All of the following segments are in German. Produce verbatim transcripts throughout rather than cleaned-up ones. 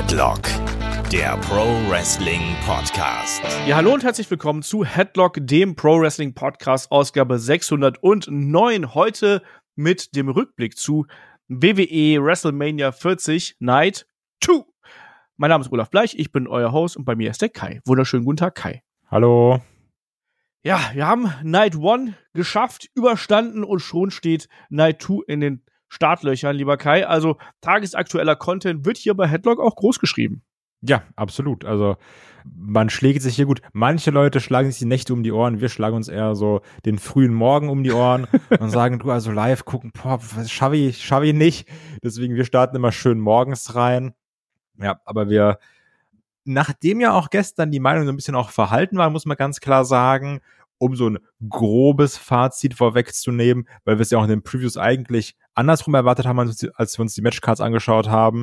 Headlock, der Pro Wrestling Podcast. Ja, hallo und herzlich willkommen zu Headlock, dem Pro Wrestling Podcast, Ausgabe sechshundertneun. Heute mit dem Rückblick zu W W E WrestleMania vierzig Night zwei. Mein Name ist Olaf Bleich, ich bin euer Host und bei mir ist der Kai. Wunderschönen guten Tag, Kai. Hallo. Ja, wir haben Night eins geschafft, überstanden und schon steht Night zwei in den Startlöchern, lieber Kai. Also tagesaktueller Content wird hier bei Headlock auch groß geschrieben. Ja, absolut. Also man schlägt sich hier gut. Manche Leute schlagen sich die Nächte um die Ohren. Wir schlagen uns eher so den frühen Morgen um die Ohren und sagen, du, also live gucken, boah, schaffe ich, schaffe ich nicht. Deswegen, wir starten immer schön morgens rein. Ja, aber wir, nachdem ja auch gestern die Meinung so ein bisschen auch verhalten war, muss man ganz klar sagen, um so ein grobes Fazit vorwegzunehmen, weil wir es ja auch in den Previews eigentlich andersrum erwartet haben, als wir uns die Matchcards angeschaut haben,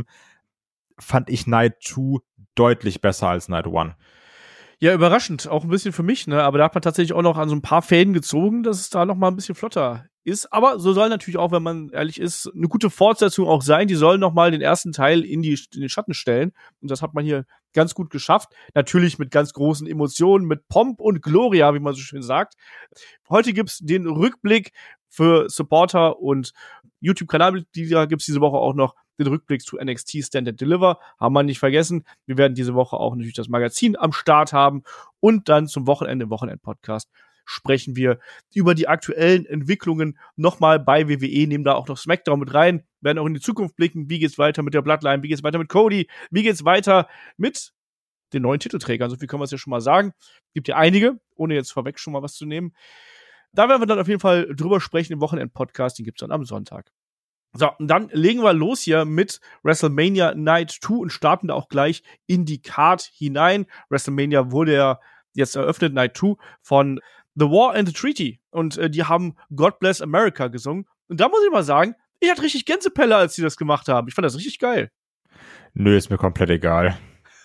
fand ich Night zwei deutlich besser als Night eins. Ja, überraschend, auch ein bisschen für mich, ne? Aber da hat man tatsächlich auch noch an so ein paar Fäden gezogen, dass es da noch mal ein bisschen flotter ist. Aber so soll natürlich auch, wenn man ehrlich ist, eine gute Fortsetzung auch sein. Die sollen noch mal den ersten Teil in, die, in den Schatten stellen. Und das hat man hier ganz gut geschafft. Natürlich mit ganz großen Emotionen, mit Pomp und Gloria, wie man so schön sagt. Heute gibt's den Rückblick für Supporter und YouTube-Kanalmitglieder. Gibt's diese Woche auch noch den Rückblick zu N X T Stand and Deliver. Haben wir nicht vergessen. Wir werden diese Woche auch natürlich das Magazin am Start haben. Und dann zum Wochenende, im Wochenend-Podcast, sprechen wir über die aktuellen Entwicklungen nochmal bei W W E, nehmen da auch noch SmackDown mit rein, werden auch in die Zukunft blicken, wie geht's weiter mit der Bloodline, wie geht's weiter mit Cody, wie geht's weiter mit den neuen Titelträgern, so viel können wir es ja schon mal sagen. Gibt ja einige, ohne jetzt vorweg schon mal was zu nehmen. Da werden wir dann auf jeden Fall drüber sprechen im Wochenend-Podcast, den gibt's dann am Sonntag. So, und dann legen wir los hier mit WrestleMania Night zwei und starten da auch gleich in die Card hinein. WrestleMania wurde ja jetzt eröffnet, Night zwei, von The War and the Treaty. Und äh, die haben God Bless America gesungen. Und da muss ich mal sagen, ich hatte richtig Gänsepelle, als die das gemacht haben. Ich fand das richtig geil. Nö, ist mir komplett egal.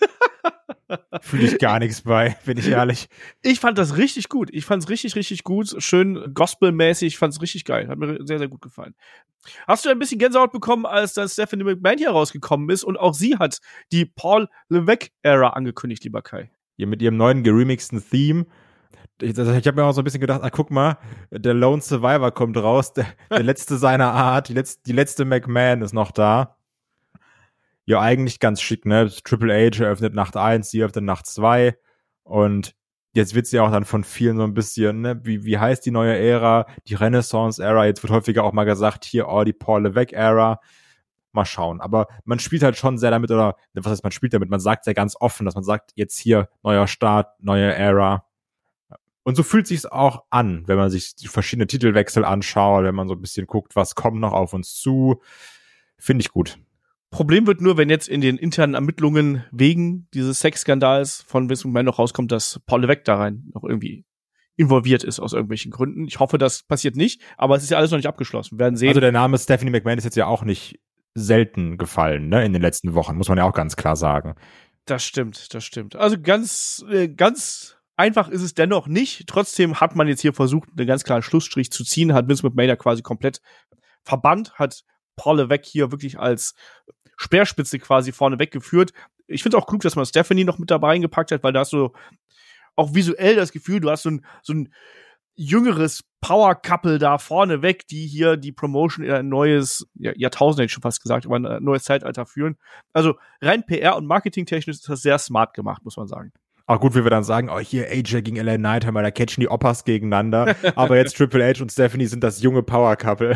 Fühle ich gar nichts bei, bin ich ehrlich. Ich fand das richtig gut. Ich fand es richtig, richtig gut. Schön gospelmäßig. Ich fand es richtig geil. Hat mir sehr, sehr gut gefallen. Hast du ein bisschen Gänsehaut bekommen, als dann Stephanie McMahon hier rausgekommen ist und auch sie hat die Paul Levesque-Ära angekündigt, lieber Kai? Hier mit ihrem neuen geremixten Theme. Ich, also ich habe mir auch so ein bisschen gedacht, ah, guck mal, der Lone Survivor kommt raus, der, der letzte seiner Art, die letzte, die letzte McMahon ist noch da. Ja, eigentlich ganz schick, ne? Triple H eröffnet Nacht eins, sie eröffnet Nacht zwei und jetzt wird's ja auch dann von vielen so ein bisschen, ne? Wie, wie heißt die neue Ära? Die Renaissance-Ära, jetzt wird häufiger auch mal gesagt, hier, oh, die Paul Levesque-Ära. Mal schauen. Aber man spielt halt schon sehr damit, oder was heißt, man spielt damit? Man sagt sehr ganz offen, dass man sagt, jetzt hier, neuer Start, neue Ära. Und so fühlt sich's auch an, wenn man sich die verschiedenen Titelwechsel anschaut, wenn man so ein bisschen guckt, was kommt noch auf uns zu. Finde ich gut. Problem wird nur, wenn jetzt in den internen Ermittlungen wegen dieses Sexskandals von Vince McMahon noch rauskommt, dass Paul Levesque da rein noch irgendwie involviert ist aus irgendwelchen Gründen. Ich hoffe, das passiert nicht, aber es ist ja alles noch nicht abgeschlossen. Wir werden sehen. Also der Name Stephanie McMahon ist jetzt ja auch nicht selten gefallen, ne, in den letzten Wochen, muss man ja auch ganz klar sagen. Das stimmt, das stimmt. Also ganz, äh, ganz einfach ist es dennoch nicht. Trotzdem hat man jetzt hier versucht, einen ganz klaren Schlussstrich zu ziehen, hat Vince McMahon ja quasi komplett verbannt, hat Paul Levesque hier wirklich als Speerspitze quasi vorne weggeführt. Ich finde es auch klug, dass man Stephanie noch mit dabei gepackt hat, weil da hast du auch visuell das Gefühl, du hast so ein, so ein jüngeres Power-Couple da vorne weg, die hier die Promotion in ein neues ja, Jahrtausend, hätte ich schon fast gesagt, aber ein neues Zeitalter führen. Also rein P R- und marketingtechnisch ist das sehr smart gemacht, muss man sagen. Auch gut, wie wir dann sagen, oh, hier A J gegen L A Knight, hör mal, da catchen die Oppas gegeneinander. Aber jetzt Triple H und Stephanie sind das junge Power-Couple.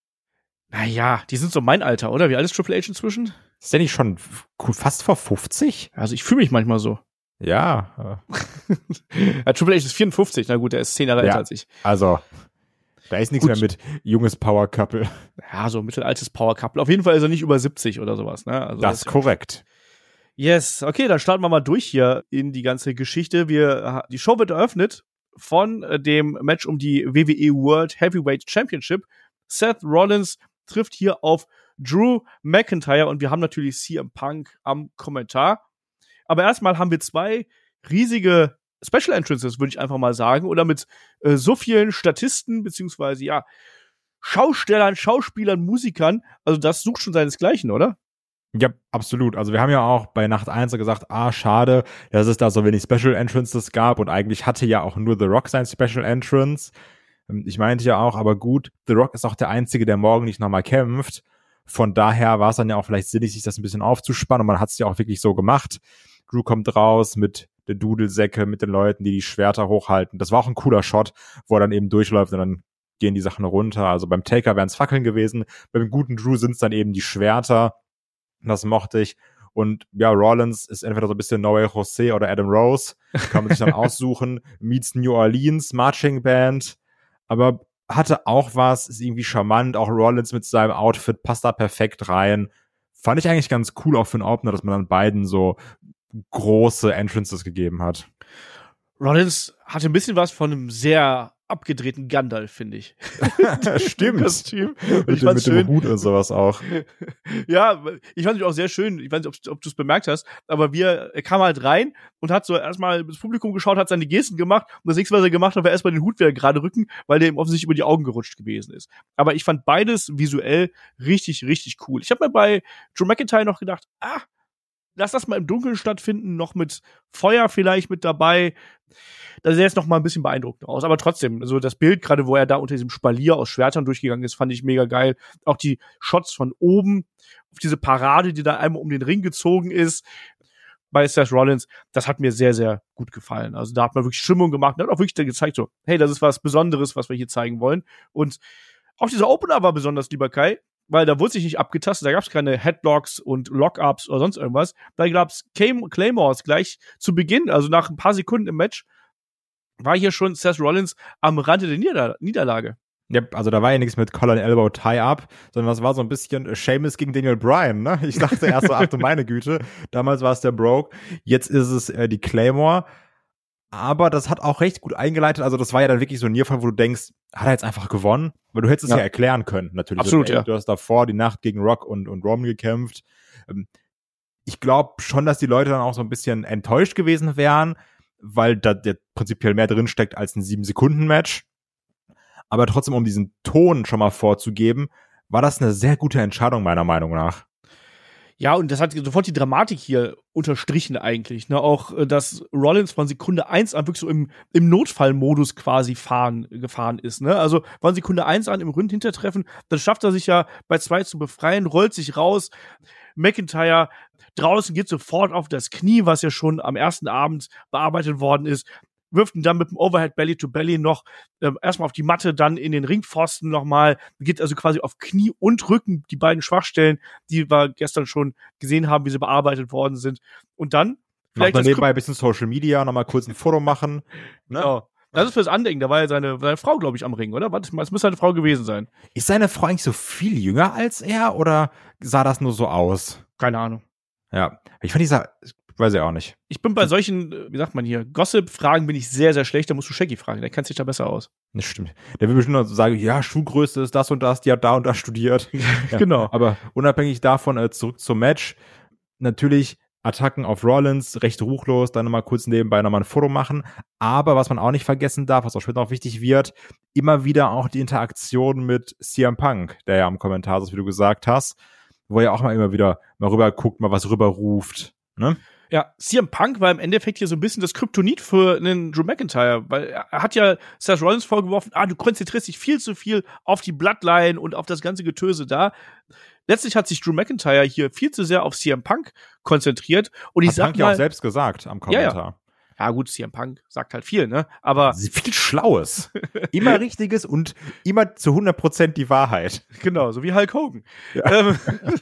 Naja, die sind so mein Alter, oder? Wie alt ist Triple H inzwischen? Ist der nicht schon fast vor fünfzig? Also ich fühle mich manchmal so. Ja. ja. Triple H ist vierundfünfzig, na gut, der ist zehn Jahre ja, älter als ich. Also, da ist nichts mehr mit junges Power-Couple. Ja, so mittelaltes Power-Couple. Auf jeden Fall ist er nicht über siebzig oder sowas. Ne? Also das ist korrekt. Yes, okay, dann starten wir mal durch hier in die ganze Geschichte. Wir, die Show wird eröffnet von dem Match um die W W E World Heavyweight Championship. Seth Rollins trifft hier auf Drew McIntyre und wir haben natürlich C M Punk am Kommentar. Aber erstmal haben wir zwei riesige Special Entrances, würde ich einfach mal sagen, oder mit äh, so vielen Statisten, beziehungsweise, ja, Schaustellern, Schauspielern, Musikern. Also das sucht schon seinesgleichen, oder? Ja, absolut. Also wir haben ja auch bei Nacht eins gesagt, ah, schade, dass es da so wenig Special Entrances gab und eigentlich hatte ja auch nur The Rock sein Special Entrance. Ich meinte ja auch, aber gut, The Rock ist auch der Einzige, der morgen nicht nochmal kämpft. Von daher war es dann ja auch vielleicht sinnig, sich das ein bisschen aufzuspannen und man hat es ja auch wirklich so gemacht. Drew kommt raus mit der Dudelsäcke, mit den Leuten, die die Schwerter hochhalten. Das war auch ein cooler Shot, wo er dann eben durchläuft und dann gehen die Sachen runter. Also beim Taker wären es Fackeln gewesen, beim guten Drew sind es dann eben die Schwerter. Das mochte ich. Und ja, Rollins ist entweder so ein bisschen No Way Jose oder Adam Rose. Kann man sich dann aussuchen. Meets New Orleans, Marching Band. Aber hatte auch was, ist irgendwie charmant. Auch Rollins mit seinem Outfit passt da perfekt rein. Fand ich eigentlich ganz cool auch für einen Opener, dass man dann beiden so große Entrances gegeben hat. Rollins hatte ein bisschen was von einem sehr abgedrehten Gandalf, finde ich. Stimmt. Kostüm. Und ich mit, mit dem Hut und sowas auch. Ja, ich fand es auch sehr schön. Ich weiß nicht, ob, ob du es bemerkt hast, aber wir, er kam halt rein und hat so erstmal ins Publikum geschaut, hat seine Gesten gemacht und das nächste, was er gemacht hat, war erstmal den Hut wieder gerade rücken, weil der ihm offensichtlich über die Augen gerutscht gewesen ist. Aber ich fand beides visuell richtig, richtig cool. Ich habe mir bei Drew McIntyre noch gedacht, ah, lass das mal im Dunkeln stattfinden, noch mit Feuer vielleicht mit dabei. Das sah jetzt noch mal ein bisschen beeindruckend aus. Aber trotzdem, also das Bild, gerade wo er da unter diesem Spalier aus Schwertern durchgegangen ist, fand ich mega geil. Auch die Shots von oben auf diese Parade, die da einmal um den Ring gezogen ist bei Seth Rollins, das hat mir sehr, sehr gut gefallen. Also da hat man wirklich Stimmung gemacht und hat auch wirklich gezeigt so, hey, das ist was Besonderes, was wir hier zeigen wollen. Und auch dieser Opener war besonders, lieber Kai, weil da wurde sich nicht abgetastet, da gab es keine Headlocks und Lockups oder sonst irgendwas. Da gab es Claymores gleich zu Beginn, also nach ein paar Sekunden im Match, war hier schon Seth Rollins am Rande der Nieder- Niederlage. Ja, also da war ja nichts mit Collar and Elbow Tie-Up, sondern das war so ein bisschen Sheamus gegen Daniel Bryan, ne? Ich dachte erst so, ach du meine Güte, damals war es der Brogue, jetzt ist es äh, die Claymore. Aber das hat auch recht gut eingeleitet. Also das war ja dann wirklich so ein Nierfall, wo du denkst, hat er jetzt einfach gewonnen? Weil du hättest es ja, ja erklären können, natürlich. Absolut, so, ey, ja. Du hast davor die Nacht gegen Rock und, und Roman gekämpft. Ich glaube schon, dass die Leute dann auch so ein bisschen enttäuscht gewesen wären, weil da der prinzipiell mehr drinsteckt als ein sieben-Sekunden-Match. Aber trotzdem, um diesen Ton schon mal vorzugeben, war das eine sehr gute Entscheidung, meiner Meinung nach. Ja, und das hat sofort die Dramatik hier unterstrichen eigentlich. Ne? Auch, dass Rollins von Sekunde eins an wirklich so im, im Notfallmodus quasi fahren, gefahren ist. Ne? Also von Sekunde eins an im Rundhintertreffen, dann schafft er sich ja bei zwei zu befreien, rollt sich raus. McIntyre draußen geht sofort auf das Knie, was ja schon am ersten Abend bearbeitet worden ist. Wirft ihn dann mit dem Overhead Belly to Belly noch ähm, erstmal auf die Matte, dann in den Ringpfosten nochmal, geht also quasi auf Knie und Rücken, die beiden Schwachstellen, die wir gestern schon gesehen haben, wie sie bearbeitet worden sind. Und dann vielleicht noch nebenbei ein bisschen Social Media, nochmal kurz ein Foto machen. Ne? Genau. Das ist fürs Andenken, da war ja seine, seine Frau, glaube ich, am Ring, oder? Es muss seine Frau gewesen sein. Ist seine Frau eigentlich so viel jünger als er oder sah das nur so aus? Keine Ahnung. Ja, ich fand dieser, weiß ich auch nicht. Ich bin bei solchen, wie sagt man hier, Gossip-Fragen bin ich sehr, sehr schlecht. Da musst du Shaggy fragen, der kennt sich da besser aus. Das stimmt. Der will bestimmt noch sagen, ja, Schuhgröße ist das und das, die hat da und da studiert. Ja, genau. Aber unabhängig davon, äh, zurück zum Match. Natürlich Attacken auf Rollins, recht ruchlos, dann nochmal kurz nebenbei nochmal ein Foto machen. Aber was man auch nicht vergessen darf, was auch später noch wichtig wird, immer wieder auch die Interaktion mit C M Punk, der ja am Kommentar ist, wie du gesagt hast, wo er auch mal immer wieder mal rüber guckt, mal was rüber ruft, ne? Ja, C M Punk war im Endeffekt hier so ein bisschen das Kryptonit für einen Drew McIntyre, weil er hat ja Seth Rollins vorgeworfen, ah, du konzentrierst dich viel zu viel auf die Bloodline und auf das ganze Getöse da. Letztlich hat sich Drew McIntyre hier viel zu sehr auf C M Punk konzentriert und ich hat sag Punk mal, ja auch selbst gesagt am Kommentar. Ja, ja. Ja gut, C M Punk sagt halt viel, ne? Aber viel Schlaues. Immer Richtiges und immer zu hundert Prozent die Wahrheit. Genau, so wie Hulk Hogan. Ja. Ähm,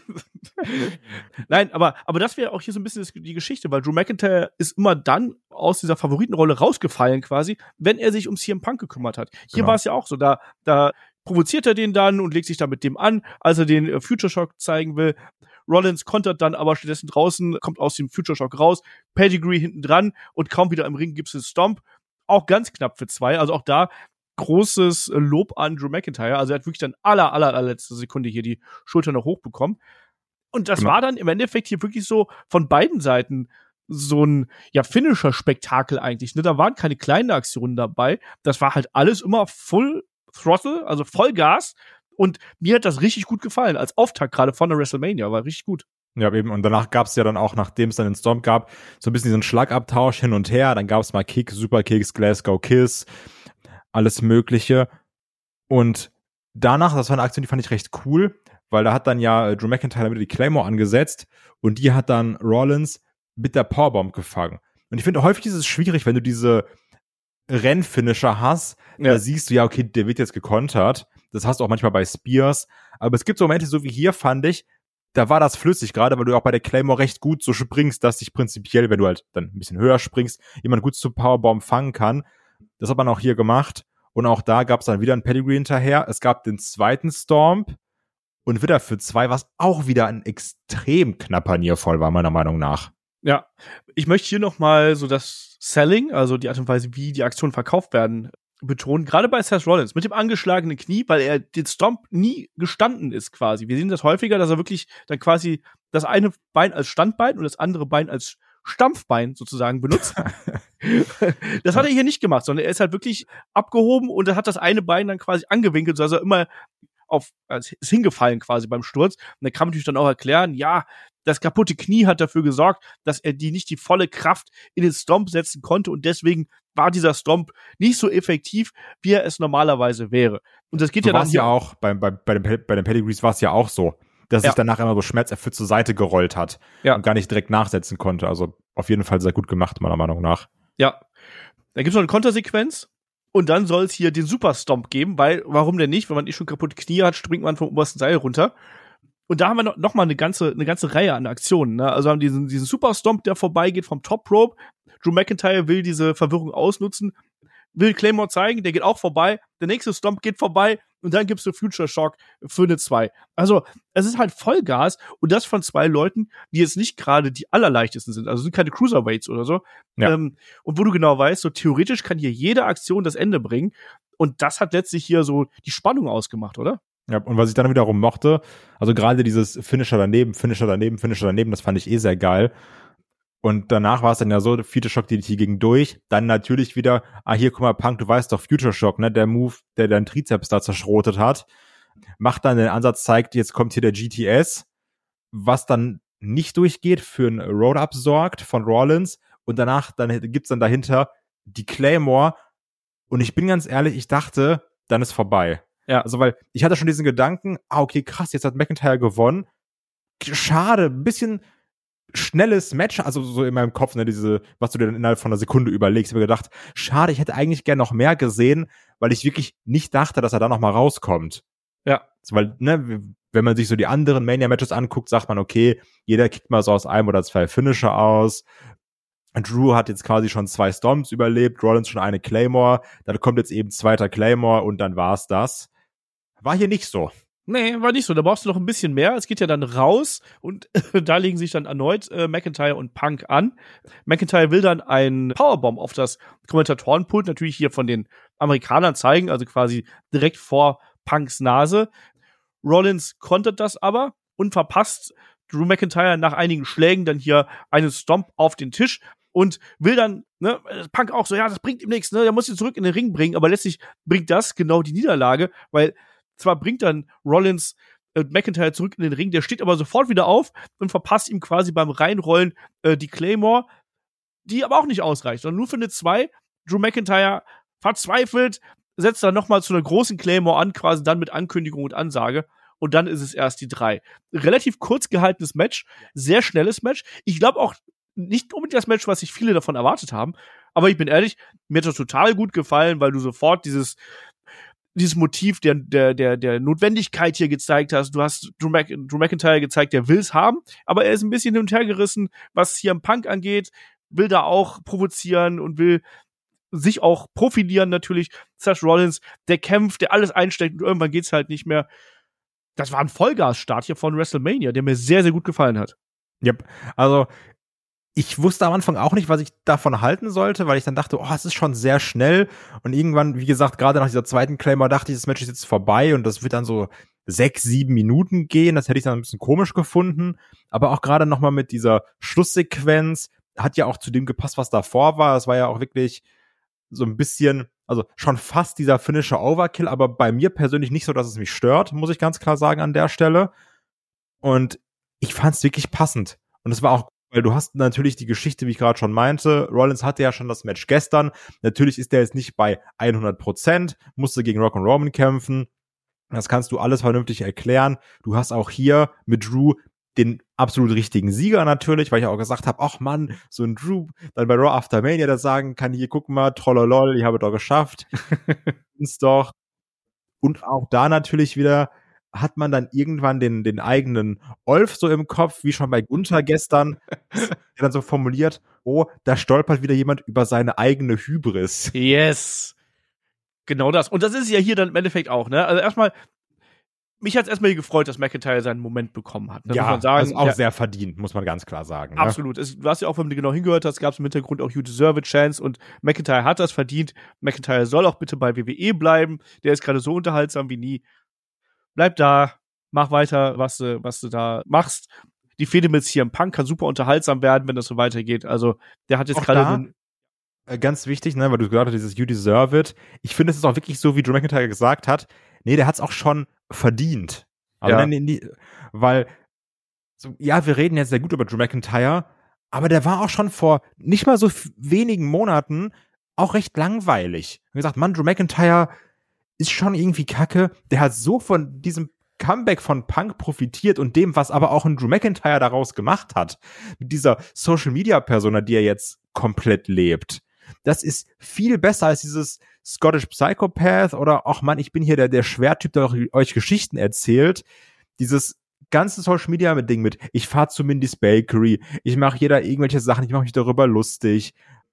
Nein, aber, aber das wäre auch hier so ein bisschen die Geschichte, weil Drew McIntyre ist immer dann aus dieser Favoritenrolle rausgefallen quasi, wenn er sich um C M Punk gekümmert hat. Hier genau. war es ja auch so, da, da provoziert er den dann und legt sich dann mit dem an, als er den äh, Future Shock zeigen will. Rollins kontert dann aber stattdessen draußen, kommt aus dem Future Shock raus, Pedigree hinten dran und kaum wieder im Ring gibt's einen Stomp. Auch ganz knapp für zwei, also auch da großes Lob an Drew McIntyre. Also er hat wirklich dann aller, aller, allerletzte Sekunde hier die Schulter noch hochbekommen. Und das genau. war dann im Endeffekt hier wirklich so von beiden Seiten so ein, ja, Finisher-Spektakel eigentlich. Ne? Da waren keine kleinen Aktionen dabei. Das war halt alles immer Full Throttle, also Vollgas. Und mir hat das richtig gut gefallen. Als Auftakt gerade von der WrestleMania. War richtig gut. Ja, eben, und danach gab es ja dann auch, nachdem es dann den Stomp gab, so ein bisschen diesen Schlagabtausch hin und her. Dann gab es mal Kick, Superkicks, Glasgow Kiss, alles Mögliche. Und danach, das war eine Aktion, die fand ich recht cool, weil da hat dann ja Drew McIntyre wieder die Claymore angesetzt und die hat dann Rollins mit der Powerbomb gefangen. Und ich finde, häufig ist es schwierig, wenn du diese Rennfinisher hast, ja. Da siehst du ja, okay, der wird jetzt gekontert. Das hast du auch manchmal bei Spears. Aber es gibt so Momente, so wie hier, fand ich, da war das flüssig, gerade weil du auch bei der Claymore recht gut so springst, dass dich prinzipiell, wenn du halt dann ein bisschen höher springst, jemand gut zu Powerbomb fangen kann. Das hat man auch hier gemacht. Und auch da gab es dann wieder ein Pedigree hinterher. Es gab den zweiten Stomp und wieder für zwei, was auch wieder ein extrem knapper Nearfall war, meiner Meinung nach. Ja, ich möchte hier nochmal so das Selling, also die Art und Weise, wie die Aktionen verkauft werden, betonen. Gerade bei Seth Rollins mit dem angeschlagenen Knie, weil er den Stomp nie gestanden ist quasi. Wir sehen das häufiger, dass er wirklich dann quasi das eine Bein als Standbein und das andere Bein als Stampfbein sozusagen benutzt. Das hat er hier nicht gemacht, sondern er ist halt wirklich abgehoben und er hat das eine Bein dann quasi angewinkelt, sodass er immer auf, also ist hingefallen quasi beim Sturz. Und er kann natürlich dann auch erklären, ja, das kaputte Knie hat dafür gesorgt, dass er die nicht die volle Kraft in den Stomp setzen konnte und deswegen war dieser Stomp nicht so effektiv, wie er es normalerweise wäre. Und das geht so ja dann war's ja auch, bei, bei, bei, den, bei den Pedigrees war es ja auch so, dass ja. sich danach immer so schmerzerfüllt zur Seite gerollt hat ja. und gar nicht direkt nachsetzen konnte. Also auf jeden Fall sehr gut gemacht, meiner Meinung nach. Ja. Da gibt's noch eine Kontersequenz. Und dann soll es hier den Super-Stomp geben, weil, warum denn nicht? Wenn man eh schon kaputte Knie hat, springt man vom obersten Seil runter. Und da haben wir noch, noch mal eine ganze, eine ganze Reihe an Aktionen, ne? Also haben diesen, diesen Super-Stomp, der vorbeigeht vom Top Rope. Drew McIntyre will diese Verwirrung ausnutzen, will Claymore zeigen, der geht auch vorbei. Der nächste Stomp geht vorbei und dann gibt's eine Future Shock für eine zwei. Also, es ist halt Vollgas und das von zwei Leuten, die jetzt nicht gerade die allerleichtesten sind. Also, sind keine Cruiserweights oder so. Ja. Ähm, und wo du genau weißt, so theoretisch kann hier jede Aktion das Ende bringen. Und das hat letztlich hier so die Spannung ausgemacht, oder? Ja, und was ich dann wiederum mochte, also gerade dieses Finisher daneben, Finisher daneben, Finisher daneben, das fand ich eh sehr geil. Und danach war es dann ja so, Future Shock D D T ging durch. Dann natürlich wieder, ah, hier, guck mal, Punk, du weißt doch, Future Shock, ne, der Move, der deinen Trizeps da zerschrotet hat. Macht dann den Ansatz, zeigt, jetzt kommt hier der G T S, was dann nicht durchgeht, für ein Roll-Up sorgt von Rollins. Und danach, dann gibt's dann dahinter die Claymore. Und ich bin ganz ehrlich, ich dachte, dann ist vorbei. Ja. Also, weil ich hatte schon diesen Gedanken, ah, okay, krass, jetzt hat McIntyre gewonnen. Schade, ein bisschen schnelles Match, also so in meinem Kopf, ne, diese, was du dir dann innerhalb von einer Sekunde überlegst. Ich habe mir gedacht, schade, ich hätte eigentlich gern noch mehr gesehen, weil ich wirklich nicht dachte, dass er da noch mal rauskommt. Ja. Also, weil, ne, wenn man sich so die anderen Mania-Matches anguckt, sagt man, okay, jeder kickt mal so aus einem oder zwei Finisher aus. Drew hat jetzt quasi schon zwei Stomps überlebt, Rollins schon eine Claymore, dann kommt jetzt eben zweiter Claymore und dann war's das. War hier nicht so. Nee, war nicht so. Da brauchst du noch ein bisschen mehr. Es geht ja dann raus und da legen sich dann erneut äh, McIntyre und Punk an. McIntyre will dann einen Powerbomb auf das Kommentatorenpult natürlich hier von den Amerikanern zeigen, also quasi direkt vor Punks Nase. Rollins kontert das aber und verpasst Drew McIntyre nach einigen Schlägen dann hier einen Stomp auf den Tisch und will dann, ne, Punk auch so, ja, das bringt ihm nichts, ne, der muss ihn zurück in den Ring bringen, aber letztlich bringt das genau die Niederlage, weil zwar bringt dann Rollins äh, McIntyre zurück in den Ring, der steht aber sofort wieder auf und verpasst ihm quasi beim Reinrollen äh, die Claymore, die aber auch nicht ausreicht, sondern nur für eine zwei. Drew McIntyre verzweifelt, setzt dann nochmal zu einer großen Claymore an, quasi dann mit Ankündigung und Ansage. Und dann ist es erst die drei. Relativ kurz gehaltenes Match, sehr schnelles Match. Ich glaube auch nicht unbedingt das Match, was sich viele davon erwartet haben. Aber ich bin ehrlich, mir hat das total gut gefallen, weil du sofort dieses dieses Motiv der, der, der, der Notwendigkeit hier gezeigt hast. Du hast Drew, Mac, Drew McIntyre gezeigt, der will's haben, aber er ist ein bisschen hin und her gerissen, was hier am Punk angeht, will da auch provozieren und will sich auch profilieren natürlich. Seth Rollins, der kämpft, der alles einsteckt und irgendwann geht's halt nicht mehr. Das war ein Vollgasstart hier von WrestleMania, der mir sehr, sehr gut gefallen hat. Yep. Also, ich wusste am Anfang auch nicht, was ich davon halten sollte, weil ich dann dachte, oh, es ist schon sehr schnell. Und irgendwann, wie gesagt, gerade nach dieser zweiten Claymore dachte ich, das Match ist jetzt vorbei und das wird dann so sechs, sieben Minuten gehen. Das hätte ich dann ein bisschen komisch gefunden. Aber auch gerade nochmal mit dieser Schlusssequenz hat ja auch zu dem gepasst, was davor war. Es war ja auch wirklich so ein bisschen, also schon fast dieser Finisher Overkill, aber bei mir persönlich nicht so, dass es mich stört, muss ich ganz klar sagen an der Stelle. Und ich fand's wirklich passend. Und es war auch, weil du hast natürlich die Geschichte, wie ich gerade schon meinte, Rollins hatte ja schon das Match gestern. Natürlich ist der jetzt nicht bei hundert Prozent, musste gegen Rock und Roman kämpfen. Das kannst du alles vernünftig erklären. Du hast auch hier mit Drew den absolut richtigen Sieger natürlich, weil ich auch gesagt habe, ach Mann, so ein Drew dann bei Raw After Mania da sagen kann, hier, guck mal, trollolol, ich habe doch geschafft. Ist doch. Und auch da natürlich wieder hat man dann irgendwann den, den eigenen Olf so im Kopf, wie schon bei Gunther gestern, der dann so formuliert, oh, da stolpert wieder jemand über seine eigene Hybris. Yes. Genau das. Und das ist ja hier dann im Endeffekt auch, ne? Also erstmal, mich hat's erstmal gefreut, dass McIntyre seinen Moment bekommen hat. Das ja, muss man sagen. also auch ja, sehr verdient, muss man ganz klar sagen. Absolut. Ne? Es, du hast ja auch, wenn du genau hingehört hast, gab es im Hintergrund auch You Deserve a Chance und McIntyre hat das verdient. McIntyre soll auch bitte bei W W E bleiben. Der ist gerade so unterhaltsam wie nie. Bleib da, mach weiter, was du, was du da machst. Die Fehde mit C M Punk kann super unterhaltsam werden, wenn das so weitergeht. Also, der hat jetzt gerade ganz wichtig, ne, weil du gerade dieses You Deserve It. Ich finde, es ist auch wirklich so, wie Drew McIntyre gesagt hat. Nee, der hat's auch schon verdient. Also, ja. nee, nee, weil, so, ja, wir reden jetzt sehr gut über Drew McIntyre, aber der war auch schon vor nicht mal so f- wenigen Monaten auch recht langweilig. Wie gesagt, Mann, Drew McIntyre ist schon irgendwie kacke. Der hat so von diesem Comeback von Punk profitiert und dem, was aber auch ein Drew McIntyre daraus gemacht hat. Mit dieser Social-Media-Persona, die er jetzt komplett lebt. Das ist viel besser als dieses Scottish Psychopath oder, ach Mann, ich bin hier der, der Schwertyp, der euch Geschichten erzählt. Dieses ganze Social-Media-Ding mit, ich fahr zu Mindy's Bakery, ich mache jeder irgendwelche Sachen, ich mache mich darüber lustig.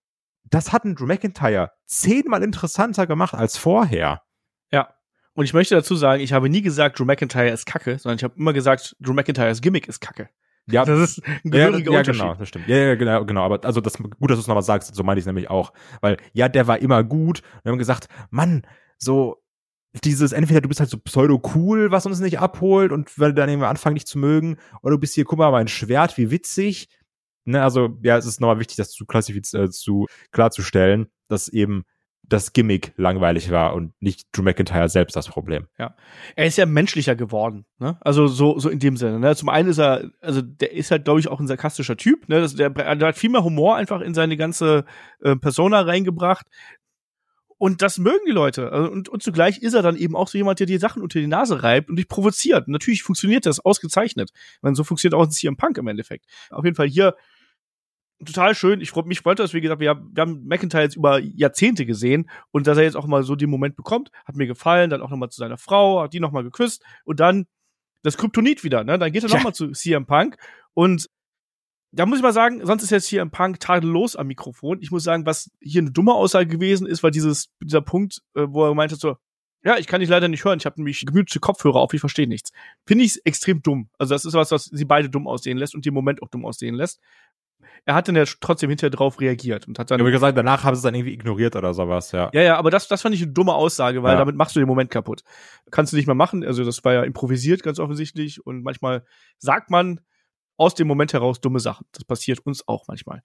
Das hat ein Drew McIntyre zehnmal interessanter gemacht als vorher. Ja. Und ich möchte dazu sagen, ich habe nie gesagt, Drew McIntyre ist kacke, sondern ich habe immer gesagt, Drew McIntyres Gimmick ist kacke. Ja, das ist ein ja, gehöriger ja, Unterschied. genau, das stimmt. Ja, ja, genau, genau. Aber also das gut, dass du es nochmal sagst, so meine ich es nämlich auch. Weil, ja, der war immer gut. Wir haben gesagt, Mann, so dieses, entweder du bist halt so pseudo-cool, was uns nicht abholt und weil dann irgendwie anfangen, dich zu mögen, oder du bist hier, guck mal, mein Schwert, wie witzig. Ne, also, ja, es ist nochmal wichtig, das zu klassifizieren, äh, zu klarzustellen, dass eben das Gimmick langweilig war und nicht Drew McIntyre selbst das Problem. Ja. Er ist ja menschlicher geworden, ne? Also so so in dem Sinne, ne? Zum einen ist er, also der ist halt, glaube ich, auch ein sarkastischer Typ, ne? Das, der, der hat viel mehr Humor einfach in seine ganze äh, Persona reingebracht. Und das mögen die Leute. Also, und, und zugleich ist er dann eben auch so jemand, der die Sachen unter die Nase reibt und dich provoziert. Und natürlich funktioniert das ausgezeichnet. Ich meine, so funktioniert auch ein C M Punk im Endeffekt. Auf jeden Fall hier total schön. Ich freue mich, freut das, wie gesagt, wir haben, wir haben McIntyre jetzt über Jahrzehnte gesehen und dass er jetzt auch mal so den Moment bekommt, hat mir gefallen. Dann auch nochmal zu seiner Frau, hat die nochmal geküsst und dann das Kryptonit wieder, ne? Dann geht er Ja. nochmal zu C M Punk und da muss ich mal sagen, sonst ist jetzt C M Punk tadellos am Mikrofon. Ich muss sagen, was hier eine dumme Aussage gewesen ist, war dieses, dieser Punkt, äh, wo er meinte so, ja, ich kann dich leider nicht hören, ich habe nämlich gemütete Kopfhörer auf, ich verstehe nichts. Finde ich extrem dumm. Also das ist was, was sie beide dumm aussehen lässt und den Moment auch dumm aussehen lässt. Er hat dann ja trotzdem hinterher drauf reagiert und hat dann. Ja, wie gesagt, danach haben sie es dann irgendwie ignoriert oder sowas, ja. Ja, ja, aber das, das fand ich eine dumme Aussage, weil Ja. damit machst du den Moment kaputt. Kannst du nicht mehr machen. Also das war ja improvisiert, ganz offensichtlich. Und manchmal sagt man aus dem Moment heraus dumme Sachen. Das passiert uns auch manchmal.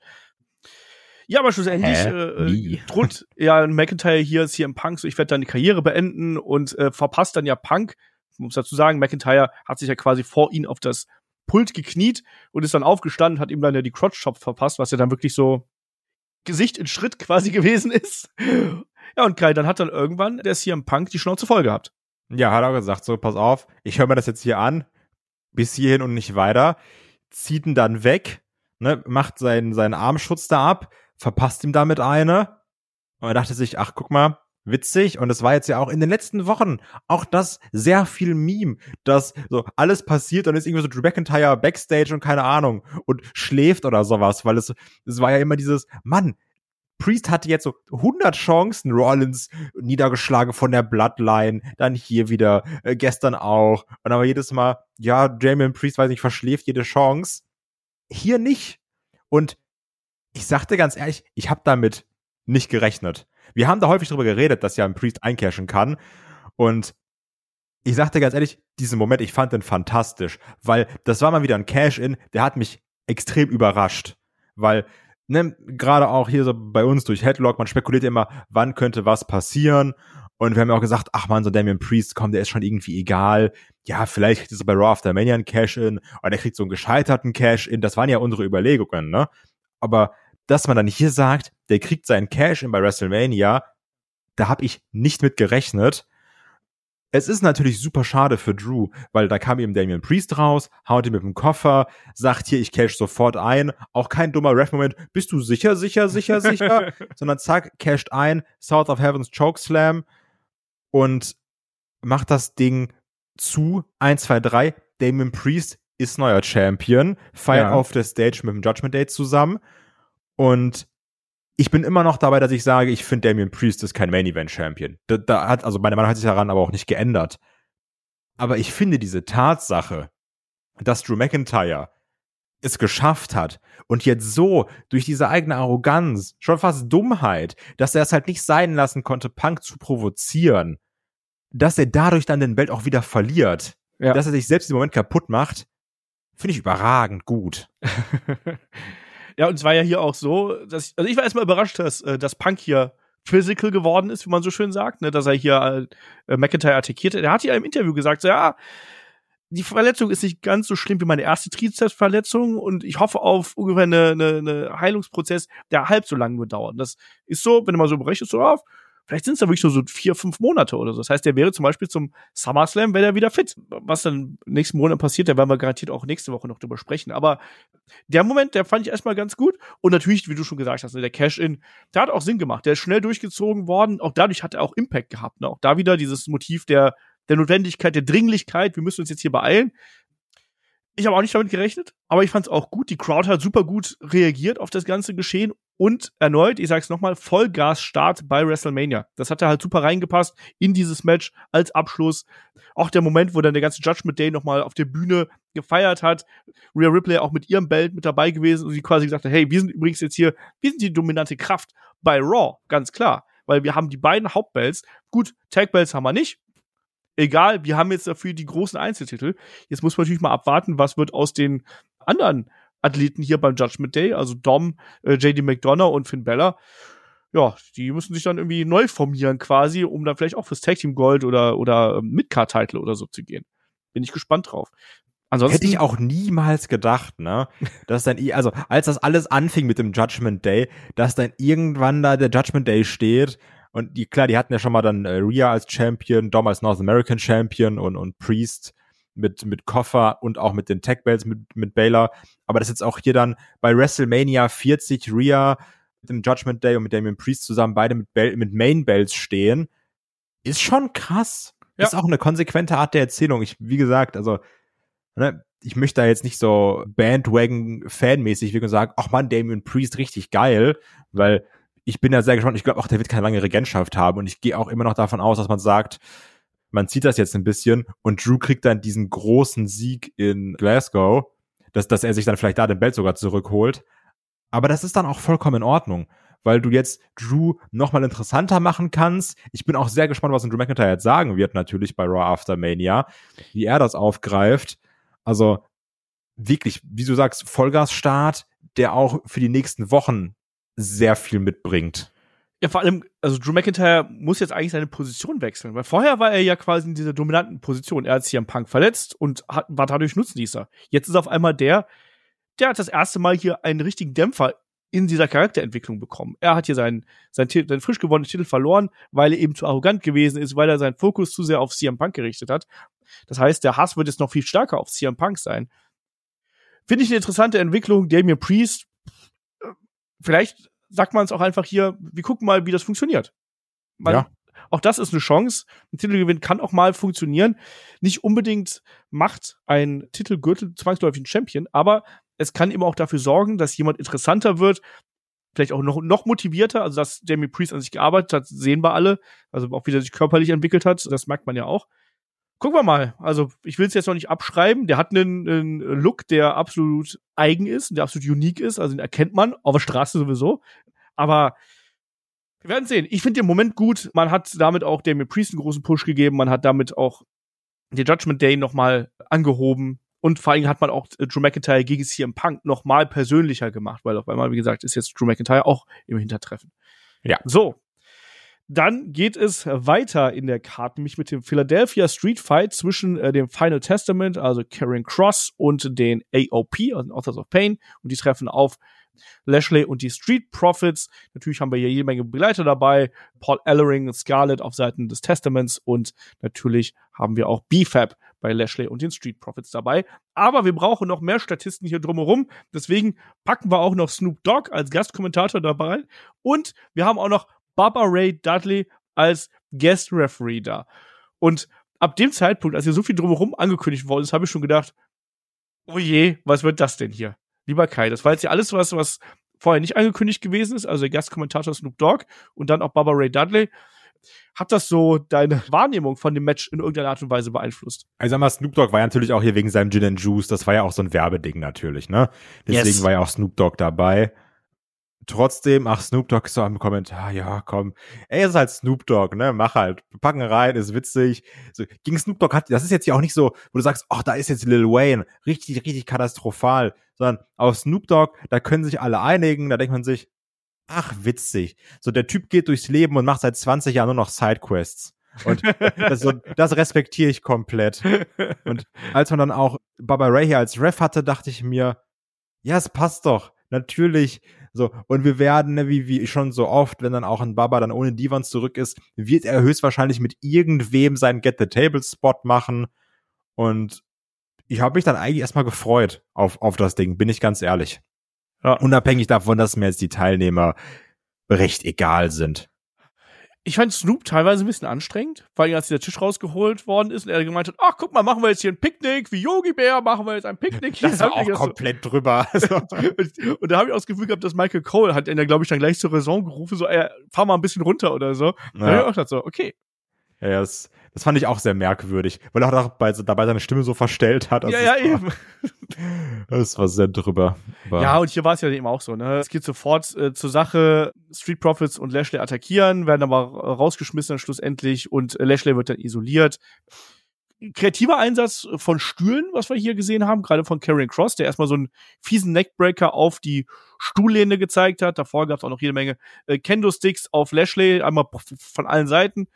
Ja, aber schlussendlich Hä? äh, Wie? droht ja McIntyre hier, C M Punk, so ich werde dann die Karriere beenden und äh, verpasst dann ja Punk. Ich muss dazu sagen, McIntyre hat sich ja quasi vor ihn auf das Pult gekniet und ist dann aufgestanden, hat ihm dann ja die Crotch-Chop verpasst, was ja dann wirklich so Gesicht in Schritt quasi gewesen ist. Ja, und Kai, dann hat dann irgendwann der C M Punk die Schnauze voll gehabt. Ja, hat er gesagt, so, pass auf, ich höre mir das jetzt hier an, bis hierhin und nicht weiter, zieht ihn dann weg, ne, macht seinen, seinen Armschutz da ab, verpasst ihm damit eine und er dachte sich, ach, guck mal, witzig. Und es war jetzt ja auch in den letzten Wochen auch das sehr viel Meme, dass so alles passiert und ist irgendwie so Drew McIntyre Backstage und keine Ahnung und schläft oder sowas, weil es, es war ja immer dieses, Mann, Priest hatte jetzt so hundert Chancen, Rollins niedergeschlagen von der Bloodline, dann hier wieder, äh, gestern auch. Und aber jedes Mal, ja, Damian Priest, weiß nicht, verschläft jede Chance. Hier nicht. Und ich sagte ganz ehrlich, ich habe damit nicht gerechnet. Wir haben da häufig drüber geredet, dass ja ein Priest eincashen kann. Und ich sagte ganz ehrlich, diesen Moment, ich fand den fantastisch. Weil das war mal wieder ein Cash-In, der hat mich extrem überrascht. Weil, ne, gerade auch hier so bei uns durch Headlock, man spekuliert immer, wann könnte was passieren. Und wir haben ja auch gesagt, ach man, so Damian Priest, komm, der ist schon irgendwie egal. ja, vielleicht kriegt es bei Raw After Mania einen Cash-In oder der kriegt so einen gescheiterten Cash-In. Das waren ja unsere Überlegungen, ne? Aber dass man dann hier sagt, der kriegt seinen Cash-In bei WrestleMania, da habe ich nicht mit gerechnet. Es ist natürlich super schade für Drew, weil da kam eben Damian Priest raus, haut ihn mit dem Koffer, sagt hier, ich cash sofort ein. Auch kein dummer Ref-Moment. Bist du sicher, sicher, sicher, sicher? Sondern zack, casht ein, South of Heaven's Chokeslam und macht das Ding zu. eins, zwei, drei. Damian Priest ist neuer Champion, feiert Ja. auf der Stage mit dem Judgment Day zusammen. Und ich bin immer noch dabei, dass ich sage, ich finde Damian Priest ist kein Main-Event-Champion. Da, da hat, also meine Meinung hat sich daran aber auch nicht geändert. Aber ich finde diese Tatsache, dass Drew McIntyre es geschafft hat und jetzt so durch diese eigene Arroganz, schon fast Dummheit, dass er es halt nicht sein lassen konnte, Punk zu provozieren, dass er dadurch dann den Belt auch wieder verliert, Ja. dass er sich selbst im Moment kaputt macht, finde ich überragend gut. Ja, und es war ja hier auch so, dass ich, also ich war erstmal überrascht, dass, äh, dass Punk hier physical geworden ist, wie man so schön sagt, ne, dass er hier äh, McIntyre attackiert hat. Er hat ja im Interview gesagt, so, ja, die Verletzung ist nicht ganz so schlimm wie meine erste Trizepsverletzung und ich hoffe auf ungefähr eine, eine, eine Heilungsprozess, der halb so lange nur dauert. Das ist so, wenn du mal so berechnet, so auf, vielleicht sind es da wirklich nur so vier, fünf Monate oder so. Das heißt, der wäre zum Beispiel zum SummerSlam, wäre er wieder fit. Was dann nächsten Monat passiert, da werden wir garantiert auch nächste Woche noch drüber sprechen. Aber der Moment, der fand ich erstmal ganz gut. Und natürlich, wie du schon gesagt hast, der Cash-In, der hat auch Sinn gemacht. Der ist schnell durchgezogen worden. Auch dadurch hat er auch Impact gehabt. Ne? Auch da wieder dieses Motiv der, der Notwendigkeit, der Dringlichkeit. Wir müssen uns jetzt hier beeilen. Ich habe auch nicht damit gerechnet, aber ich fand es auch gut. Die Crowd hat super gut reagiert auf das ganze Geschehen und erneut, ich sag's nochmal, Vollgas-Start bei WrestleMania. Das hat da halt super reingepasst in dieses Match als Abschluss. Auch der Moment, wo dann der ganze Judgment Day nochmal auf der Bühne gefeiert hat. Rhea Ripley auch mit ihrem Belt mit dabei gewesen und sie quasi gesagt hat, hey, wir sind übrigens jetzt hier, wir sind die dominante Kraft bei Raw, ganz klar. Weil wir haben die beiden Hauptbelts. Gut, Tag-Belts haben wir nicht. Egal, wir haben jetzt dafür die großen Einzeltitel. Jetzt muss man natürlich mal abwarten, was wird aus den anderen Athleten hier beim Judgment Day, also Dom, äh, J D McDonough und Finn Balor. Ja, die müssen sich dann irgendwie neu formieren quasi, um dann vielleicht auch fürs Tag Team Gold oder, oder ähm, Mid-Card-Title oder so zu gehen. Bin ich gespannt drauf. Ansonsten Hätte ich auch niemals gedacht, ne, dass dann, also als das alles anfing mit dem Judgment Day, dass dann irgendwann da der Judgment Day steht. Und die, klar, die hatten ja schon mal dann äh, Rhea als Champion, Dom als North American Champion und, und Priest mit, mit Koffer und auch mit den Tag Belts mit, mit Baylor. Aber das jetzt auch hier dann bei WrestleMania vierzig Rhea mit dem Judgment Day und mit Damian Priest zusammen beide mit, Bel- mit Main Belts stehen, ist schon krass. Ja. Ist auch eine konsequente Art der Erzählung. Ich, wie gesagt, also, ne, ich möchte da jetzt nicht so Bandwagon-Fanmäßig wirken und sagen, ach man, Damian Priest richtig geil, weil ich bin ja sehr gespannt. Ich glaube auch, der wird keine lange Regentschaft haben. Und ich gehe auch immer noch davon aus, dass man sagt, man zieht das jetzt ein bisschen und Drew kriegt dann diesen großen Sieg in Glasgow, dass, dass er sich dann vielleicht da den Belt sogar zurückholt. Aber das ist dann auch vollkommen in Ordnung, weil du jetzt Drew nochmal interessanter machen kannst. Ich bin auch sehr gespannt, was Drew McIntyre jetzt sagen wird, natürlich bei Raw After Mania, wie er das aufgreift. Also wirklich, wie du sagst, Vollgasstart, der auch für die nächsten Wochen sehr viel mitbringt. Ja, vor allem, also Drew McIntyre muss jetzt eigentlich seine Position wechseln, weil vorher war er ja quasi in dieser dominanten Position. Er hat sich am Punk verletzt und hat, war dadurch Nutznießer. Jetzt ist auf einmal der, der hat das erste Mal hier einen richtigen Dämpfer in dieser Charakterentwicklung bekommen. Er hat hier seinen, seinen, seinen frisch gewonnenen Titel verloren, weil er eben zu arrogant gewesen ist, weil er seinen Fokus zu sehr auf C M Punk gerichtet hat. Das heißt, der Hass wird jetzt noch viel stärker auf C M Punk sein. Finde ich eine interessante Entwicklung. Damian Priest, vielleicht sagt man es auch einfach hier, wir gucken mal, wie das funktioniert. Man, ja. Auch das ist eine Chance. Ein Titelgewinn kann auch mal funktionieren. Nicht unbedingt macht ein Titelgürtel zwangsläufig ein Champion, aber es kann eben auch dafür sorgen, dass jemand interessanter wird, vielleicht auch noch, noch motivierter, also dass Damian Priest an sich gearbeitet hat, sehen wir alle. Also auch wie er sich körperlich entwickelt hat, das merkt man ja auch. Gucken wir mal. Also, ich will es jetzt noch nicht abschreiben. Der hat einen, einen Look, der absolut eigen ist, der absolut unique ist. Also, den erkennt man auf der Straße sowieso. Aber wir werden sehen. Ich finde den Moment gut. Man hat damit auch Damian Priest einen großen Push gegeben. Man hat damit auch den Judgment Day nochmal angehoben. Und vor allem hat man auch Drew McIntyre gegen C M Punk nochmal persönlicher gemacht, weil auf einmal, wie gesagt, ist jetzt Drew McIntyre auch im Hintertreffen. Ja. So. Dann geht es weiter in der Karte, nämlich mit dem Philadelphia Street Fight zwischen äh, dem Final Testament, also Karrion Kross, und den A O P, also den Authors of Pain. Und die treffen auf Lashley und die Street Profits. Natürlich haben wir hier jede Menge Begleiter dabei. Paul Ellering und Scarlett auf Seiten des Testaments. Und natürlich haben wir auch B-Fab bei Lashley und den Street Profits dabei. Aber wir brauchen noch mehr Statisten hier drumherum. Deswegen packen wir auch noch Snoop Dogg als Gastkommentator dabei. Und wir haben auch noch Bubba Ray Dudley als Guest Referee da. Und ab dem Zeitpunkt, als hier so viel drumherum angekündigt worden ist, habe ich schon gedacht, oh je, was wird das denn hier? Lieber Kai, das war jetzt ja alles was, was vorher nicht angekündigt gewesen ist, also der Gastkommentator Snoop Dogg und dann auch Bubba Ray Dudley. Hat das so deine Wahrnehmung von dem Match in irgendeiner Art und Weise beeinflusst? Also sag mal, Snoop Dogg war ja natürlich auch hier wegen seinem Gin and Juice, das war ja auch so ein Werbeding natürlich, ne? Deswegen yes. war ja auch Snoop Dogg dabei. Trotzdem, ach, Snoop Dogg ist so am Kommentar, ja, komm, ey, es ist halt Snoop Dogg, ne, mach halt, packen rein, ist witzig. So, gegen Snoop Dogg hat, das ist jetzt ja auch nicht so, wo du sagst, ach, da ist jetzt Lil Wayne, richtig, richtig katastrophal, sondern auf Snoop Dogg, da können sich alle einigen, da denkt man sich, ach, witzig. So, der Typ geht durchs Leben und macht seit zwanzig Jahren nur noch Sidequests. Und das, so, das respektiere ich komplett. Und als man dann auch Bubba Ray hier als Ref hatte, dachte ich mir, ja, es passt doch, natürlich. So, und wir werden, ne, wie, wie schon so oft, wenn dann auch ein Bubba dann ohne Devon zurück ist, wird er höchstwahrscheinlich mit irgendwem seinen Get-the-Table-Spot machen. Und ich habe mich dann eigentlich erstmal gefreut auf, auf das Ding, bin ich ganz ehrlich. Ja. Unabhängig davon, dass mir jetzt die Teilnehmer recht egal sind. Ich fand Snoop teilweise ein bisschen anstrengend, weil als der Tisch rausgeholt worden ist und er gemeint hat, ach, guck mal, machen wir jetzt hier ein Picknick, wie Yogi Bär, machen wir jetzt ein Picknick. Hier das war auch komplett so drüber. und, und da habe ich auch das Gefühl gehabt, dass Michael Cole hat ihn ja, glaube ich, dann gleich zur Raison gerufen, so, ey, fahr mal ein bisschen runter oder so. Ja. Da habe ich auch gedacht, so, okay. Ja, das, das fand ich auch sehr merkwürdig, weil er auch bei, dabei seine Stimme so verstellt hat. Also ja, ja, eben. Das war sehr drüber. War ja, und hier war es ja eben auch so, ne? Es geht sofort äh, zur Sache, Street Profits und Lashley attackieren, werden aber rausgeschmissen dann schlussendlich und äh, Lashley wird dann isoliert. Kreativer Einsatz von Stühlen, was wir hier gesehen haben, gerade von Karrion Kross, der erstmal so einen fiesen Neckbreaker auf die Stuhllehne gezeigt hat. Davor gab es auch noch jede Menge äh, Kendo-Sticks auf Lashley, einmal von allen Seiten.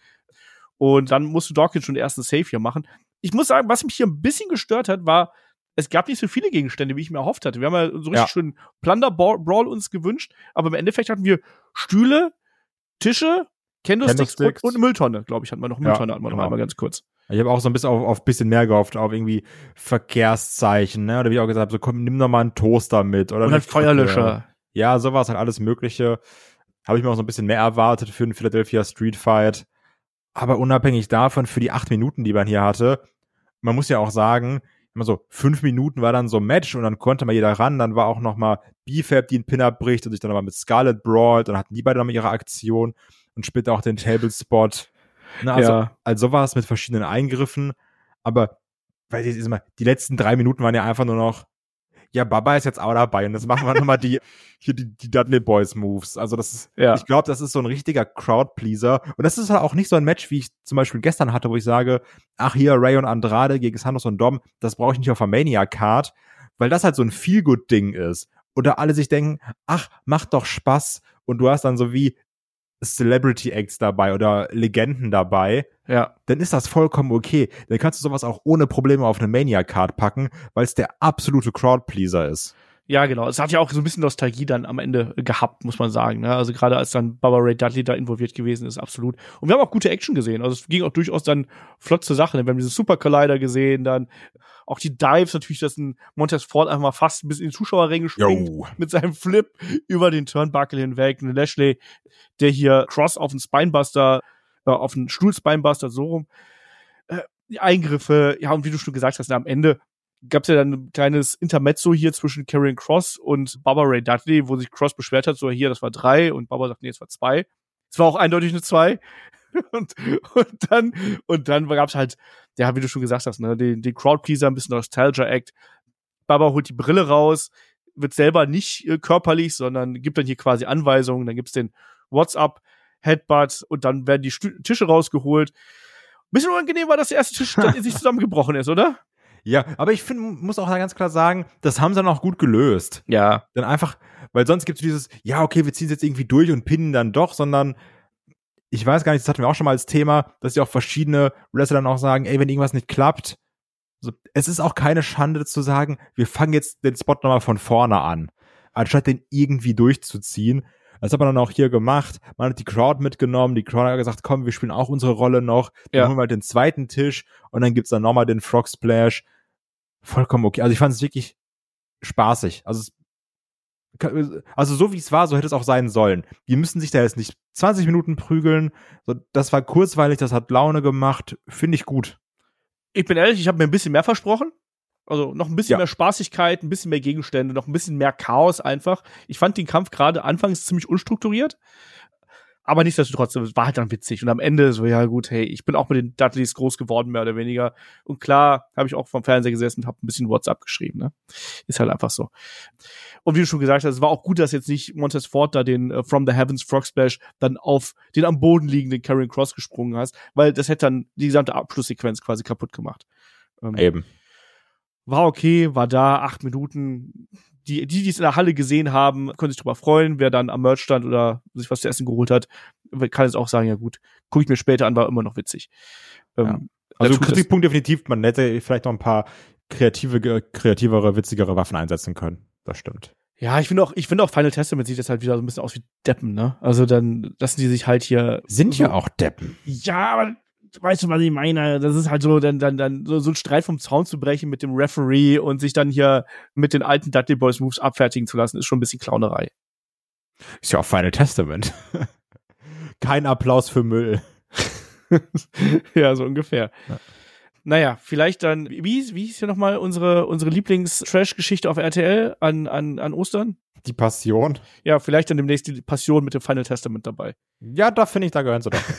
Und dann musste Dawkins schon den ersten Save hier machen. Ich muss sagen, was mich hier ein bisschen gestört hat, war, es gab nicht so viele Gegenstände, wie ich mir erhofft hatte. Wir haben ja so richtig ja. schön Plunder-Brawl uns gewünscht, aber im Endeffekt hatten wir Stühle, Tische, Kendo-Sticks und, und Mülltonne, glaube ich, hatten wir noch. Mülltonne ja, hatten wir genau. noch einmal ganz kurz. Ich habe auch so ein bisschen auf, auf bisschen mehr gehofft, auf irgendwie Verkehrszeichen, ne? Oder wie ich auch gesagt habe, so komm, nimm doch mal einen Toaster mit. Oder und ein Feuerlöscher. Ja, sowas, halt alles Mögliche. Habe ich mir auch so ein bisschen mehr erwartet für den Philadelphia Street Fight. Aber unabhängig davon, für die acht Minuten, die man hier hatte, man muss ja auch sagen, immer so fünf Minuten war dann so ein Match und dann konnte mal jeder ran, dann war auch noch mal B-Fab, die einen Pin-Up bricht und sich dann nochmal mit Scarlett brawlt, dann hatten die beide nochmal ihre Aktion und später auch den Table-Spot. Na, also, ja. also war es mit verschiedenen Eingriffen, aber weil ich, mal, die letzten drei Minuten waren ja einfach nur noch, ja, Bubba ist jetzt auch dabei und das machen wir nochmal die, hier die, die Dudley Boys Moves. Also das ist, ja. ich glaube, das ist so ein richtiger Crowd-Pleaser. Und das ist halt auch nicht so ein Match, wie ich zum Beispiel gestern hatte, wo ich sage, ach hier, Ray und Andrade gegen Santos und Dom, das brauche ich nicht auf der Mania-Card, weil das halt so ein Feel-Good-Ding ist. Und da alle sich denken, ach, macht doch Spaß. Und du hast dann so wie Celebrity-Acts dabei oder Legenden dabei, ja, dann ist das vollkommen okay. Dann kannst du sowas auch ohne Probleme auf eine Mania-Card packen, weil es der absolute Crowd-Pleaser ist. Ja, genau. Es hat ja auch so ein bisschen Nostalgie dann am Ende gehabt, muss man sagen. Ne? Also gerade als dann Bubba Ray Dudley da involviert gewesen ist, absolut. Und wir haben auch gute Action gesehen. Also es ging auch durchaus dann flott zur Sache. Wir haben diesen Super Collider gesehen, dann auch die Dives natürlich, dass ein Montez Ford einfach mal fast bis in die Zuschauerränge springt Yo. mit seinem Flip über den Turnbuckle hinweg. Und Lashley, der hier Cross auf den Spinebuster, äh, auf den Stuhl-Spinebuster, so rum. Äh, die Eingriffe, ja, und wie du schon gesagt hast, am Ende gab's ja dann ein kleines Intermezzo hier zwischen Karrion Kross und Bubba Ray Dudley, wo sich Kross beschwert hat, so hier, das war drei, und Bubba sagt, nee, es war zwei. Es war auch eindeutig eine zwei. und, und dann, und dann gab's halt, ja, wie du schon gesagt hast, ne, den, den Crowdpleaser, ein bisschen Nostalgia-Act. Bubba holt die Brille raus, wird selber nicht äh, körperlich, sondern gibt dann hier quasi Anweisungen, dann gibt's den WhatsApp-Headbutt und dann werden die St- Tische rausgeholt. Bisschen unangenehm war, dass der erste Tisch dann in sich zusammengebrochen ist, oder? Ja, aber ich finde, muss auch ganz klar sagen, das haben sie dann auch gut gelöst. Ja. Dann einfach, weil sonst gibt's dieses, ja, okay, wir ziehen es jetzt irgendwie durch und pinnen dann doch, sondern ich weiß gar nicht, das hatten wir auch schon mal als Thema, dass ja auch verschiedene Wrestler dann auch sagen, ey, wenn irgendwas nicht klappt, so, es ist auch keine Schande zu sagen, wir fangen jetzt den Spot nochmal von vorne an, anstatt den irgendwie durchzuziehen. Das hat man dann auch hier gemacht. Man hat die Crowd mitgenommen. Die Crowd hat gesagt, komm, wir spielen auch unsere Rolle noch. Dann Ja. holen wir halt den zweiten Tisch und dann gibt's dann nochmal den Frog Splash. Vollkommen okay. Also ich fand es wirklich spaßig. Also es, also so wie es war, so hätte es auch sein sollen. Die müssen sich da jetzt nicht zwanzig Minuten prügeln. So, das war kurzweilig, das hat Laune gemacht. Finde ich gut. Ich bin ehrlich, ich habe mir ein bisschen mehr versprochen. Also noch ein bisschen Ja. mehr Spaßigkeit, ein bisschen mehr Gegenstände, noch ein bisschen mehr Chaos einfach. Ich fand den Kampf gerade anfangs ziemlich unstrukturiert. Aber nichtsdestotrotz, es war halt dann witzig. Und am Ende so, ja gut, hey, ich bin auch mit den Dudleys groß geworden, mehr oder weniger. Und klar, habe ich auch vom Fernseher gesessen und habe ein bisschen WhatsApp geschrieben. Ne? Ist halt einfach so. Und wie du schon gesagt hast, es war auch gut, dass jetzt nicht Montez Ford da den uh, From the Heavens Frog Splash dann auf den am Boden liegenden Karrion Kross gesprungen hast, weil das hätte dann die gesamte Abschlusssequenz quasi kaputt gemacht. Ähm, Eben. War okay, war da, acht Minuten. Die, die, die es in der Halle gesehen haben, können sich drüber freuen. Wer dann am Merchstand oder sich was zu essen geholt hat, kann jetzt auch sagen, ja gut, gucke ich mir später an, war immer noch witzig. Ja. Ähm, Also da tut Kritikpunkt definitiv, man hätte vielleicht noch ein paar kreative, kreativere, witzigere Waffen einsetzen können. Das stimmt. Ja, ich finde auch, ich finde auch Final Testament sieht jetzt halt wieder so ein bisschen aus wie Deppen, ne? Also dann lassen die sich halt hier. Sind so, ja auch Deppen. Ja, aber weißt du, was ich meine? Das ist halt so, dann, dann, dann so, so ein Streit vom Zaun zu brechen mit dem Referee und sich dann hier mit den alten Dudley Boys Moves abfertigen zu lassen, ist schon ein bisschen Clownerei. Ist ja auch Final Testament. Kein Applaus für Müll. Ja, so ungefähr. Ja. Naja, vielleicht dann, wie, wie hieß hier nochmal unsere, unsere Lieblings-Trash-Geschichte auf R T L an, an, an Ostern? Die Passion. Ja, vielleicht dann demnächst die Passion mit dem Final Testament dabei. Ja, da finde ich, da gehören sie doch.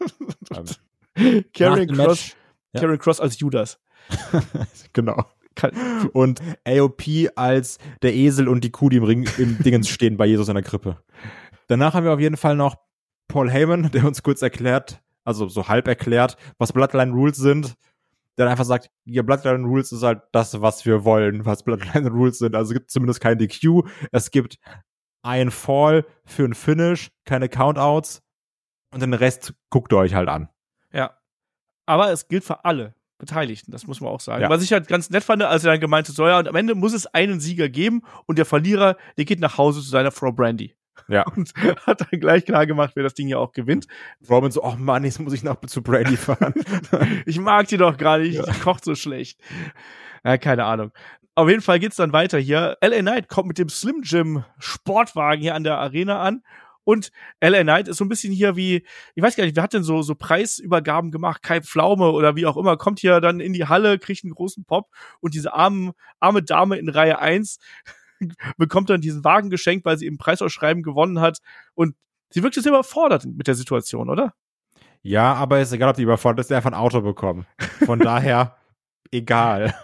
Karrion Nach dem Kross, Match. Ja. Karrion Kross als Judas. Genau. Kann, Und A O P als der Esel und die Kuh, die im Ring im Dingens stehen bei Jesus in der Krippe. Danach haben wir auf jeden Fall noch Paul Heyman, der uns kurz erklärt, also so halb erklärt, was Bloodline Rules sind. Der einfach sagt, ja, Bloodline Rules ist halt das, was wir wollen, was Bloodline Rules sind. Also es gibt zumindest kein D Q. Es gibt ein Fall für ein Finish, keine Countouts. Und den Rest guckt ihr euch halt an. ja. Aber es gilt für alle Beteiligten, das muss man auch sagen. Ja. Was ich halt ganz nett fand, als er dann gemeint hat, so ja, und am Ende muss es einen Sieger geben und der Verlierer, der geht nach Hause zu seiner Frau Brandy. Ja. Und hat dann gleich klar gemacht, wer das Ding ja auch gewinnt. Roman so, oh Mann, jetzt muss ich noch zu Brady fahren. Ich mag die doch gar nicht, Ja. die kocht so schlecht. Ja, keine Ahnung. Auf jeden Fall geht's dann weiter hier. L A Knight kommt mit dem Slim Jim Sportwagen hier an der Arena an. Und L A Knight ist so ein bisschen hier wie, ich weiß gar nicht, wer hat denn so, so Preisübergaben gemacht? Kai Pflaume oder wie auch immer, kommt hier dann in die Halle, kriegt einen großen Pop und diese arme, arme Dame in Reihe eins bekommt dann diesen Wagen geschenkt, weil sie im Preisausschreiben gewonnen hat. Und sie wirkt jetzt überfordert mit der Situation, oder? Ja, aber ist egal, ob die überfordert ist, die einfach ein Auto bekommen. Von daher, egal.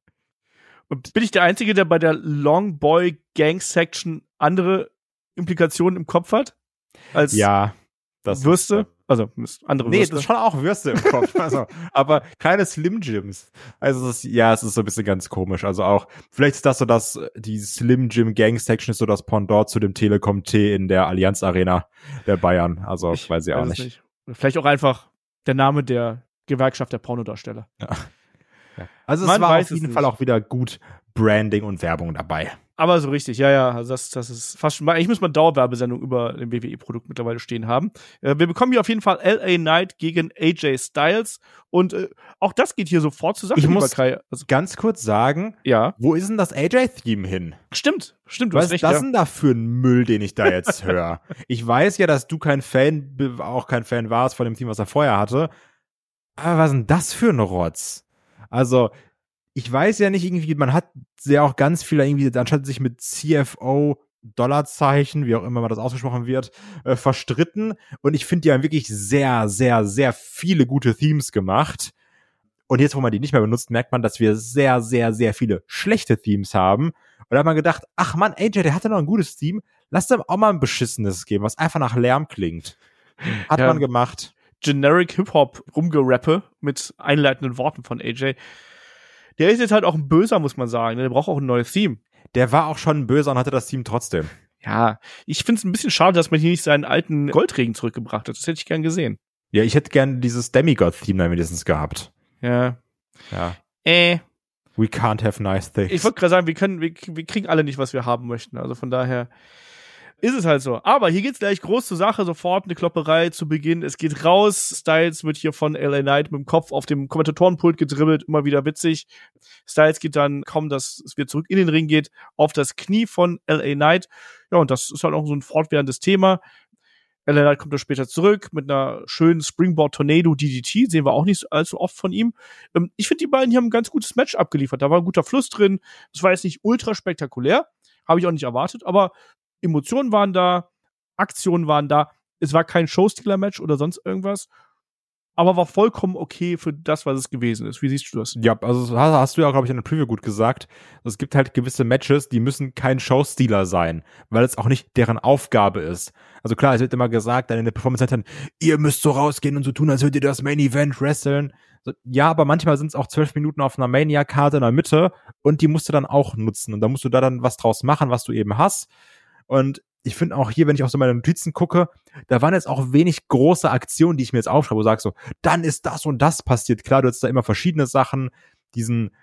Und bin ich der Einzige, der bei der Long Boy Gang Section andere Implikationen im Kopf hat? Als Ja. Das Würste? Ist, Also andere nee, Würste. das ist schon auch Würste im Kopf. Also, aber keine Slim Jims. Also das, ja, es ist so ein bisschen ganz komisch. Also auch, vielleicht ist das so, dass die Slim Jim Gang Section ist so das Pendant zu dem Telekom T in der Allianz Arena der Bayern. Also ich weiß ich auch es nicht. nicht. Vielleicht auch einfach der Name der Gewerkschaft der Pornodarsteller. Ja. Ja. Also es Man war weiß auf es jeden nicht. Fall auch wieder gut Branding und Werbung dabei. Aber so richtig, ja, ja, also das, das ist fast schon, eigentlich muss man Dauerwerbesendung über den W W E-Produkt mittlerweile stehen haben. Äh, wir bekommen hier auf jeden Fall L A Knight gegen A J Styles und äh, auch das geht hier sofort zusammen. Ich lieber muss Kai. Also, ganz kurz sagen, ja, wo ist denn das A J-Theme hin? stimmt, stimmt, du Was hast ist recht. das Ja. denn da für ein Müll, den ich da jetzt höre? Ich weiß ja, dass du kein Fan, auch kein Fan warst von dem Team, was er vorher hatte. Aber was ist denn das für ein Rotz? Also, ich weiß ja nicht irgendwie, man hat ja auch ganz viele irgendwie, anstatt sich mit C F O, Dollarzeichen, wie auch immer man das ausgesprochen wird, äh, verstritten. Und ich finde, die haben wirklich sehr, sehr, sehr viele gute Themes gemacht. Und jetzt, wo man die nicht mehr benutzt, merkt man, dass wir sehr, sehr, sehr viele schlechte Themes haben. Und da hat man gedacht, ach Mann, A J, der hatte noch ein gutes Theme. Lass dem auch mal ein beschissenes geben, was einfach nach Lärm klingt. Hat Ja. man gemacht. Generic Hip-Hop rumgerappe mit einleitenden Worten von A J. Der ist jetzt halt auch ein Böser, muss man sagen. Der braucht auch ein neues Theme. Der war auch schon böse und hatte das Team trotzdem. Ja, ich find's ein bisschen schade, dass man hier nicht seinen alten Goldregen zurückgebracht hat. Das hätte ich gern gesehen. Ja, ich hätte gern dieses Demigod-Theme dann wenigstens gehabt. Ja. Ja. Äh. We can't have nice things. Ich wollte gerade sagen, wir können, wir, wir kriegen alle nicht, was wir haben möchten. Also von daher ist es halt so. Aber hier geht's gleich groß zur Sache, sofort eine Klopperei zu Beginn. Es geht raus. Styles wird hier von L A Knight mit dem Kopf auf dem Kommentatorenpult gedribbelt. Immer wieder witzig. Styles geht dann, kaum dass es wieder zurück in den Ring geht, auf das Knie von L A Knight. Ja, und das ist halt auch so ein fortwährendes Thema. L A Knight kommt dann später zurück mit einer schönen Springboard Tornado D D T. Sehen wir auch nicht allzu oft von ihm. Ähm, ich finde, die beiden hier haben ein ganz gutes Match abgeliefert. Da war ein guter Fluss drin. Das war jetzt nicht ultra spektakulär. Habe ich auch nicht erwartet. Aber Emotionen waren da. Aktionen waren da. Es war kein Showstealer-Match oder sonst irgendwas. Aber war vollkommen okay für das, was es gewesen ist. Wie siehst du das? Ja, also hast, hast du ja, glaube ich, in der Preview gut gesagt. Es gibt halt gewisse Matches, die müssen kein Showstealer sein, weil es auch nicht deren Aufgabe ist. Also klar, es wird immer gesagt, dann in der Performance Center, ihr müsst so rausgehen und so tun, als würdet ihr das Main Event wresteln. So, ja, aber manchmal sind es auch zwölf Minuten auf einer Mania-Karte in der Mitte und die musst du dann auch nutzen. Und da musst du da dann was draus machen, was du eben hast. Und ich finde auch hier, wenn ich auch so meine Notizen gucke, da waren jetzt auch wenig große Aktionen, die ich mir jetzt aufschreibe, wo ich sage so, dann ist das und das passiert. Klar, du hast da immer verschiedene Sachen, diesen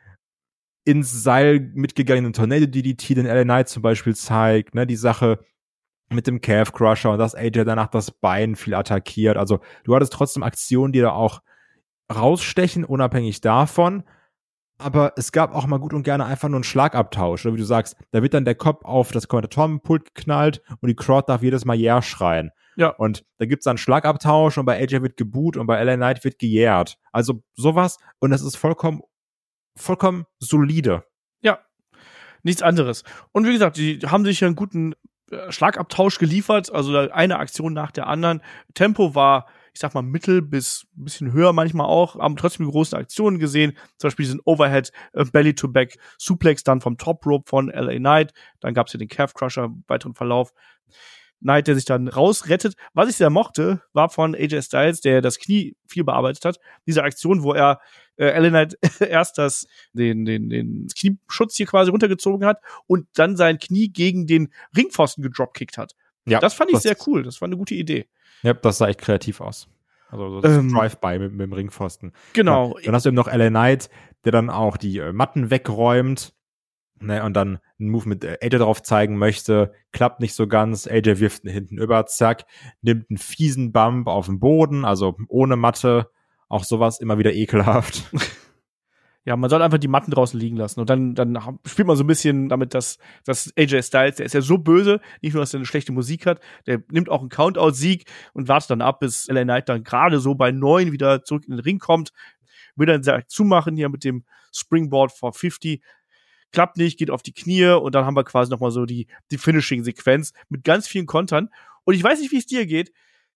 ins Seil mitgegangenen Tornado-D D T, den L A Knight zum Beispiel zeigt, ne, die Sache mit dem Calf Crusher und dass A J danach das Bein viel attackiert. Also du hattest trotzdem Aktionen, die da auch rausstechen, unabhängig davon. Aber es gab auch mal gut und gerne einfach nur einen Schlagabtausch. Oder wie du sagst, da wird dann der Kopf auf das Kommentatorenpult geknallt und die Crowd darf jedes Mal Yeah schreien. Ja. Und da gibt's dann einen Schlagabtausch und bei A J wird geboot und bei L A Knight wird gejährt. Also sowas und das ist vollkommen, vollkommen solide. Ja, nichts anderes. Und wie gesagt, die haben sich ja einen guten äh, Schlagabtausch geliefert, also eine Aktion nach der anderen. Tempo war, ich sag mal, mittel bis ein bisschen höher manchmal auch, haben trotzdem große Aktionen gesehen, zum Beispiel diesen Overhead äh, Belly-to-Back Suplex dann vom Top Rope von L A Knight, dann gab's ja den Calf Crusher im weiteren Verlauf. Knight, der sich dann rausrettet. Was ich sehr mochte, war von A J Styles, der das Knie viel bearbeitet hat. Diese Aktion, wo er äh, L A Knight erst das, den, den, den Knieschutz hier quasi runtergezogen hat und dann sein Knie gegen den Ringpfosten gedropkickt hat. Ja, das fand ich das sehr cool. Das war eine gute Idee. Ja, das sah echt kreativ aus. Also so das Ähm, Drive-By mit, mit dem Ringpfosten. Genau. Ja, dann hast du eben noch L A Knight, der dann auch die äh, Matten wegräumt. Ne, und dann einen Move mit A J drauf zeigen möchte, klappt nicht so ganz, A J wirft ihn hinten über, zack, nimmt einen fiesen Bump auf den Boden, also ohne Matte, auch sowas immer wieder ekelhaft. Ja, man soll einfach die Matten draußen liegen lassen und dann, dann spielt man so ein bisschen damit, dass, dass A J Styles, der ist ja so böse, nicht nur, dass er eine schlechte Musik hat, der nimmt auch einen Countout-Sieg und wartet dann ab, bis L A Knight dann gerade so bei neun wieder zurück in den Ring kommt, will dann sagt, zumachen hier mit dem Springboard for fifty, klappt nicht, geht auf die Knie und dann haben wir quasi nochmal so die, die Finishing-Sequenz mit ganz vielen Kontern. Und ich weiß nicht, wie es dir geht.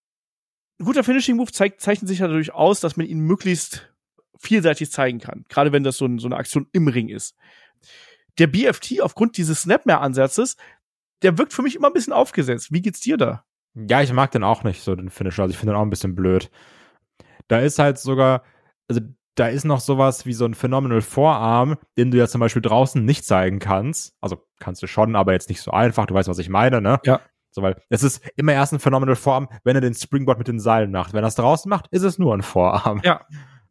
Ein guter Finishing-Move zeigt, zeichnet sich dadurch aus, dass man ihn möglichst vielseitig zeigen kann. Gerade wenn das so, ein, so eine Aktion im Ring ist. Der B F T aufgrund dieses Snapmare-Ansatzes, der wirkt für mich immer ein bisschen aufgesetzt. Wie geht's dir da? Ja, ich mag den auch nicht, so den Finisher. Also ich finde den auch ein bisschen blöd. Da ist halt sogar, also da ist noch sowas wie so ein Phenomenal Forearm, den du ja zum Beispiel draußen nicht zeigen kannst. Also kannst du schon, aber jetzt nicht so einfach. Du weißt, was ich meine, ne? Ja. So, weil es ist immer erst ein Phenomenal Forearm, wenn er den Springboard mit den Seilen macht. Wenn er es draußen macht, ist es nur ein Forearm. Ja.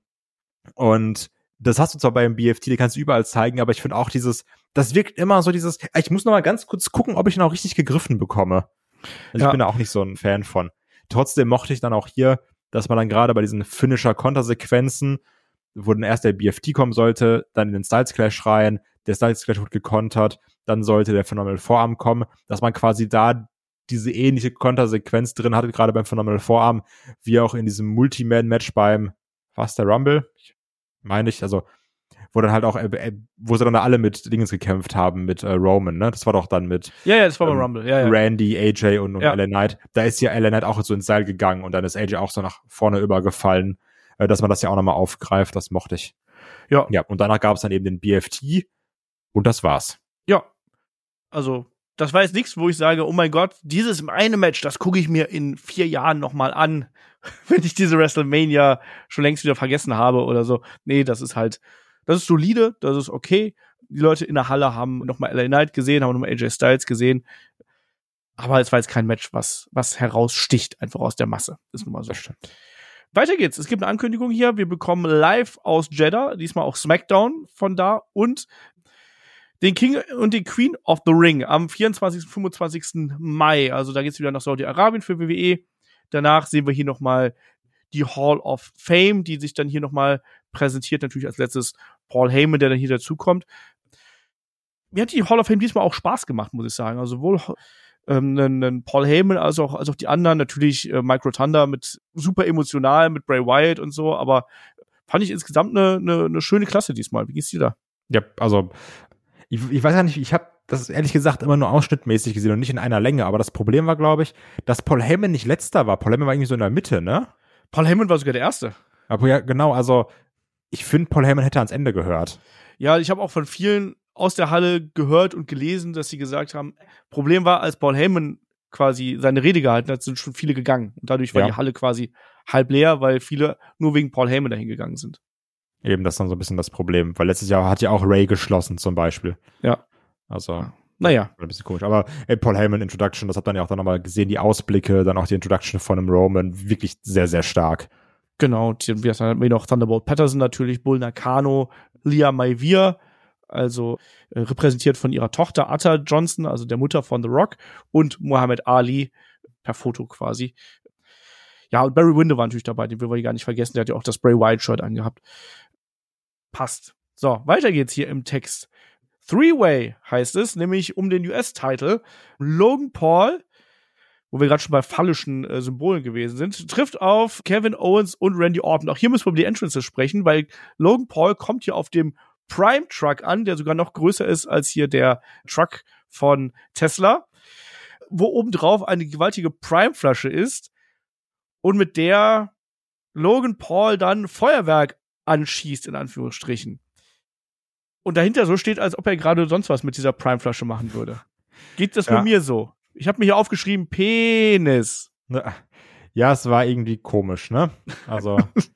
Und das hast du zwar beim B F T, den kannst du überall zeigen, aber ich finde auch dieses, das wirkt immer so dieses, ich muss noch mal ganz kurz gucken, ob ich ihn auch richtig gegriffen bekomme. Also ja. Ich bin da auch nicht so ein Fan von. Trotzdem mochte ich dann auch hier, dass man dann gerade bei diesen Finisher-Kontersequenzen, wo dann erst der B F T kommen sollte, dann in den Styles Clash rein, der Styles Clash wird gekontert, dann sollte der Phenomenal Forearm kommen, dass man quasi da diese ähnliche Kontersequenz drin hatte, gerade beim Phenomenal Forearm, wie auch in diesem Multi-Man-Match beim, was, der Rumble? Meine ich, also, wo dann halt auch, äh, wo sie dann alle mit Dingens gekämpft haben, mit äh, Roman, ne? Das war doch dann mit ja, ja, das war ähm, beim Rumble, ja, ja. Randy, A J und, und ja. L A Knight. Da ist ja L A Knight auch so ins Seil gegangen und dann ist A J auch so nach vorne übergefallen, äh, dass man das ja auch nochmal aufgreift, das mochte ich. Ja. Ja, und danach gab es dann eben den B F T und das war's. Ja, also das war jetzt nichts, wo ich sage, oh mein Gott, dieses eine Match, das gucke ich mir in vier Jahren nochmal an, wenn ich diese WrestleMania schon längst wieder vergessen habe oder so. Nee, das ist halt, das ist solide, das ist okay. Die Leute in der Halle haben nochmal L A Knight gesehen, haben nochmal A J Styles gesehen. Aber es war jetzt kein Match, was, was heraussticht, einfach aus der Masse. Ist nun mal so. Das stimmt. Weiter geht's. Es gibt eine Ankündigung hier. Wir bekommen live aus Jeddah, diesmal auch SmackDown von da und den King und den Queen of the Ring am vierundzwanzigsten und fünfundzwanzigsten Mai. Also da geht's wieder nach Saudi-Arabien für W W E. Danach sehen wir hier nochmal die Hall of Fame, die sich dann hier nochmal präsentiert. Natürlich als letztes Paul Heyman, der dann hier dazukommt. Mir hat die Hall of Fame diesmal auch Spaß gemacht, muss ich sagen. Also sowohl ähm, einen Paul Heyman als auch, als auch die anderen. Natürlich äh, Mike Rotunda mit super emotional, mit Bray Wyatt und so. Aber fand ich insgesamt eine, eine, eine schöne Klasse diesmal. Wie geht's dir da? Ja, also ich, ich weiß gar nicht, ich habe das ehrlich gesagt immer nur ausschnittmäßig gesehen und nicht in einer Länge. Aber das Problem war, glaube ich, dass Paul Heyman nicht letzter war. Paul Heyman war irgendwie so in der Mitte, ne? Paul Heyman war sogar der Erste. Aber ja, genau, also ich finde, Paul Heyman hätte ans Ende gehört. Ja, ich habe auch von vielen aus der Halle gehört und gelesen, dass sie gesagt haben, Problem war, als Paul Heyman quasi seine Rede gehalten hat, sind schon viele gegangen. Und dadurch war Ja. die Halle quasi halb leer, weil viele nur wegen Paul Heyman dahin gegangen sind. Eben, das ist dann so ein bisschen das Problem. Weil letztes Jahr hat ja auch Ray geschlossen zum Beispiel. Ja. Also, Naja. ein bisschen komisch. Aber ey, Paul Heyman Introduction, das hat man ja auch dann nochmal gesehen, die Ausblicke, dann auch die Introduction von einem Roman, wirklich sehr, sehr stark. Genau, die- wir haben noch Thunderbolt Patterson natürlich, Bull Nakano, Leah Maivia, also äh, repräsentiert von ihrer Tochter Atta Johnson, also der Mutter von The Rock, und Muhammad Ali per Foto quasi. Ja, und Barry Windham war natürlich dabei, den will wir gar nicht vergessen, der hat ja auch das Bray Wyatt-Shirt angehabt. Passt. So, weiter geht's hier im Text. Three-Way heißt es, nämlich um den U S-Title. Logan Paul, wo wir gerade schon bei phallischen äh, Symbolen gewesen sind, trifft auf Kevin Owens und Randy Orton. Auch hier müssen wir über die Entrances sprechen, weil Logan Paul kommt hier auf dem Prime Truck an, der sogar noch größer ist als hier der Truck von Tesla, wo obendrauf eine gewaltige Prime-Flasche ist und mit der Logan Paul dann Feuerwerk anschießt, in Anführungsstrichen. Und dahinter so steht, als ob er gerade sonst was mit dieser Prime-Flasche machen würde. Geht das Ja. nur mir so? Ich habe mir hier aufgeschrieben, Penis. Ja, es war irgendwie komisch, ne? Also,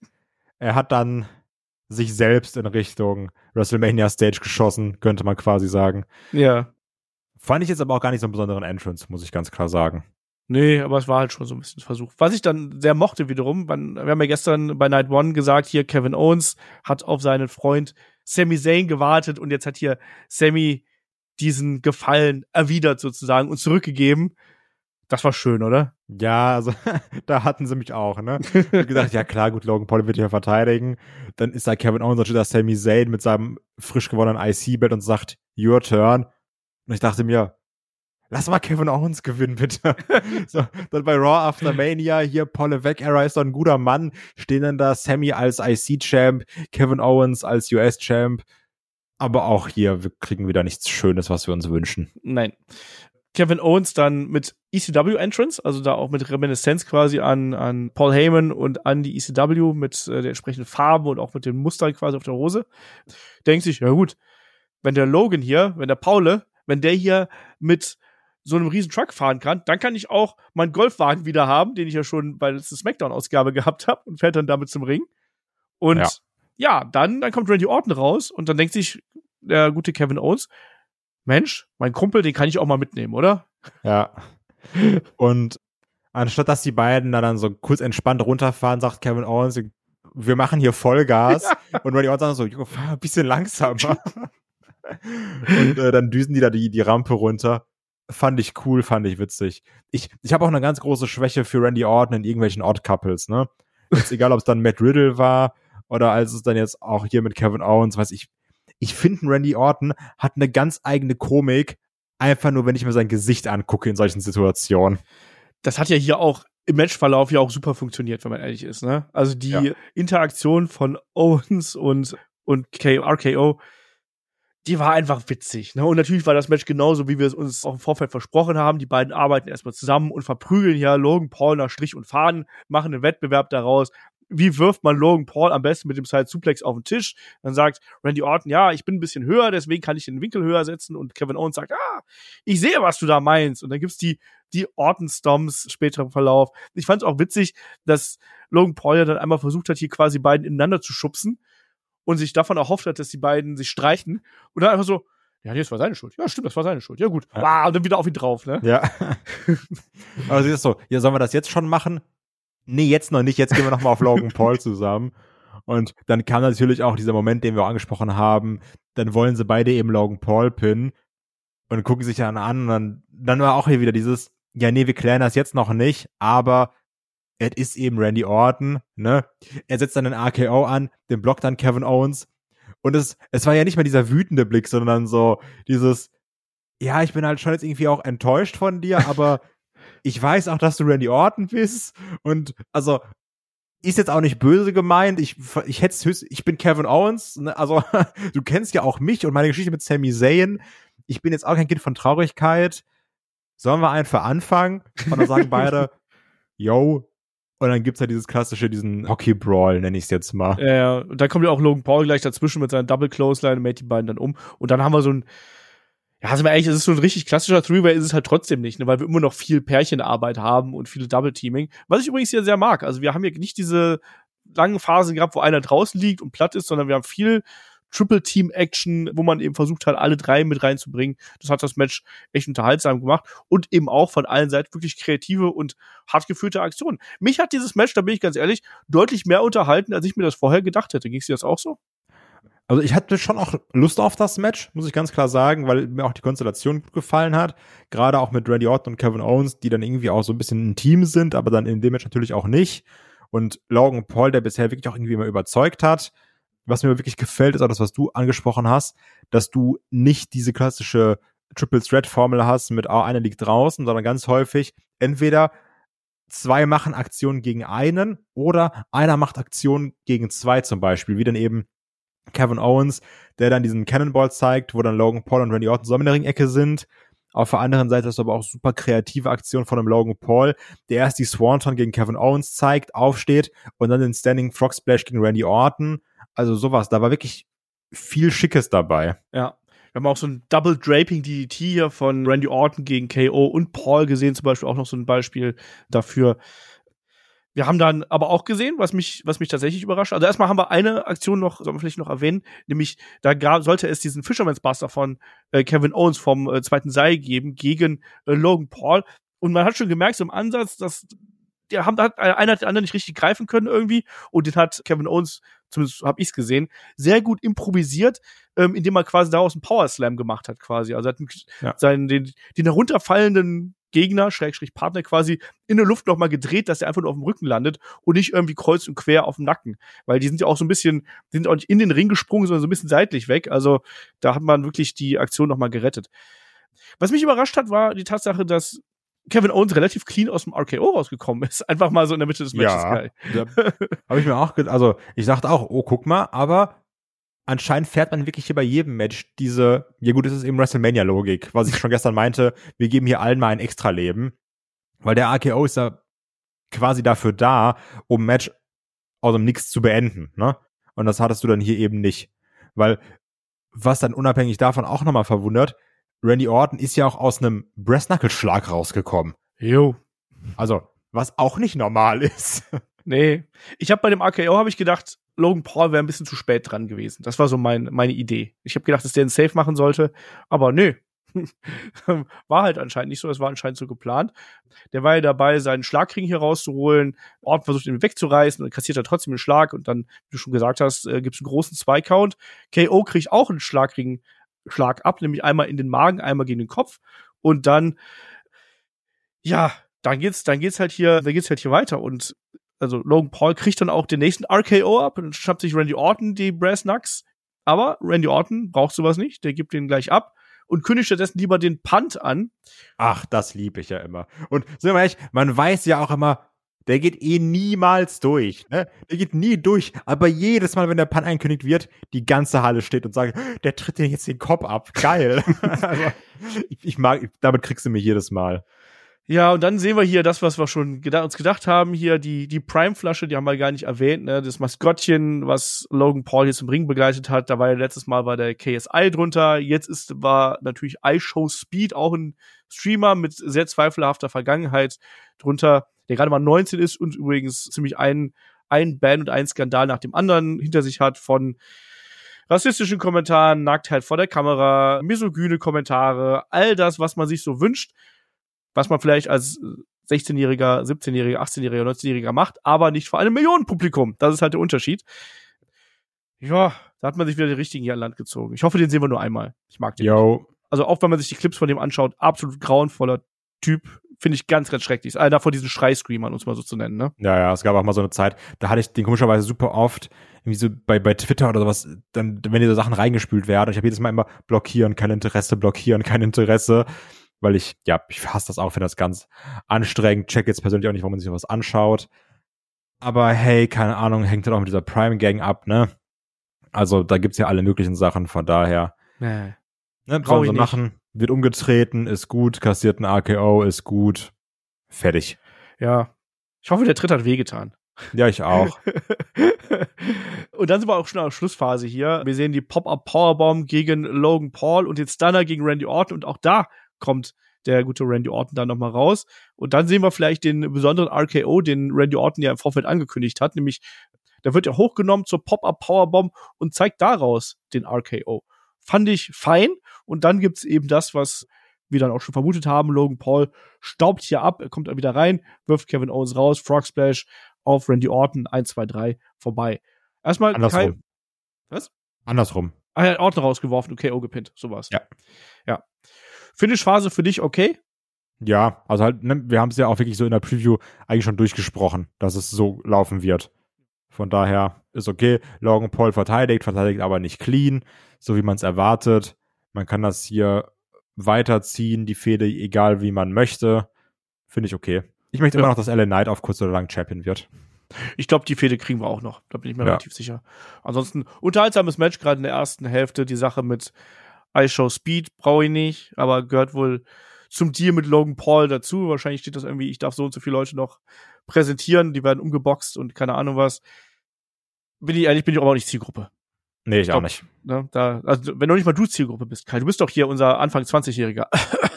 er hat dann sich selbst in Richtung WrestleMania Stage geschossen, könnte man quasi sagen. Ja. Fand ich jetzt aber auch gar nicht so einen besonderen Entrance, muss ich ganz klar sagen. Nee, aber es war halt schon so ein bisschen Versuch. Was ich dann sehr mochte wiederum, man, wir haben ja gestern bei Night One gesagt, hier Kevin Owens hat auf seinen Freund Sami Zayn gewartet und jetzt hat hier Sami diesen Gefallen erwidert sozusagen und zurückgegeben. Das war schön, oder? Ja, also da hatten sie mich auch, ne? Ich hab gedacht, ja klar, gut, Logan Paul wird hier verteidigen. Dann ist da Kevin Owens und steht da Sami Zayn mit seinem frisch gewonnenen I C-Belt und sagt, your turn. Und ich dachte mir, lass mal Kevin Owens gewinnen, bitte. So, dann bei Raw After Mania, hier Paul Levesque-Era ist doch ein guter Mann. Stehen dann da Sami als I C-Champ, Kevin Owens als U S-Champ. Aber auch hier, wir kriegen wieder nichts Schönes, was wir uns wünschen. Nein. Kevin Owens dann mit E C W-Entrance, also da auch mit Reminiszenz quasi an, an Paul Heyman und an die E C W mit äh, der entsprechenden Farbe und auch mit den Mustern quasi auf der Hose. Denkt sich, ja gut, wenn der Logan hier, wenn der Paule, wenn der hier mit so einem riesen Truck fahren kann, dann kann ich auch meinen Golfwagen wieder haben, den ich ja schon bei der letzten Smackdown-Ausgabe gehabt habe und fährt dann damit zum Ring. Und ja, ja dann, dann kommt Randy Orton raus und dann denkt sich der gute Kevin Owens, Mensch, mein Kumpel, den kann ich auch mal mitnehmen, oder? Ja. Und anstatt dass die beiden da dann so kurz entspannt runterfahren, sagt Kevin Owens, wir machen hier Vollgas. Ja. Und Randy Orton sagt so, Junge, fahr ein bisschen langsamer. Und äh, dann düsen die da die, die Rampe runter. Fand ich cool, fand ich witzig. Ich, ich habe auch eine ganz große Schwäche für Randy Orton in irgendwelchen Odd-Couples, ne? Jetzt egal, ob es dann Matt Riddle war oder als es dann jetzt auch hier mit Kevin Owens, weiß ich, ich finde, Randy Orton hat eine ganz eigene Komik, einfach nur, wenn ich mir sein Gesicht angucke in solchen Situationen. Das hat ja hier auch im Matchverlauf ja auch super funktioniert, wenn man ehrlich ist, ne? Also die ja. Interaktion von Owens und, und R K O, die war einfach witzig, ne? Und natürlich war das Match genauso, wie wir es uns auch im Vorfeld versprochen haben. Die beiden arbeiten erstmal zusammen und verprügeln ja Logan Paul nach Strich und Faden, machen einen Wettbewerb daraus. Wie wirft man Logan Paul am besten mit dem Side Suplex auf den Tisch? Dann sagt Randy Orton, ja, ich bin ein bisschen höher, deswegen kann ich den Winkel höher setzen. Und Kevin Owens sagt, ah, ich sehe, was du da meinst. Und dann gibt's die, die Orton-Stomps später im Verlauf. Ich fand's auch witzig, dass Logan Paul ja dann einmal versucht hat, hier quasi beiden ineinander zu schubsen und sich davon erhofft hat, dass die beiden sich streichen. Und dann einfach so, Ja, nee, das war seine Schuld. Ja, stimmt, das war seine Schuld. Ja, gut. Ja. Wow, und dann wieder auf ihn drauf, ne? Ja. Aber sie ist so, ja, sollen wir das jetzt schon machen? Nee, jetzt noch nicht. Jetzt gehen wir noch mal auf Logan Paul zusammen. Und dann kam natürlich auch dieser Moment, den wir auch angesprochen haben. Dann wollen sie beide eben Logan Paul pinnen und gucken sich dann an. Und dann, dann war auch hier wieder dieses, ja, nee, wir klären das jetzt noch nicht, aber es ist eben Randy Orton, ne? Er setzt dann einen R K O an, den blockt dann Kevin Owens. Und es, es war ja nicht mehr dieser wütende Blick, sondern so dieses, ja, ich bin halt schon jetzt irgendwie auch enttäuscht von dir, aber ich weiß auch, dass du Randy Orton bist. Und also ist jetzt auch nicht böse gemeint. Ich, ich hätte höchst, ich bin Kevin Owens, ne? Also du kennst ja auch mich und meine Geschichte mit Sami Zayn. Ich bin jetzt auch kein Kind von Traurigkeit. Sollen wir einfach anfangen? Und dann sagen beide, yo. Und dann gibt's ja dieses klassische, diesen Hockey-Brawl, nenne ich es jetzt mal. Ja, ja. Und dann kommt ja auch Logan Paul gleich dazwischen mit seiner Double Clothesline und mäht die beiden dann um. Und dann haben wir so ein, ja, sind wir ehrlich, es ist so ein richtig klassischer Three-Way, ist es halt trotzdem nicht, ne, weil wir immer noch viel Pärchenarbeit haben und viele Double-Teaming. Was ich übrigens hier sehr mag. Also wir haben hier nicht diese langen Phasen gehabt, wo einer draußen liegt und platt ist, sondern wir haben viel Triple-Team-Action, wo man eben versucht hat, alle drei mit reinzubringen. Das hat das Match echt unterhaltsam gemacht und eben auch von allen Seiten wirklich kreative und hart geführte Aktionen. Mich hat dieses Match, da bin ich ganz ehrlich, deutlich mehr unterhalten, als ich mir das vorher gedacht hätte. Ging es dir das auch so? Also ich hatte schon auch Lust auf das Match, muss ich ganz klar sagen, weil mir auch die Konstellation gut gefallen hat. Gerade auch mit Randy Orton und Kevin Owens, die dann irgendwie auch so ein bisschen ein Team sind, aber dann in dem Match natürlich auch nicht. Und Logan Paul, der bisher wirklich auch irgendwie immer überzeugt hat. Was mir wirklich gefällt, ist auch das, was du angesprochen hast, dass du nicht diese klassische Triple Threat Formel hast mit, oh, einer liegt draußen, sondern ganz häufig entweder zwei machen Aktionen gegen einen oder einer macht Aktionen gegen zwei zum Beispiel, wie dann eben Kevin Owens, der dann diesen Cannonball zeigt, wo dann Logan Paul und Randy Orton zusammen in der Ringecke sind. Auf der anderen Seite hast du aber auch super kreative Aktionen von einem Logan Paul, der erst die Swanton gegen Kevin Owens zeigt, aufsteht und dann den Standing Frog Splash gegen Randy Orton. Also sowas, da war wirklich viel Schickes dabei. Ja. Wir haben auch so ein Double Draping D D T hier von Randy Orton gegen K O und Paul gesehen, zum Beispiel auch noch so ein Beispiel dafür. Wir haben dann aber auch gesehen, was mich, was mich tatsächlich überrascht. Also erstmal haben wir eine Aktion noch, sollen wir vielleicht noch erwähnen, nämlich da gab, sollte es diesen Fisherman's Buster von äh, Kevin Owens vom äh, zweiten Seil geben gegen äh, Logan Paul. Und man hat schon gemerkt, so im Ansatz, dass der haben, hat, einer hat den anderen nicht richtig greifen können irgendwie. Und den hat Kevin Owens, zumindest habe ich es gesehen, sehr gut improvisiert, ähm, indem er quasi daraus einen Power Slam gemacht hat quasi. Also er hat ja. seinen, den, den herunterfallenden Gegner, Schrägstrich Partner quasi in der Luft nochmal gedreht, dass er einfach nur auf dem Rücken landet und nicht irgendwie kreuz und quer auf dem Nacken. Weil die sind ja auch so ein bisschen, die sind auch nicht in den Ring gesprungen, sondern so ein bisschen seitlich weg. Also da hat man wirklich die Aktion nochmal gerettet. Was mich überrascht hat, war die Tatsache, dass Kevin Owens relativ clean aus dem R K O rausgekommen ist. Einfach mal so in der Mitte des Matches. Ja, geil. Habe ich mir auch gedacht, also ich dachte auch, oh, guck mal, aber anscheinend fährt man wirklich hier bei jedem Match diese, ja gut, das ist eben WrestleMania-Logik, was ich schon gestern meinte, wir geben hier allen mal ein Extra-Leben, weil der R K O ist ja quasi dafür da, um ein Match aus dem Nix zu beenden, ne? Und das hattest du dann hier eben nicht. Weil, was dann unabhängig davon auch nochmal verwundert, Randy Orton ist ja auch aus einem Breast-Knuckle-Schlag rausgekommen. Jo. Also, was auch nicht normal ist. Nee. Ich habe bei dem R K O habe ich gedacht, Logan Paul wäre ein bisschen zu spät dran gewesen. Das war so mein, meine Idee. Ich habe gedacht, dass der einen Safe machen sollte, aber nö. War halt anscheinend nicht so, es war anscheinend so geplant. Der war ja dabei, seinen Schlagring hier rauszuholen. Orton versucht ihn wegzureißen und kassiert er trotzdem einen Schlag und dann, wie du schon gesagt hast, äh, gibt es einen großen Zwei-Count. K O kriegt auch einen Schlagring-Schlag ab, nämlich einmal in den Magen, einmal gegen den Kopf und dann, ja, dann geht's, dann geht's halt hier, dann geht's halt hier weiter und also Logan Paul kriegt dann auch den nächsten R K O ab und schnappt sich Randy Orton die Brass Knucks. Aber Randy Orton braucht sowas nicht, der gibt den gleich ab und kündigt stattdessen lieber den Punt an. Ach, das lieb ich ja immer. Und sind wir ehrlich, man weiß ja auch immer, der geht eh niemals durch. Ne? Der geht nie durch. Aber jedes Mal, wenn der Punt angekündigt wird, die ganze Halle steht und sagt, der tritt dir jetzt den Kopf ab. Geil. Also, ich, ich mag, damit kriegst du mich jedes Mal. Ja, und dann sehen wir hier das, was wir schon geda- uns gedacht haben, hier die die Prime-Flasche, die haben wir gar nicht erwähnt, ne, das Maskottchen, was Logan Paul hier zum Ring begleitet hat, da war ja letztes Mal war der K S I drunter, jetzt ist war natürlich iShow Speed, auch ein Streamer mit sehr zweifelhafter Vergangenheit drunter, der gerade mal neunzehn ist und übrigens ziemlich ein ein Ban und ein Skandal nach dem anderen hinter sich hat, von rassistischen Kommentaren, Nacktheit vor der Kamera, misogyne Kommentare, all das, was man sich so wünscht, was man vielleicht als sechzehnjähriger, siebzehnjähriger, achtzehnjähriger, neunzehnjähriger macht, aber nicht vor einem Millionenpublikum. Das ist halt der Unterschied. Ja, da hat man sich wieder den richtigen hier an Land gezogen. Ich hoffe, den sehen wir nur einmal. Ich mag den. Yo. Nicht. Also auch wenn man sich die Clips von dem anschaut, absolut grauenvoller Typ. Finde ich ganz, ganz schrecklich. Ist einer von diesen Schrei-Screamern, um es mal so zu nennen, ne? Ja, ja, es gab auch mal so eine Zeit, da hatte ich den komischerweise super oft, irgendwie so bei, bei Twitter oder sowas, dann, wenn diese Sachen reingespült werden, und ich habe jedes Mal immer blockieren, kein Interesse, blockieren, kein Interesse, weil ich, ja, ich hasse das auch, finde das ganz anstrengend, check jetzt persönlich auch nicht, warum man sich sowas anschaut. Aber hey, keine Ahnung, hängt dann auch mit dieser Prime-Gang ab, ne? Also, da gibt's ja alle möglichen Sachen, von daher. Nee. Ne, sollen sie machen, wird umgetreten, ist gut, kassiert ein R K O, ist gut, fertig. Ja. Ich hoffe, der Tritt hat wehgetan. Ja, ich auch. Und dann sind wir auch schon in der Schlussphase hier. Wir sehen die Pop-Up Powerbomb gegen Logan Paul und den Stunner gegen Randy Orton. Und auch da kommt der gute Randy Orton dann nochmal raus. Und dann sehen wir vielleicht den besonderen R K O, den Randy Orton ja im Vorfeld angekündigt hat. Nämlich, da wird er hochgenommen zur Pop-Up Powerbomb und zeigt daraus den R K O. Fand ich fein. Und dann gibt's eben das, was wir dann auch schon vermutet haben. Logan Paul staubt hier ab, er kommt wieder rein, wirft Kevin Owens raus, Frog Splash auf Randy Orton, eins, zwei, drei, vorbei. Erstmal Andersrum. Kai, was? Andersrum. Ah, er hat Orton rausgeworfen und K O gepinnt, sowas. Ja. Ja. Finish-Phase für dich okay? Ja, also halt, ne, wir haben es ja auch wirklich so in der Preview eigentlich schon durchgesprochen, dass es so laufen wird. Von daher ist okay. Logan Paul verteidigt, verteidigt aber nicht clean, so wie man es erwartet. Man kann das hier weiterziehen, die Fehde, egal wie man möchte. Finde ich okay. Ich möchte ja. immer noch, dass L A Knight auf kurz oder lang Champion wird. Ich glaube, die Fehde kriegen wir auch noch. Da bin ich mir ja. relativ sicher. Ansonsten, unterhaltsames Match, gerade in der ersten Hälfte. Die Sache mit iShow Speed brauche ich nicht, aber gehört wohl zum Deal mit Logan Paul dazu. Wahrscheinlich steht das irgendwie, ich darf so und so viele Leute noch präsentieren. Die werden umgeboxt und keine Ahnung was. Bin ich ehrlich, bin ich aber auch nicht Zielgruppe. Nee, ich, ich auch nicht. Ne, da, also, wenn du nicht mal du Zielgruppe bist, Kai, du bist doch hier unser Anfang zwanzigjähriger.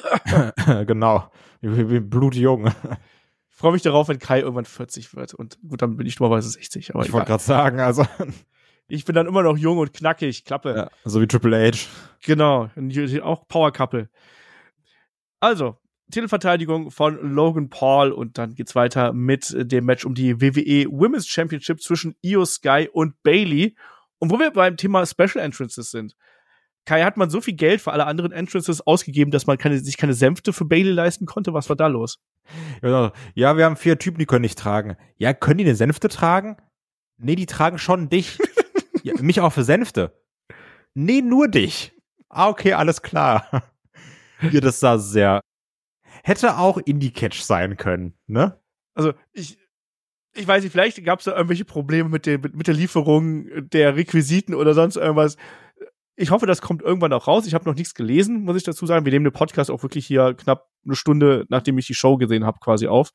Genau. Ich bin blutjung. Ich freue mich darauf, wenn Kai irgendwann vierzig wird. Und gut, dann bin ich normalerweise sechzig. Aber ich wollte gerade sagen, also. Ich bin dann immer noch jung und knackig, Klappe. Ja, so wie Triple H. Genau, auch Power Couple. Also, Titelverteidigung von Logan Paul und dann geht's weiter mit dem Match um die W W E Women's Championship zwischen Io Sky und Bayley. Und wo wir beim Thema Special Entrances sind. Kai, hat man so viel Geld für alle anderen Entrances ausgegeben, dass man keine, sich keine Sänfte für Bayley leisten konnte? Was war da los? Ja, wir haben vier Typen, die können nicht tragen. Ja, können die eine Sänfte tragen? Nee, die tragen schon dich. Ja, mich auch für Sänfte. Nee, nur dich. Ah, okay, alles klar. Ja, das sah sehr... Hätte auch Indie-Catch sein können, ne? Also, ich... Ich weiß nicht, vielleicht gab es da irgendwelche Probleme mit, dem, mit der Lieferung der Requisiten oder sonst irgendwas. Ich hoffe, das kommt irgendwann auch raus. Ich habe noch nichts gelesen, muss ich dazu sagen. Wir nehmen den Podcast auch wirklich hier knapp eine Stunde, nachdem ich die Show gesehen habe, quasi auf.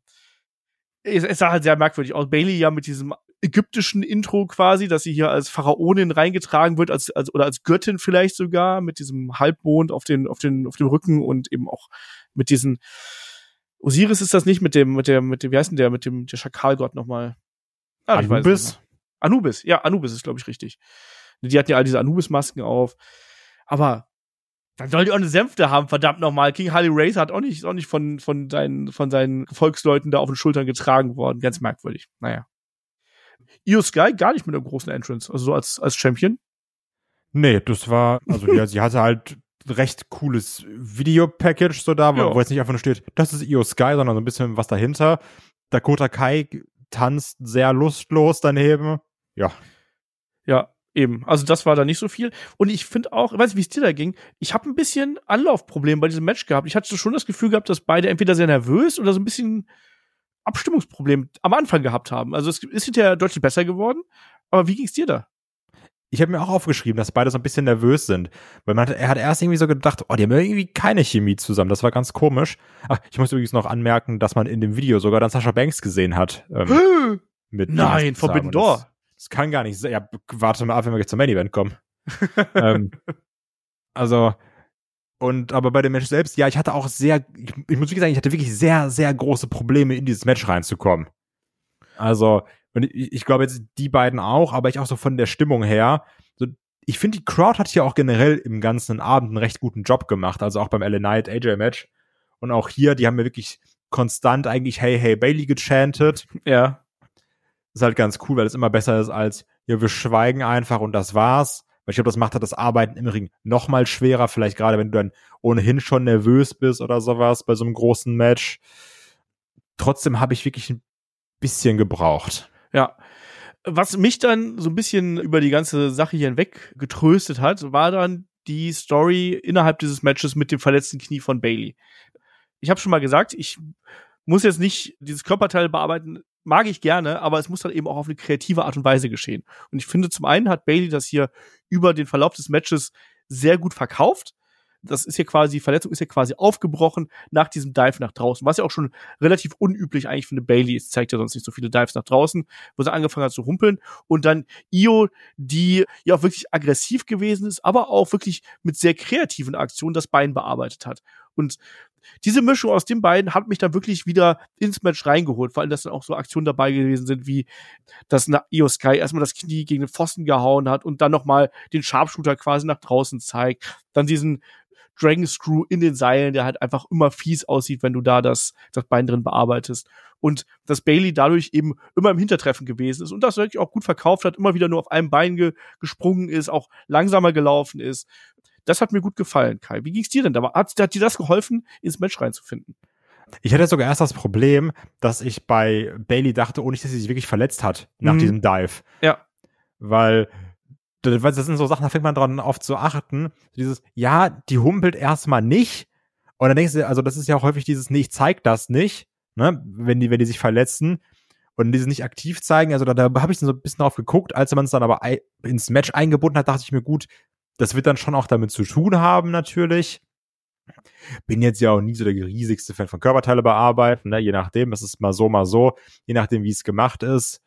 Es, es sah halt sehr merkwürdig aus. Bayley ja mit diesem ägyptischen Intro quasi, dass sie hier als Pharaonin reingetragen wird, als, als oder als Göttin vielleicht sogar, mit diesem Halbmond auf den, auf den, auf dem Rücken und eben auch mit diesen Osiris ist das nicht mit dem, mit dem, mit dem, wie heißt denn der, mit dem, der Schakalgott nochmal? Ah, Anubis? Anubis, ja, Anubis ist, glaube ich, richtig. Die hatten ja all diese Anubis-Masken auf. Aber dann sollen die auch eine Sänfte haben, verdammt nochmal. King Harley Race hat auch nicht, ist auch nicht von, von seinen, von seinen Gefolgsleuten da auf den Schultern getragen worden. Ganz merkwürdig. Naja. Io Sky gar nicht mit einem großen Entrance, also so als, als Champion. Nee, das war, also ja, sie hatte halt recht cooles Video-Package so da, ja. Wo jetzt nicht einfach nur steht, das ist Io Sky, sondern so ein bisschen was dahinter. Dakota Kai tanzt sehr lustlos daneben. Ja. Ja, eben. Also das war da nicht so viel. Und ich finde auch, ich weiß nicht, wie es dir da ging, ich habe ein bisschen Anlaufproblem bei diesem Match gehabt. Ich hatte schon das Gefühl gehabt, dass beide entweder sehr nervös oder so ein bisschen Abstimmungsproblem am Anfang gehabt haben. Also es ist hinterher deutlich besser geworden. Aber wie ging's dir da? Ich habe mir auch aufgeschrieben, dass beide so ein bisschen nervös sind. Weil man hat, er hat erst irgendwie so gedacht, oh, die haben irgendwie keine Chemie zusammen. Das war ganz komisch. Ach, ich muss übrigens noch anmerken, dass man in dem Video sogar dann Sasha Banks gesehen hat. Ähm, mit Nein, Forbidden Door. Das, das kann gar nicht sein. Ja, warte mal ab, wenn wir jetzt zum Main Event kommen. ähm, also, und aber bei dem Match selbst, ja, ich hatte auch sehr, ich, ich muss wirklich sagen, ich hatte wirklich sehr, sehr große Probleme, in dieses Match reinzukommen. Also, und ich, ich glaube jetzt die beiden auch, aber ich auch so von der Stimmung her, so, ich finde, die Crowd hat hier auch generell im ganzen Abend einen recht guten Job gemacht, also auch beim L A Knight A J Match. Und auch hier, die haben mir wirklich konstant eigentlich Hey, hey, Bailey gechantet. Ja. Ist halt ganz cool, weil es immer besser ist als, ja, wir schweigen einfach und das war's. Weil ich glaube, das macht halt das Arbeiten im Ring noch mal schwerer, vielleicht gerade, wenn du dann ohnehin schon nervös bist oder sowas bei so einem großen Match. Trotzdem habe ich wirklich ein bisschen gebraucht. Ja. Was mich dann so ein bisschen über die ganze Sache hier hinweg getröstet hat, war dann die Story innerhalb dieses Matches mit dem verletzten Knie von Bailey. Ich habe schon mal gesagt, ich muss jetzt nicht dieses Körperteil bearbeiten, mag ich gerne, aber es muss dann eben auch auf eine kreative Art und Weise geschehen. Und ich finde, zum einen hat Bailey das hier über den Verlauf des Matches sehr gut verkauft. Das ist ja quasi, die Verletzung ist ja quasi aufgebrochen nach diesem Dive nach draußen, was ja auch schon relativ unüblich eigentlich für eine Bailey ist. Zeigt ja sonst nicht so viele Dives nach draußen, wo sie angefangen hat zu humpeln. Und dann Io, die ja auch wirklich aggressiv gewesen ist, aber auch wirklich mit sehr kreativen Aktionen das Bein bearbeitet hat. Und diese Mischung aus den beiden hat mich dann wirklich wieder ins Match reingeholt, vor allem, dass dann auch so Aktionen dabei gewesen sind, wie dass Io Sky erstmal das Knie gegen den Pfosten gehauen hat und dann nochmal den Sharpshooter quasi nach draußen zeigt. Dann diesen Dragon Screw in den Seilen, der halt einfach immer fies aussieht, wenn du da das, das Bein drin bearbeitest. Und dass Bailey dadurch eben immer im Hintertreffen gewesen ist und das wirklich auch gut verkauft hat, immer wieder nur auf einem Bein ge- gesprungen ist, auch langsamer gelaufen ist. Das hat mir gut gefallen, Kai. Wie ging's dir denn da? Hat, hat dir das geholfen, ins Match reinzufinden? Ich hatte sogar erst das Problem, dass ich bei Bailey dachte, oh nicht, dass sie sich wirklich verletzt hat nach mhm. diesem Dive. Ja. Weil das sind so Sachen, da fängt man dran auf zu achten. Dieses, ja, die humpelt erstmal nicht. Und dann denkst du, also das ist ja auch häufig dieses, nee, ich zeig das nicht, ne, wenn die, wenn die sich verletzen und dieses nicht aktiv zeigen. Also da, da habe ich so ein bisschen drauf geguckt, als man es dann aber ins Match eingebunden hat, dachte ich mir, gut, das wird dann schon auch damit zu tun haben, natürlich. Bin jetzt ja auch nie so der riesigste Fan von Körperteile bearbeiten, ne, je nachdem, es ist mal so, mal so, je nachdem, wie es gemacht ist.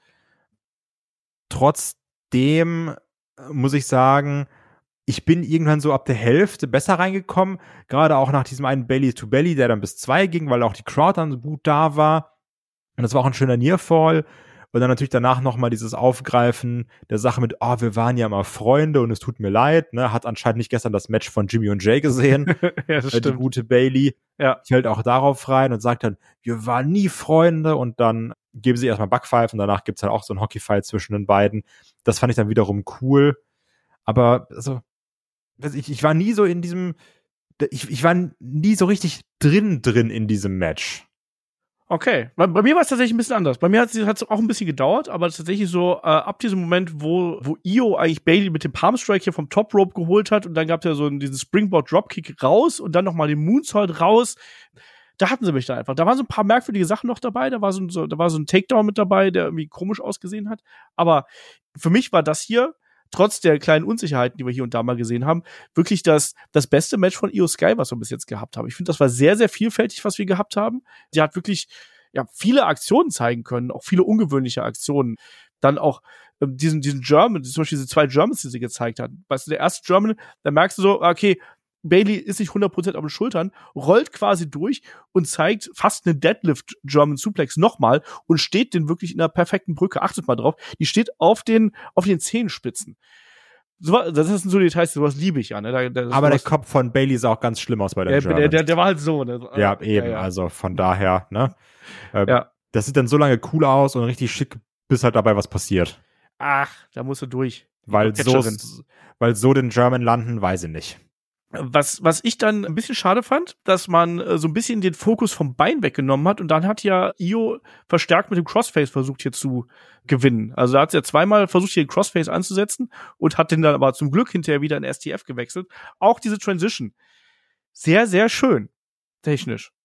Trotzdem muss ich sagen, ich bin irgendwann so ab der Hälfte besser reingekommen, gerade auch nach diesem einen Belly to Belly, der dann bis zwei ging, weil auch die Crowd dann so gut da war. Und das war auch ein schöner Nearfall. Und dann natürlich danach nochmal dieses Aufgreifen der Sache mit, oh, wir waren ja mal Freunde und es tut mir leid, ne, hat anscheinend nicht gestern das Match von Jimmy und Jay gesehen, ja, das äh, stimmt. Die gute Bailey, ja. fällt auch darauf rein und sagt dann, wir waren nie Freunde und dann geben sie erstmal Backpfeife und danach gibt's dann auch so ein Hockeyfight zwischen den beiden. Das fand ich dann wiederum cool, aber also, ich, ich war nie so in diesem, ich, ich war nie so richtig drin drin in diesem Match. Okay, bei, bei mir war es tatsächlich ein bisschen anders. Bei mir hat es auch ein bisschen gedauert, aber tatsächlich so äh, ab diesem Moment, wo wo Io eigentlich Bailey mit dem Palm Strike hier vom Top Rope geholt hat und dann gab es ja so diesen Springboard Dropkick raus und dann nochmal den Moonsault raus. Da hatten sie mich da einfach. Da waren so ein paar merkwürdige Sachen noch dabei. Da war so, so da war so ein Takedown mit dabei, der irgendwie komisch ausgesehen hat. Aber für mich war das hier, trotz der kleinen Unsicherheiten, die wir hier und da mal gesehen haben, wirklich das, das beste Match von Io Sky, was wir bis jetzt gehabt haben. Ich finde, das war sehr, sehr vielfältig, was wir gehabt haben. Sie hat wirklich, ja, viele Aktionen zeigen können, auch viele ungewöhnliche Aktionen. Dann auch ähm, diesen, diesen German, zum Beispiel diese zwei Germans, die sie gezeigt hat. Weißt du, der erste German, da merkst du so, okay, Bailey ist nicht hundert Prozent auf den Schultern, rollt quasi durch und zeigt fast einen Deadlift German Suplex nochmal und steht den wirklich in einer perfekten Brücke. Achtet mal drauf. Die steht auf den, auf den Zehenspitzen. So, das sind so Details, sowas liebe ich ja. Ne? Da, da, aber der Kopf von Bailey sah auch ganz schlimm aus bei der German. Der, der, der war halt so. Ne? Ja, eben. Ja, ja. Also von daher, ne? Äh, ja. Das sieht dann so lange cool aus und richtig schick, bis halt dabei was passiert. Ach, da musst du durch. Weil so, weil so den German landen, weiß ich nicht. Was, was ich dann ein bisschen schade fand, dass man äh, so ein bisschen den Fokus vom Bein weggenommen hat und dann hat ja Io verstärkt mit dem Crossface versucht hier zu gewinnen. Also da hat sie ja zweimal versucht, hier den Crossface anzusetzen und hat den dann aber zum Glück hinterher wieder in S T F gewechselt. Auch diese Transition. Sehr, sehr schön. Technisch.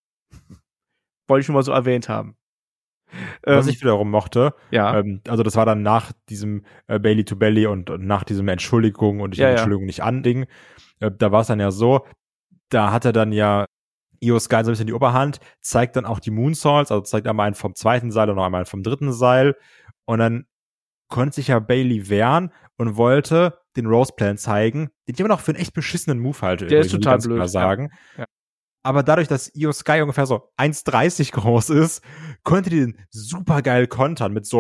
Wollte ich nur mal so erwähnt haben. Was ähm, ich wiederum mochte, ja. ähm, also das war dann nach diesem äh, Bailey to Belly und, und nach diesem Entschuldigung und ich ja, Entschuldigung ja. nicht anding, äh, da war es dann ja so, da hat er dann ja Io Sky so ein bisschen die Oberhand, zeigt dann auch die Moonsaults, also zeigt einmal einen vom zweiten Seil und noch einmal einen vom dritten Seil und dann konnte sich ja Bailey wehren und wollte den Rose Plan zeigen, den ich immer noch für einen echt beschissenen Move halte. Der ist total blöd. Klar sagen. Ja. Ja. Aber dadurch, dass Io Sky ungefähr so eins dreißig groß ist, konnte die den super geil kontern mit so einem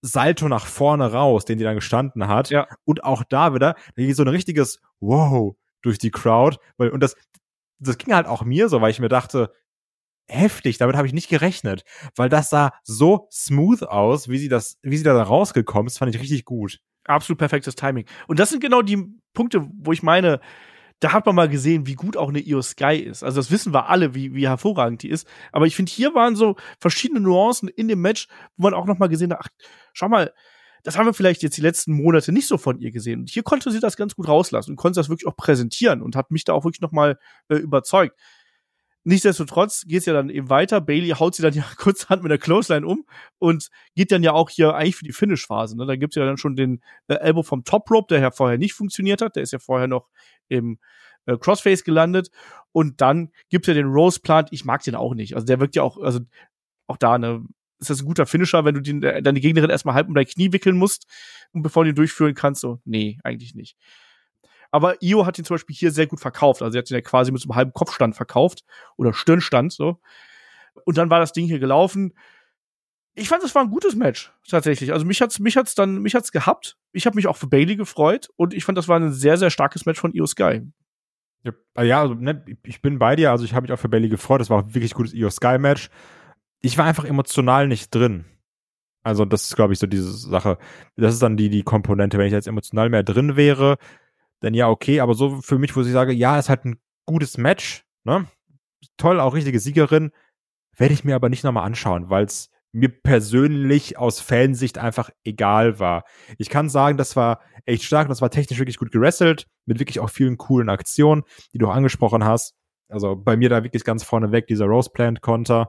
Salto nach vorne raus, den die dann gestanden hat. Ja. Und auch da wieder, da ging so ein richtiges Wow durch die Crowd. Weil, und das, das ging halt auch mir so, weil ich mir dachte, heftig, damit habe ich nicht gerechnet. Weil das sah so smooth aus, wie sie das, wie sie da rausgekommen ist, fand ich richtig gut. Absolut perfektes Timing. Und das sind genau die Punkte, wo ich meine, da hat man mal gesehen, wie gut auch eine Io Sky ist. Also das wissen wir alle, wie, wie hervorragend die ist. Aber ich finde, hier waren so verschiedene Nuancen in dem Match, wo man auch noch mal gesehen hat, ach, schau mal, das haben wir vielleicht jetzt die letzten Monate nicht so von ihr gesehen. Und hier konnte sie das ganz gut rauslassen und konnte das wirklich auch präsentieren und hat mich da auch wirklich noch mal äh, überzeugt. Nichtsdestotrotz geht es ja dann eben weiter. Bayley haut sie dann ja kurzhand mit der Clothesline um und geht dann ja auch hier eigentlich für die Finish-Phase. Ne? Da gibt's ja dann schon den äh, Elbow vom Top Rope, der ja vorher nicht funktioniert hat. Der ist ja vorher noch im äh, Crossface gelandet. Und dann gibt's ja den Rose Plant. Ich mag den auch nicht. Also der wirkt ja auch, also auch da, ne, ist das ein guter Finisher, wenn du den, äh, deine Gegnerin erstmal halb um dein Knie wickeln musst und bevor du ihn durchführen kannst. So, nee, eigentlich nicht. Aber Io hat ihn zum Beispiel hier sehr gut verkauft. Also sie hat ihn ja quasi mit so einem halben Kopfstand verkauft. Oder Stirnstand, so. Und dann war das Ding hier gelaufen. Ich fand, es war ein gutes Match, tatsächlich. Also mich hat's, mich hat's dann, mich hat's gehabt. Ich habe mich auch für Bayley gefreut. Und ich fand, das war ein sehr, sehr starkes Match von Io Sky. Ja, ja, also, ne, ich bin bei dir. Also ich habe mich auch für Bayley gefreut. Das war auch ein wirklich gutes Io Sky Match. Ich war einfach emotional nicht drin. Also das ist, glaube ich, so diese Sache. Das ist dann die, die Komponente. Wenn ich jetzt emotional mehr drin wäre, dann ja, okay, aber so für mich, wo ich sage, ja, ist halt ein gutes Match, ne? Toll, auch richtige Siegerin, werde ich mir aber nicht nochmal anschauen, weil es mir persönlich aus Fansicht einfach egal war. Ich kann sagen, das war echt stark und das war technisch wirklich gut gewrestelt, mit wirklich auch vielen coolen Aktionen, die du auch angesprochen hast. Also bei mir da wirklich ganz vorne weg dieser Rose Plant Konter.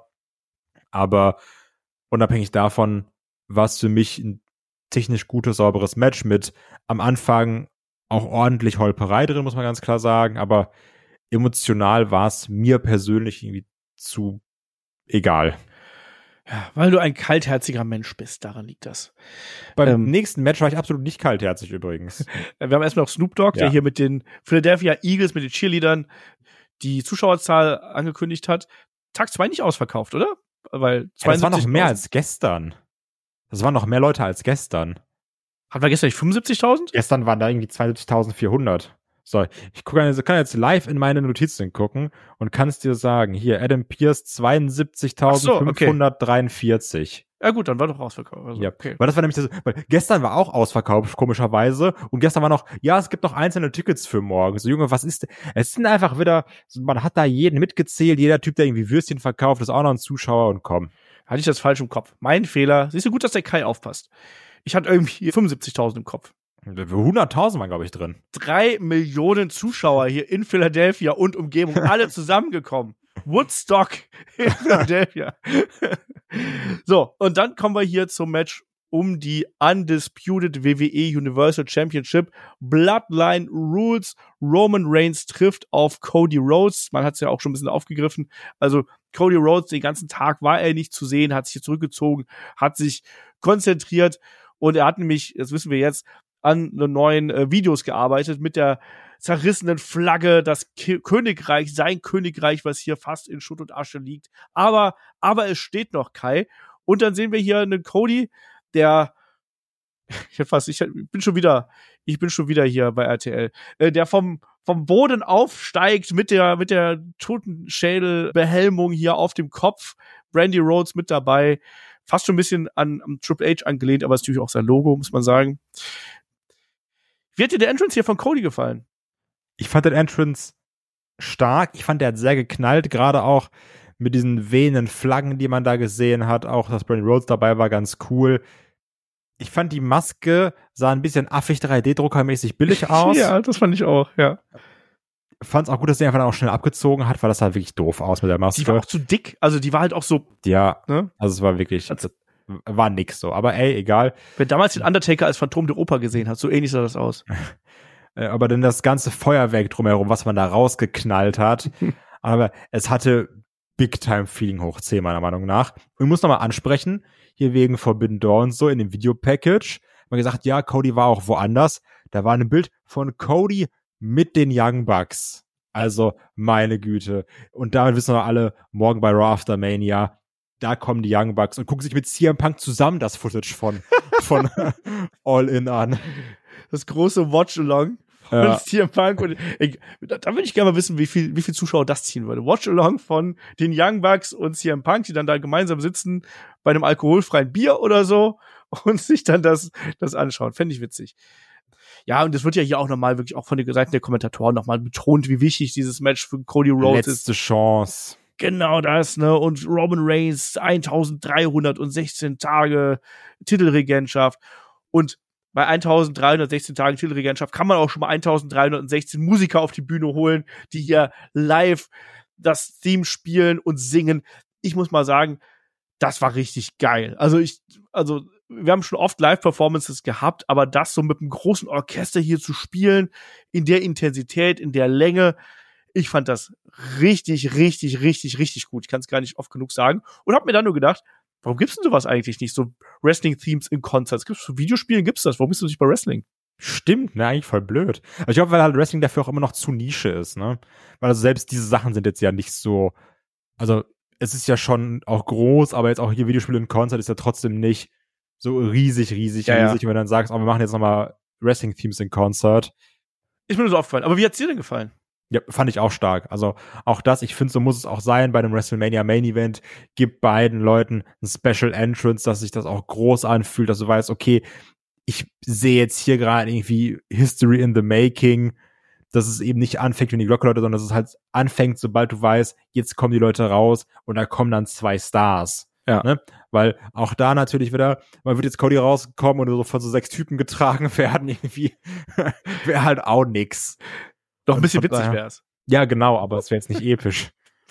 Aber unabhängig davon war es für mich ein technisch gutes, sauberes Match mit am Anfang auch ordentlich Holperei drin, muss man ganz klar sagen, aber emotional war es mir persönlich irgendwie zu egal. Ja, weil du ein kaltherziger Mensch bist, daran liegt das. Beim ähm, nächsten Match war ich absolut nicht kaltherzig übrigens. Wir haben erstmal noch Snoop Dogg, Ja. der hier mit den Philadelphia Eagles, mit den Cheerleadern die Zuschauerzahl angekündigt hat. Tag zwei nicht ausverkauft, oder? Weil Ja, das war noch mehr zweiundsiebzigtausend. als gestern. Das waren noch mehr Leute als gestern. Hatten wir gestern nicht fünfundsiebzigtausend? Gestern waren da irgendwie zweiundsiebzigtausendvierhundert. So, ich gucke, also kann jetzt live in meine Notizen gucken und kann es dir sagen. Hier, Adam Pearce, zweiundsiebzigtausendfünfhundertdreiundvierzig. Ja gut, dann war doch ausverkauft. Also, Ja, okay. weil das war nämlich das, weil gestern war auch ausverkauft, komischerweise, und gestern war noch, ja, es gibt noch einzelne Tickets für morgen. So, Junge, was ist denn? Es sind einfach wieder, man hat da jeden mitgezählt, jeder Typ, der irgendwie Würstchen verkauft, ist auch noch ein Zuschauer und komm. Hatte ich das falsch im Kopf. Mein Fehler. Siehst du, gut, dass der Kai aufpasst. Ich hatte irgendwie fünfundsiebzigtausend im Kopf. hunderttausend waren, glaube ich, drin. Drei Millionen Zuschauer hier in Philadelphia und Umgebung, alle zusammengekommen. Woodstock in Philadelphia. So, und dann kommen wir hier zum Match um die Undisputed W W E Universal Championship. Bloodline Rules. Roman Reigns trifft auf Cody Rhodes. Man hat es ja auch schon ein bisschen aufgegriffen. Also Cody Rhodes, den ganzen Tag war er nicht zu sehen, hat sich zurückgezogen, hat sich konzentriert und er hat nämlich, das wissen wir jetzt, an neuen äh, Videos gearbeitet mit der zerrissenen Flagge, das K- Königreich, sein Königreich, was hier fast in Schutt und Asche liegt. Aber, aber es steht noch, Kai. Und dann sehen wir hier einen Cody, der, ich hab fast, ich bin schon wieder, ich bin schon wieder hier bei R T L, äh, der vom, vom Boden aufsteigt mit der, mit der Totenschädelbehelmung hier auf dem Kopf. Brandy Rhodes mit dabei. Fast schon ein bisschen an, an Triple H angelehnt, aber ist natürlich auch sein Logo, muss man sagen. Wie hat dir der Entrance hier von Cody gefallen? Ich fand den Entrance stark. Ich fand, der hat sehr geknallt, gerade auch mit diesen wehenden Flaggen, die man da gesehen hat. Auch, dass Brandy Rhodes dabei war, ganz cool. Ich fand, die Maske sah ein bisschen affig drei D-Druckermäßig billig aus. Ja, das fand ich auch, ja. Fand es auch gut, dass sie einfach dann auch schnell abgezogen hat, weil das sah wirklich doof aus mit der Maske. Die war auch zu dick, also die war halt auch so, Ja, ne? also es war wirklich, Also- war nix so. Aber ey, egal. Wer damals den Undertaker als Phantom der Oper gesehen hat, so ähnlich sah das aus. Äh, Aber dann das ganze Feuerwerk drumherum, was man da rausgeknallt hat. Aber es hatte Big-Time-Feeling hoch zehn, meiner Meinung nach. Und ich muss nochmal ansprechen, hier wegen Forbidden Door und so in dem Videopackage. Man gesagt, ja, Cody war auch woanders. Da war ein Bild von Cody mit den Young Bucks. Also, meine Güte. Und damit wissen wir alle, morgen bei Raw After Mania, da kommen die Young Bucks und gucken sich mit C M Punk zusammen das Footage von, von All In an. Das große Watch-Along von Ja. C M Punk. Und ich, da, da würde ich gerne mal wissen, wie viel, wie viel Zuschauer das ziehen würde. Watch-Along von den Young Bucks und C M Punk, die dann da gemeinsam sitzen bei einem alkoholfreien Bier oder so und sich dann das, das anschauen. Fände ich witzig. Ja, und es wird ja hier auch nochmal wirklich auch von den Seiten der Kommentatoren nochmal betont, wie wichtig dieses Match für Cody Rhodes ist. Letzte Chance. Genau das, ne? Und Roman Reigns eintausenddreihundertsechzehn Tage Titelregentschaft. Und bei eintausenddreihundertsechzehn Tagen Titelregentschaft kann man auch schon mal eintausenddreihundertsechzehn Musiker auf die Bühne holen, die hier live das Theme spielen und singen. Ich muss mal sagen, das war richtig geil. Also ich, also wir haben schon oft Live-Performances gehabt, aber das so mit einem großen Orchester hier zu spielen, in der Intensität, in der Länge, ich fand das richtig, richtig, richtig, richtig gut. Ich kann es gar nicht oft genug sagen. Und hab mir dann nur gedacht, warum gibt's denn sowas eigentlich nicht? So Wrestling-Themes in Concerts. Gibt's für Videospielen gibt's das? Warum bist du nicht bei Wrestling? Stimmt, ne, eigentlich voll blöd. Aber ich glaube, weil halt Wrestling dafür auch immer noch zu Nische ist, ne? Weil also selbst diese Sachen sind jetzt ja nicht so, also es ist ja schon auch groß, aber jetzt auch hier Videospiele in Konzert ist ja trotzdem nicht so riesig, riesig, Ja, riesig. ja. Und wenn du dann sagst, oh, wir machen jetzt nochmal Wrestling-Themes in Konzert. Ist mir nur so aufgefallen. Aber wie hat's dir denn gefallen? Ja, fand ich auch stark. Also auch das, ich finde, so muss es auch sein bei einem WrestleMania Main Event. Gib beiden Leuten ein Special Entrance, dass sich das auch groß anfühlt, dass du weißt, okay, ich sehe jetzt hier gerade irgendwie History in the Making, dass es eben nicht anfängt, wenn die Glocke läutet, sondern dass es halt anfängt, sobald du weißt, jetzt kommen die Leute raus und da kommen dann zwei Stars. Ja. Ne? Weil auch da natürlich wieder, man wird jetzt Cody rauskommen und so von so sechs Typen getragen werden, irgendwie, wäre halt auch nix. Doch ein bisschen von witzig daher- wär's. Ja, genau, aber es wäre jetzt nicht episch.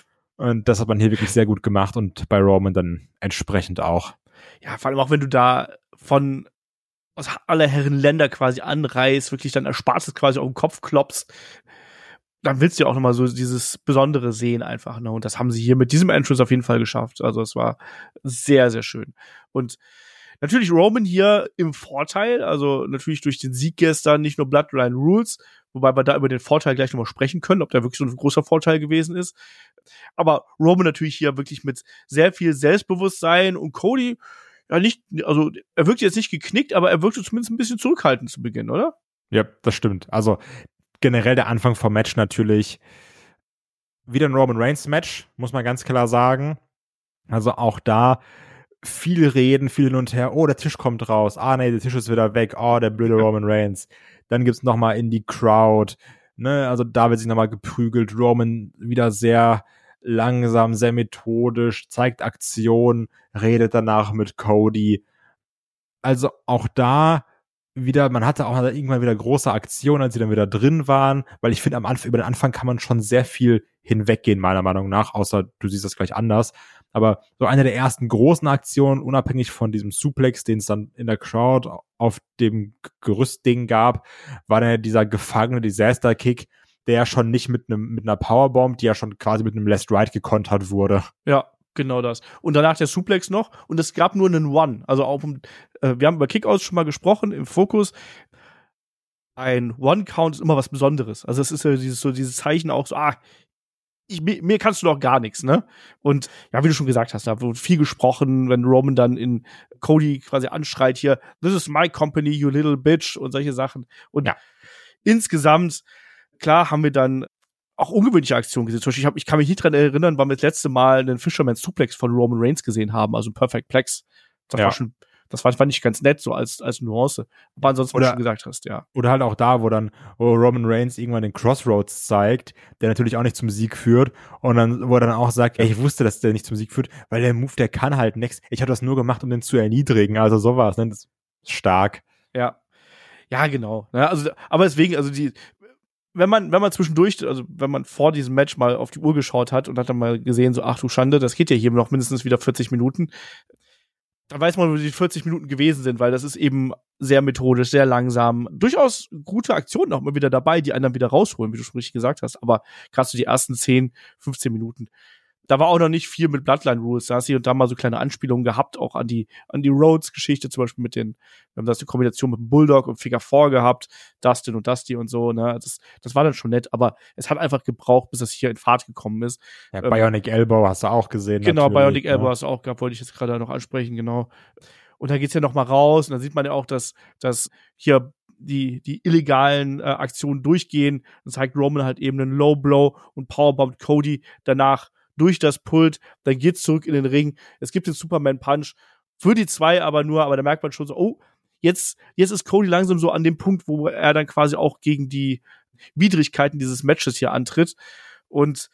Und das hat man hier wirklich sehr gut gemacht und bei Roman dann entsprechend auch. Ja, vor allem auch wenn du da von aus aller Herren Länder quasi anreist, wirklich dann Erspartes quasi auf den Kopf klopfst, dann willst du ja auch nochmal so dieses Besondere sehen einfach, ne? Und das haben sie hier mit diesem Entrance auf jeden Fall geschafft. Also es war sehr, sehr schön. Und natürlich Roman hier im Vorteil, also natürlich durch den Sieg gestern nicht nur Bloodline Rules, wobei wir da über den Vorteil gleich nochmal sprechen können, ob der wirklich so ein großer Vorteil gewesen ist. Aber Roman natürlich hier wirklich mit sehr viel Selbstbewusstsein und Cody, ja nicht, also er wirkt jetzt nicht geknickt, aber er wirkte zumindest ein bisschen zurückhaltend zu Beginn, oder? Ja, das stimmt. Also generell der Anfang vom Match natürlich wieder ein Roman Reigns Match, muss man ganz klar sagen. Also auch da viel reden, viel hin und her. Oh, der Tisch kommt raus. Ah, nee, der Tisch ist wieder weg. Oh, der blöde Roman Reigns. Dann gibt's noch mal in die Crowd. Ne, also da wird sich noch mal geprügelt. Roman wieder sehr langsam, sehr methodisch, zeigt Aktion, redet danach mit Cody. Also auch da wieder, man hatte auch irgendwann wieder große Aktionen, als sie dann wieder drin waren, weil ich finde, am Anfang, über den Anfang kann man schon sehr viel hinweggehen, meiner Meinung nach, außer du siehst das gleich anders. Aber so eine der ersten großen Aktionen, unabhängig von diesem Suplex, den es dann in der Crowd auf dem Gerüstding gab, war dann dieser gefangene Disaster-Kick, der ja schon nicht mit einem mit einer Powerbomb, die ja schon quasi mit einem Last Right gekontert wurde. Ja, genau das. Und danach der Suplex noch. Und es gab nur einen One. Also auch, äh, wir haben über Kickouts schon mal gesprochen im Fokus. Ein One-Count ist immer was Besonderes. Also es ist ja dieses, so dieses Zeichen auch so, ah, ich, mir, mir kannst du doch gar nichts, ne? Und ja, wie du schon gesagt hast, da wurde viel gesprochen, wenn Roman dann in Cody quasi anschreit hier, this is my company, you little bitch und solche Sachen. Und Ja. insgesamt, klar, haben wir dann auch ungewöhnliche Aktionen gesehen. Zum Beispiel, ich, hab, ich kann mich nicht dran erinnern, wann wir das letzte Mal einen Fisherman's Suplex von Roman Reigns gesehen haben, also ein Perfect Plex. Das Ja. war schon, das war, fand ich ganz nett, so als, als Nuance. Aber ansonsten, wie du Oder- schon gesagt hast, ja. Oder halt auch da, wo dann wo Roman Reigns irgendwann den Crossroads zeigt, der natürlich auch nicht zum Sieg führt. Und dann, wo er dann auch sagt, ey, ich wusste, dass der nicht zum Sieg führt, weil der Move, der kann halt nichts. Ich habe das nur gemacht, um den zu erniedrigen. Also sowas, ne? Das ist stark. Ja. Ja, genau. Ja, also, aber deswegen, also die, wenn man, wenn man zwischendurch, also wenn man vor diesem Match mal auf die Uhr geschaut hat und hat dann mal gesehen, so, ach du Schande, das geht ja hier noch mindestens wieder vierzig Minuten, dann weiß man, wo die vierzig Minuten gewesen sind, weil das ist eben sehr methodisch, sehr langsam. Durchaus gute Aktionen auch mal wieder dabei, die einen dann wieder rausholen, wie du schon richtig gesagt hast. Aber gerade so die ersten zehn, fünfzehn Minuten, da war auch noch nicht viel mit Bloodline Rules. Da hast du hier und da mal so kleine Anspielungen gehabt, auch an die, an die Rhodes-Geschichte, zum Beispiel mit den, wir haben das eine Kombination mit dem Bulldog und Figure Four gehabt, Dustin und Dusty und so, ne, das, das war dann schon nett, aber es hat einfach gebraucht, bis das hier in Fahrt gekommen ist. Ja, ähm, Bionic Elbow hast du auch gesehen. Genau, Bionic ja. Elbow hast du auch gehabt, wollte ich jetzt gerade noch ansprechen, genau. Und dann geht's ja noch mal raus und dann sieht man ja auch, dass, dass hier die, die illegalen äh, Aktionen durchgehen. Dann zeigt Roman halt eben einen Low Blow und powerbombt Cody danach durch das Pult. Dann geht's zurück in den Ring. Es gibt den Superman Punch für die zwei aber nur, aber da merkt man schon so, oh, jetzt, jetzt ist Cody langsam so an dem Punkt, wo er dann quasi auch gegen die Widrigkeiten dieses Matches hier antritt. Und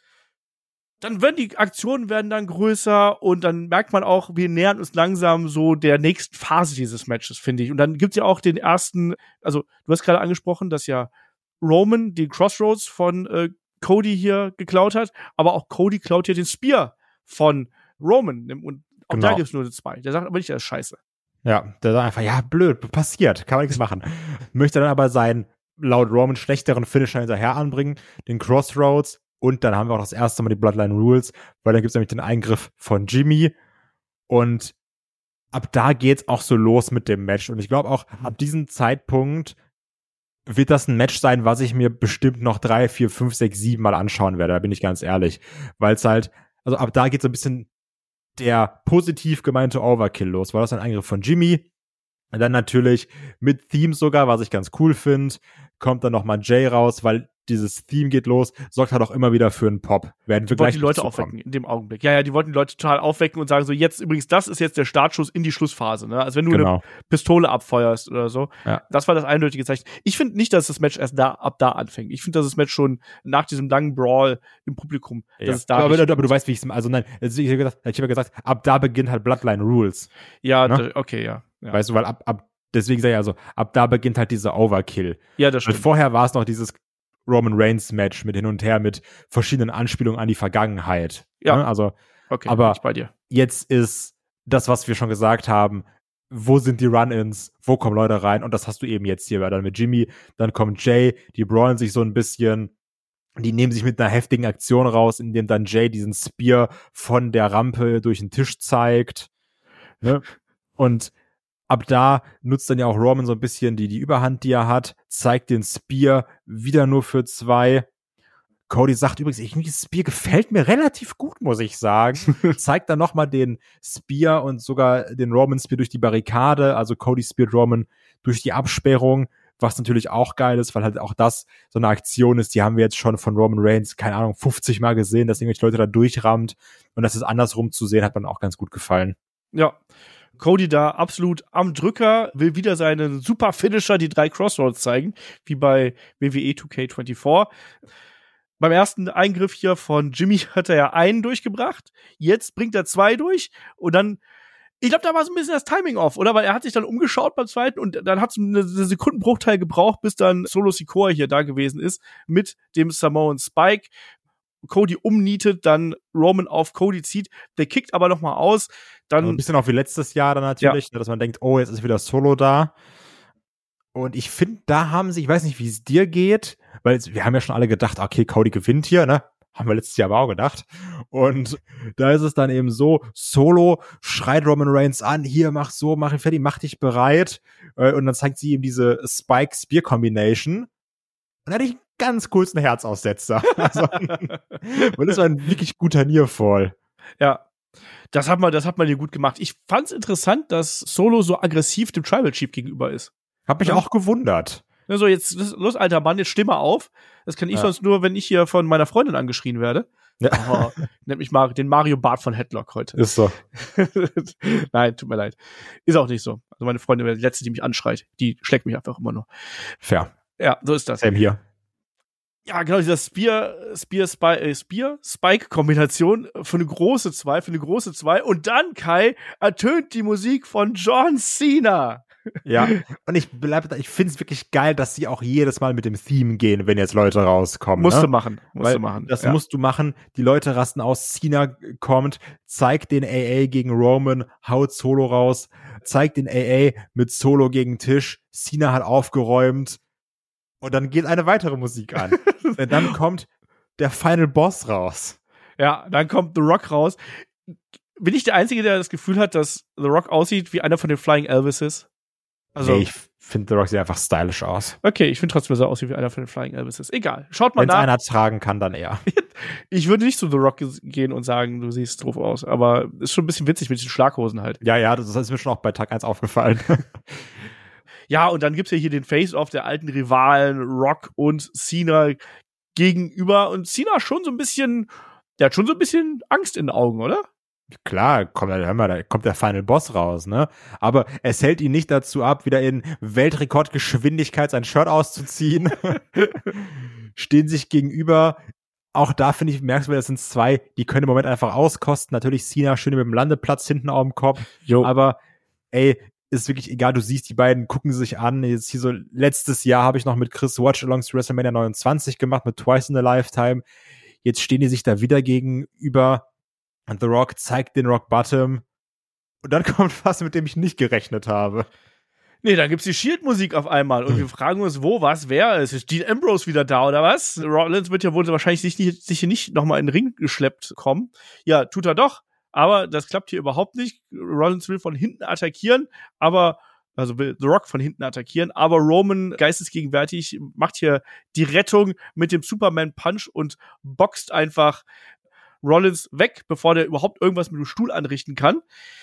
dann werden die Aktionen werden dann größer und dann merkt man auch, wir nähern uns langsam so der nächsten Phase dieses Matches, finde ich. Und dann gibt's ja auch den ersten, also du hast gerade angesprochen, dass ja Roman den Crossroads von äh, Cody hier geklaut hat, aber auch Cody klaut hier den Spear von Roman. Und auch genau. Da gibt's nur zwei. Der sagt aber nicht, er ist scheiße. Ja, der sagt einfach, ja, blöd, passiert, kann man nichts machen. Möchte dann aber seinen, laut Roman, schlechteren Finisher hinterher anbringen, den Crossroads. Und dann haben wir auch das erste Mal die Bloodline Rules, weil dann gibt's nämlich den Eingriff von Jimmy. Und ab da geht's auch so los mit dem Match. Und ich glaube auch, ab diesem Zeitpunkt wird das ein Match sein, was ich mir bestimmt noch drei, vier, fünf, sechs, sieben Mal anschauen werde. Da bin ich ganz ehrlich. Weil es halt, also ab da geht so ein bisschen der positiv gemeinte Overkill los. War das ein Eingriff von Jimmy? Und dann natürlich mit Theme sogar, was ich ganz cool finde, kommt dann nochmal Jay raus, weil dieses Theme geht los, sorgt halt auch immer wieder für einen Pop. Werden wir die wollten die Leute aufwecken in dem Augenblick. Ja, ja, die wollten die Leute total aufwecken und sagen so, jetzt übrigens, das ist jetzt der Startschuss in die Schlussphase, ne? Also wenn du genau. eine Pistole abfeuerst oder so. Ja. Das war das eindeutige Zeichen. Ich finde nicht, dass das Match erst da, ab da anfängt. Ich finde, dass das Match schon nach diesem langen Brawl im Publikum, ja. dass es da aber, aber, aber du weißt, wie ich es, also nein, also ich habe gesagt, ich habe gesagt, ab da beginnt halt Bloodline Rules. Ja, ne? da, okay, ja. ja. Weißt du, weil ab, ab, deswegen sage ich also, ab da beginnt halt dieser Overkill. Ja, das stimmt. Weil vorher war es noch dieses Roman Reigns Match mit hin und her, mit verschiedenen Anspielungen an die Vergangenheit. Ja. Ne? Also, okay, aber bin ich bei dir. Jetzt ist das, was wir schon gesagt haben, wo sind die Run-Ins, wo kommen Leute rein? Und das hast du eben jetzt hier, weil dann mit Jimmy, dann kommt Jay, die brawlen sich so ein bisschen, die nehmen sich mit einer heftigen Aktion raus, indem dann Jay diesen Spear von der Rampe durch den Tisch zeigt. Ne? Und ab da nutzt dann ja auch Roman so ein bisschen die, die Überhand, die er hat, zeigt den Spear wieder nur für zwei. Cody sagt übrigens, ich, dieses Spear gefällt mir relativ gut, muss ich sagen. Zeigt dann nochmal den Spear und sogar den Roman Spear durch die Barrikade, also Cody speart Roman durch die Absperrung, was natürlich auch geil ist, weil halt auch das so eine Aktion ist, die haben wir jetzt schon von Roman Reigns, keine Ahnung, fünfzig Mal gesehen, dass irgendwelche Leute da durchrammt und das ist andersrum zu sehen, hat mir auch ganz gut gefallen. Ja. Cody da absolut am Drücker, will wieder seinen super Finisher, die drei Crossroads zeigen, wie bei W W E zwei K vierundzwanzig. Beim ersten Eingriff hier von Jimmy hat er ja einen durchgebracht, jetzt bringt er zwei durch und dann, ich glaube, da war so ein bisschen das Timing off, oder? Weil er hat sich dann umgeschaut beim zweiten und dann hat es eine Sekundenbruchteil gebraucht, bis dann Solo Sikoa hier da gewesen ist mit dem Samoan Spike. Cody umnietet, dann Roman auf Cody zieht, der kickt aber noch mal aus. Dann also ein bisschen auch wie letztes Jahr dann natürlich, ja. Dass man denkt, oh, jetzt ist wieder Solo da. Und ich finde, da haben sie, ich weiß nicht, wie es dir geht, weil es, wir haben ja schon alle gedacht, okay, Cody gewinnt hier, ne? Haben wir letztes Jahr aber auch gedacht. Und da ist es dann eben so, Solo schreit Roman Reigns an, hier, mach so, mach ihn fertig, mach dich bereit. Und dann zeigt sie ihm diese Spike-Spear-Combination. Und dann hatte ich einen ganz kurzen Herzaussetzer. Also, weil das war ein wirklich guter Nearfall. Ja. Das hat man, das hat man hier gut gemacht. Ich fand's interessant, dass Solo so aggressiv dem Tribal Chief gegenüber ist. Hab mich ja. auch gewundert. Ja, so, jetzt, los, alter Mann, jetzt stimme auf. Das kann ich ja. sonst nur, wenn ich hier von meiner Freundin angeschrien werde. Ja. Oh, nennt mich mal den Mario Bart von Headlock heute. Ist so. Nein, tut mir leid. Ist auch nicht so. Also meine Freundin wäre die letzte, die mich anschreit. Die schlägt mich einfach immer nur. Fair. Ja, so ist das. Same hier. Ja, genau, dieser Spear, Spear, Spike, äh, Spear, Spike-Kombination für eine große zwei, für eine große zwei. Und dann, Kai, ertönt die Musik von John Cena. Ja, und ich bleib da, ich find's wirklich geil, dass sie auch jedes Mal mit dem Theme gehen, wenn jetzt Leute rauskommen. Musst ne? du machen, musst Weil du machen. Das ja. musst du machen. Die Leute rasten aus, Cena kommt, zeigt den A A gegen Roman, haut Solo raus, zeigt den A A mit Solo gegen Tisch, Cena hat aufgeräumt und dann geht eine weitere Musik an. Und dann kommt der Final Boss raus. Ja, dann kommt The Rock raus. Bin ich der Einzige, der das Gefühl hat, dass The Rock aussieht wie einer von den Flying Elvises? Also, nee, ich finde The Rock sieht einfach stylisch aus. Okay, ich finde trotzdem, dass er aussieht wie einer von den Flying Elvises. Egal, schaut mal Wenn's nach. Wenn einer tragen kann, dann eher. Ich würde nicht zu The Rock gehen und sagen, du siehst doof aus, aber ist schon ein bisschen witzig mit diesen Schlaghosen halt. Ja, ja, das ist mir schon auch bei Tag eins aufgefallen. Ja, und dann gibt's ja hier den Face-Off der alten Rivalen Rock und Cena gegenüber. Und Cena schon so ein bisschen, der hat schon so ein bisschen Angst in den Augen, oder? Klar, komm, hör mal, da kommt der Final Boss raus, ne? Aber es hält ihn nicht dazu ab, wieder in Weltrekordgeschwindigkeit sein Shirt auszuziehen. Stehen sich gegenüber. Auch da, finde ich, merkst du, das sind zwei, die können im Moment einfach auskosten. Natürlich Cena schön mit dem Landeplatz hinten auf dem Kopf. Jo. Aber, ey, ist wirklich egal, du siehst, die beiden gucken sich an. Jetzt hier so, letztes Jahr habe ich noch mit Chris Watch-Alongs zu WrestleMania neunundzwanzig gemacht, mit Twice in a Lifetime. Jetzt stehen die sich da wieder gegenüber. Und The Rock zeigt den Rock Bottom. Und dann kommt was, mit dem ich nicht gerechnet habe. Nee, dann gibt's die Shield-Musik auf einmal. Und wir fragen uns, wo, was, wer ist? Ist Dean Ambrose wieder da, oder was? Rollins wird ja wohl wahrscheinlich sich nicht, sich hier nicht nochmal in den Ring geschleppt kommen. Ja, tut er doch. Aber das klappt hier überhaupt nicht. Rollins will von hinten attackieren, aber, also will The Rock von hinten attackieren, aber Roman, geistesgegenwärtig, macht hier die Rettung mit dem Superman-Punch und boxt einfach Rollins weg, bevor der überhaupt irgendwas mit dem Stuhl anrichten kann.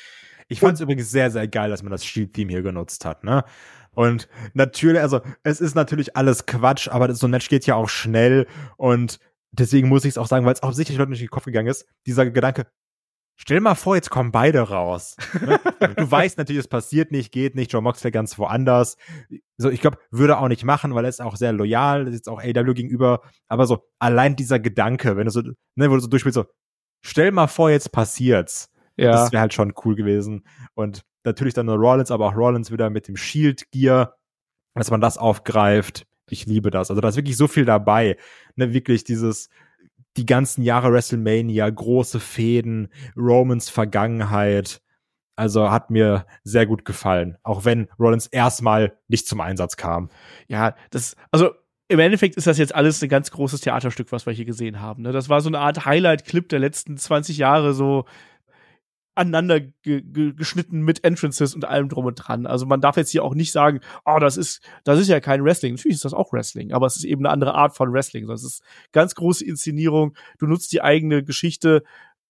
Ich fand es übrigens sehr, sehr geil, dass man das Shield-Theme hier genutzt hat, ne? Und natürlich, also, es ist natürlich alles Quatsch, aber das, so ein Match geht ja auch schnell und deswegen muss ich es auch sagen, weil es auch sicherlich Leuten durch den Kopf gegangen ist, dieser Gedanke, stell mal vor, jetzt kommen beide raus. Ne? Du weißt natürlich, es passiert nicht, geht nicht, Jon Moxley ganz woanders. So, ich glaube, würde auch nicht machen, weil er ist auch sehr loyal, ist jetzt auch A E W gegenüber. Aber so, allein dieser Gedanke, wenn du so, ne, wo du so durchspielst, so, stell mal vor, jetzt passiert's. Ja. Das wäre halt schon cool gewesen. Und natürlich dann nur Rollins, aber auch Rollins wieder mit dem Shield-Gear, dass man das aufgreift. Ich liebe das. Also da ist wirklich so viel dabei. Ne, wirklich dieses, die ganzen Jahre WrestleMania, große Fäden, Romans Vergangenheit. Also hat mir sehr gut gefallen. Auch wenn Rollins erstmal nicht zum Einsatz kam. Ja, das, also im Endeffekt ist das jetzt alles ein ganz großes Theaterstück, was wir hier gesehen haben. Ne? Das war so eine Art Highlight-Clip der letzten zwanzig Jahre, so aneinander ge- ge- geschnitten mit Entrances und allem drum und dran. Also man darf jetzt hier auch nicht sagen, oh, das ist, das ist ja kein Wrestling. Natürlich ist das auch Wrestling, aber es ist eben eine andere Art von Wrestling. Das ist ganz große Inszenierung. Du nutzt die eigene Geschichte,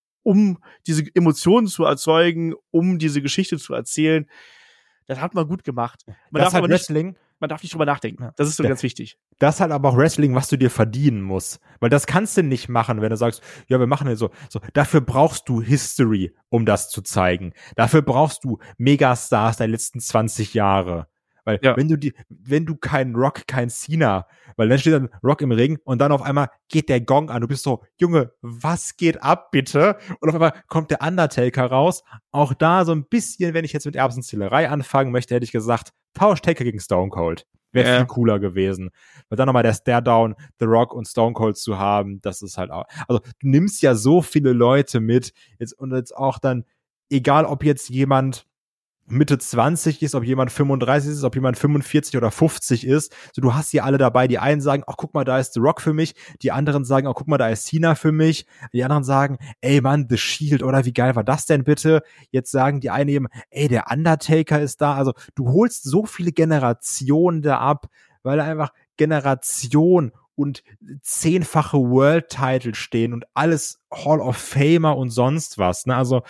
um diese Emotionen zu erzeugen, um diese Geschichte zu erzählen. Das hat man gut gemacht. Man das darf halt aber nicht, Wrestling. Man darf nicht drüber nachdenken. Das ist so Ja. ganz wichtig. Das ist halt aber auch Wrestling, was du dir verdienen musst. Weil das kannst du nicht machen, wenn du sagst, ja, wir machen ja so, so. Dafür brauchst du History, um das zu zeigen. Dafür brauchst du Megastars der letzten zwanzig Jahre. Weil Ja. wenn du die, wenn du keinen Rock, kein Cena, weil dann steht dann Rock im Ring und dann auf einmal geht der Gong an. Du bist so, Junge, was geht ab, bitte? Und auf einmal kommt der Undertaker raus. Auch da so ein bisschen, wenn ich jetzt mit Erbsenzählerei anfangen möchte, hätte ich gesagt, tausch Taker gegen Stone Cold. Wäre Ja. viel cooler gewesen. Weil dann nochmal der Stare-Down, The Rock und Stone Cold zu haben, das ist halt auch, also du nimmst ja so viele Leute mit, jetzt, und jetzt auch dann, egal ob jetzt jemand Mitte zwanzig ist, ob jemand fünfunddreißig ist, ob jemand fünfundvierzig oder fünfzig ist. So, du hast hier alle dabei. Die einen sagen, ach, guck mal, da ist The Rock für mich. Die anderen sagen, ach, guck mal, da ist Cena für mich. Die anderen sagen, ey, Mann, The Shield, oder wie geil war das denn bitte? Jetzt sagen die eine eben, ey, der Undertaker ist da. Also, du holst so viele Generationen da ab, weil einfach Generation und zehnfache World-Title stehen und alles Hall of Famer und sonst was, ne? Also,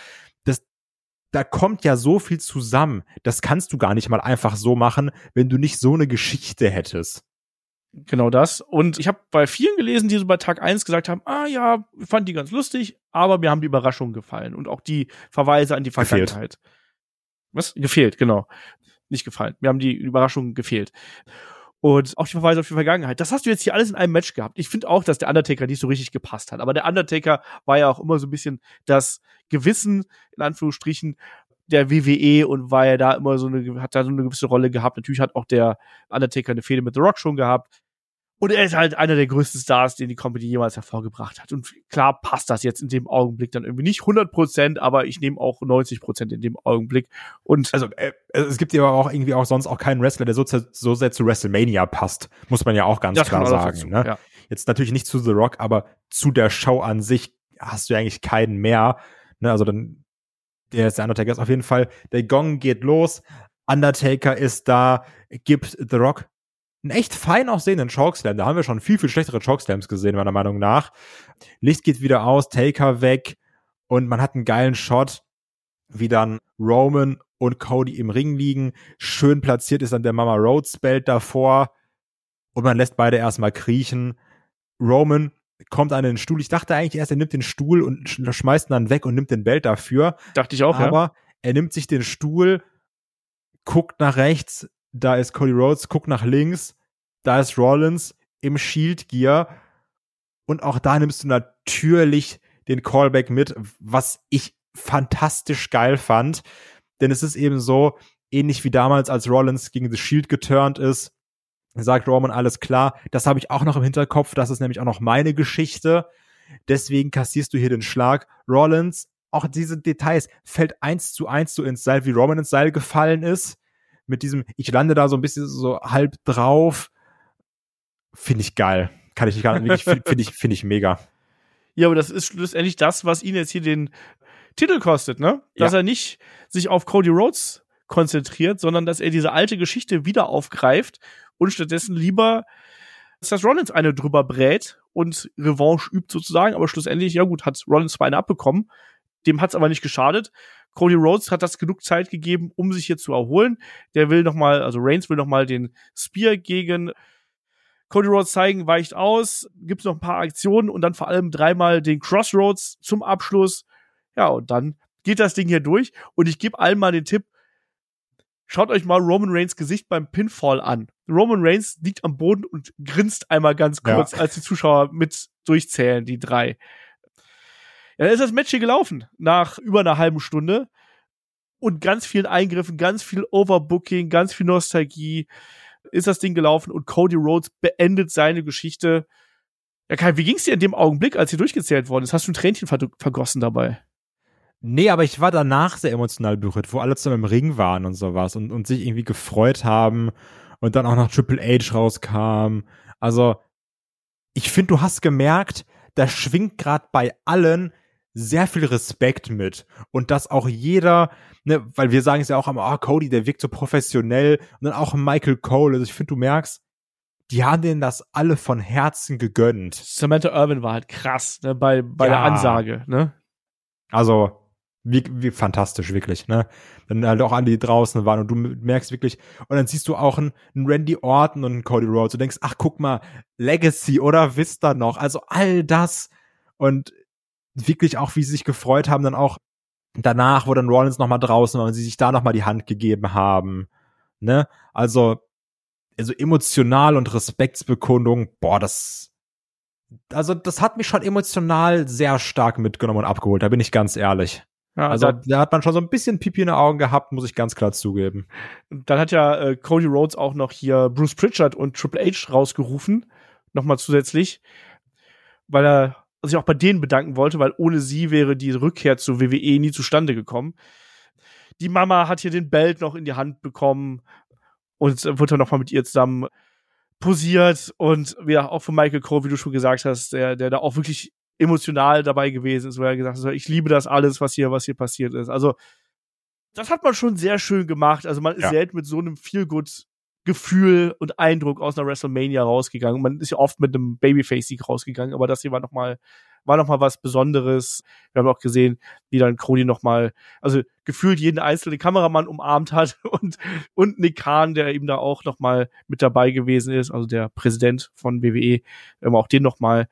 da kommt ja so viel zusammen. Das kannst du gar nicht mal einfach so machen, wenn du nicht so eine Geschichte hättest. Genau das. Und ich habe bei vielen gelesen, die so bei Tag eins gesagt haben, ah ja, ich fand die ganz lustig, aber mir haben die Überraschungen gefallen und auch die Verweise an die Vergangenheit. Gefehlt. Was? Gefehlt, genau. Nicht gefallen. Mir haben die Überraschungen gefehlt. Und auch die Verweise auf die Vergangenheit. Das hast du jetzt hier alles in einem Match gehabt. Ich finde auch, dass der Undertaker nicht so richtig gepasst hat. Aber der Undertaker war ja auch immer so ein bisschen das Gewissen, in Anführungsstrichen, der W W E und war ja da immer so eine, hat da so eine gewisse Rolle gehabt. Natürlich hat auch der Undertaker eine Fehde mit The Rock schon gehabt. Und er ist halt einer der größten Stars, den die Company jemals hervorgebracht hat. Und klar passt das jetzt in dem Augenblick dann irgendwie nicht hundert Prozent, aber ich nehme auch neunzig Prozent in dem Augenblick. Und also äh, es gibt ja aber auch irgendwie auch sonst auch keinen Wrestler, der so, so sehr zu WrestleMania passt. Muss man ja auch ganz klar sagen. dazu, Ne? Ja. Jetzt natürlich nicht zu The Rock, aber zu der Show an sich hast du ja eigentlich keinen mehr. Ne, also dann, der ist der Undertaker ist auf jeden Fall, der Gong geht los, Undertaker ist da, gibt The Rock einen echt fein aussehenden Chokeslam. Da haben wir schon viel, viel schlechtere Chokeslams gesehen, meiner Meinung nach. Licht geht wieder aus, Taker weg und man hat einen geilen Shot, wie dann Roman und Cody im Ring liegen. Schön platziert ist dann der Mama Rhodes Belt davor und man lässt beide erstmal kriechen. Roman kommt an den Stuhl. Ich dachte eigentlich erst, er nimmt den Stuhl und schmeißt ihn dann weg und nimmt den Belt dafür. Dachte ich auch, aber ja. er nimmt sich den Stuhl, guckt nach rechts, da ist Cody Rhodes, guckt nach links, da ist Rollins im Shield Gear und auch da nimmst du natürlich den Callback mit, was ich fantastisch geil fand, denn es ist eben so, ähnlich wie damals, als Rollins gegen The Shield geturnt ist, sagt Roman, alles klar, das habe ich auch noch im Hinterkopf, das ist nämlich auch noch meine Geschichte, deswegen kassierst du hier den Schlag. Rollins, auch diese Details, fällt eins zu eins so ins Seil, wie Roman ins Seil gefallen ist, mit diesem, ich lande da so ein bisschen so halb drauf, finde ich geil, kann ich nicht gar nicht, finde find ich, finde ich mega. Ja, aber das ist schlussendlich das, was ihn jetzt hier den Titel kostet, ne? Dass ja. er nicht sich auf Cody Rhodes konzentriert, sondern dass er diese alte Geschichte wieder aufgreift und stattdessen lieber Seth Rollins eine drüber brät und Revanche übt sozusagen, aber schlussendlich, ja gut, hat Rollins zwar eine abbekommen, dem hat's aber nicht geschadet. Cody Rhodes hat das genug Zeit gegeben, um sich hier zu erholen. Der will nochmal, also Reigns will nochmal den Spear gegen Cody Rhodes zeigen, weicht aus, gibt's noch ein paar Aktionen und dann vor allem dreimal den Crossroads zum Abschluss. Ja, und dann geht das Ding hier durch und ich gebe allen mal den Tipp, schaut euch mal Roman Reigns Gesicht beim Pinfall an. Roman Reigns liegt am Boden und grinst einmal ganz kurz, ja. als die Zuschauer mit durchzählen, die drei. Ja, dann ist das Match hier gelaufen, nach über einer halben Stunde und ganz vielen Eingriffen, ganz viel Overbooking, ganz viel Nostalgie ist das Ding gelaufen und Cody Rhodes beendet seine Geschichte. Ja, Kai, wie ging's dir in dem Augenblick, als hier durchgezählt worden ist? Hast du ein Tränchen ver- vergossen dabei? Nee, aber ich war danach sehr emotional berührt, wo alle zusammen im Ring waren und sowas und, und sich irgendwie gefreut haben und dann auch noch Triple H rauskam. Also, ich finde, du hast gemerkt, da schwingt gerade bei allen sehr viel Respekt mit und dass auch jeder, ne, weil wir sagen es ja auch immer, oh, Cody, der wirkt so professionell und dann auch Michael Cole, also ich finde, du merkst, die haben denen das alle von Herzen gegönnt. Samantha Irvin war halt krass, ne, bei, bei ja. der Ansage, ne? Also, wie, wie fantastisch, wirklich, ne? Dann halt auch alle, die draußen waren und du merkst wirklich, und dann siehst du auch einen, einen Randy Orton und einen Cody Rhodes, du denkst, ach, guck mal, Legacy oder Vista noch, also all das und wirklich auch, wie sie sich gefreut haben, dann auch danach, wo dann Rollins noch mal draußen war und sie sich da noch mal die Hand gegeben haben, ne? Also, also emotional und Respektsbekundung, boah, das, also das hat mich schon emotional sehr stark mitgenommen und abgeholt, da bin ich ganz ehrlich. Ja, also da, da hat man schon so ein bisschen Pipi in den Augen gehabt, muss ich ganz klar zugeben. Dann hat ja äh, Cody Rhodes auch noch hier Bruce Pritchard und Triple H rausgerufen, nochmal zusätzlich, weil er sich auch bei denen bedanken wollte, weil ohne sie wäre die Rückkehr zur W W E nie zustande gekommen. Die Mama hat hier den Belt noch in die Hand bekommen und wird dann nochmal mit ihr zusammen posiert und ja, auch von Michael Cole, wie du schon gesagt hast, der, der da auch wirklich emotional dabei gewesen ist, wo er gesagt hat, ich liebe das alles, was hier, was hier passiert ist. Also, das hat man schon sehr schön gemacht. Also, man ist ja. selten mit so einem Feel-Good-Gefühl und Eindruck aus einer WrestleMania rausgegangen. Man ist ja oft mit einem Babyface-Sieg rausgegangen, aber das hier war noch mal, war noch mal was Besonderes. Wir haben auch gesehen, wie dann Cody noch mal, also gefühlt jeden einzelnen Kameramann umarmt hat und, und Nick Khan, der eben da auch noch mal mit dabei gewesen ist, also der Präsident von W W E, ähm, auch den noch mal.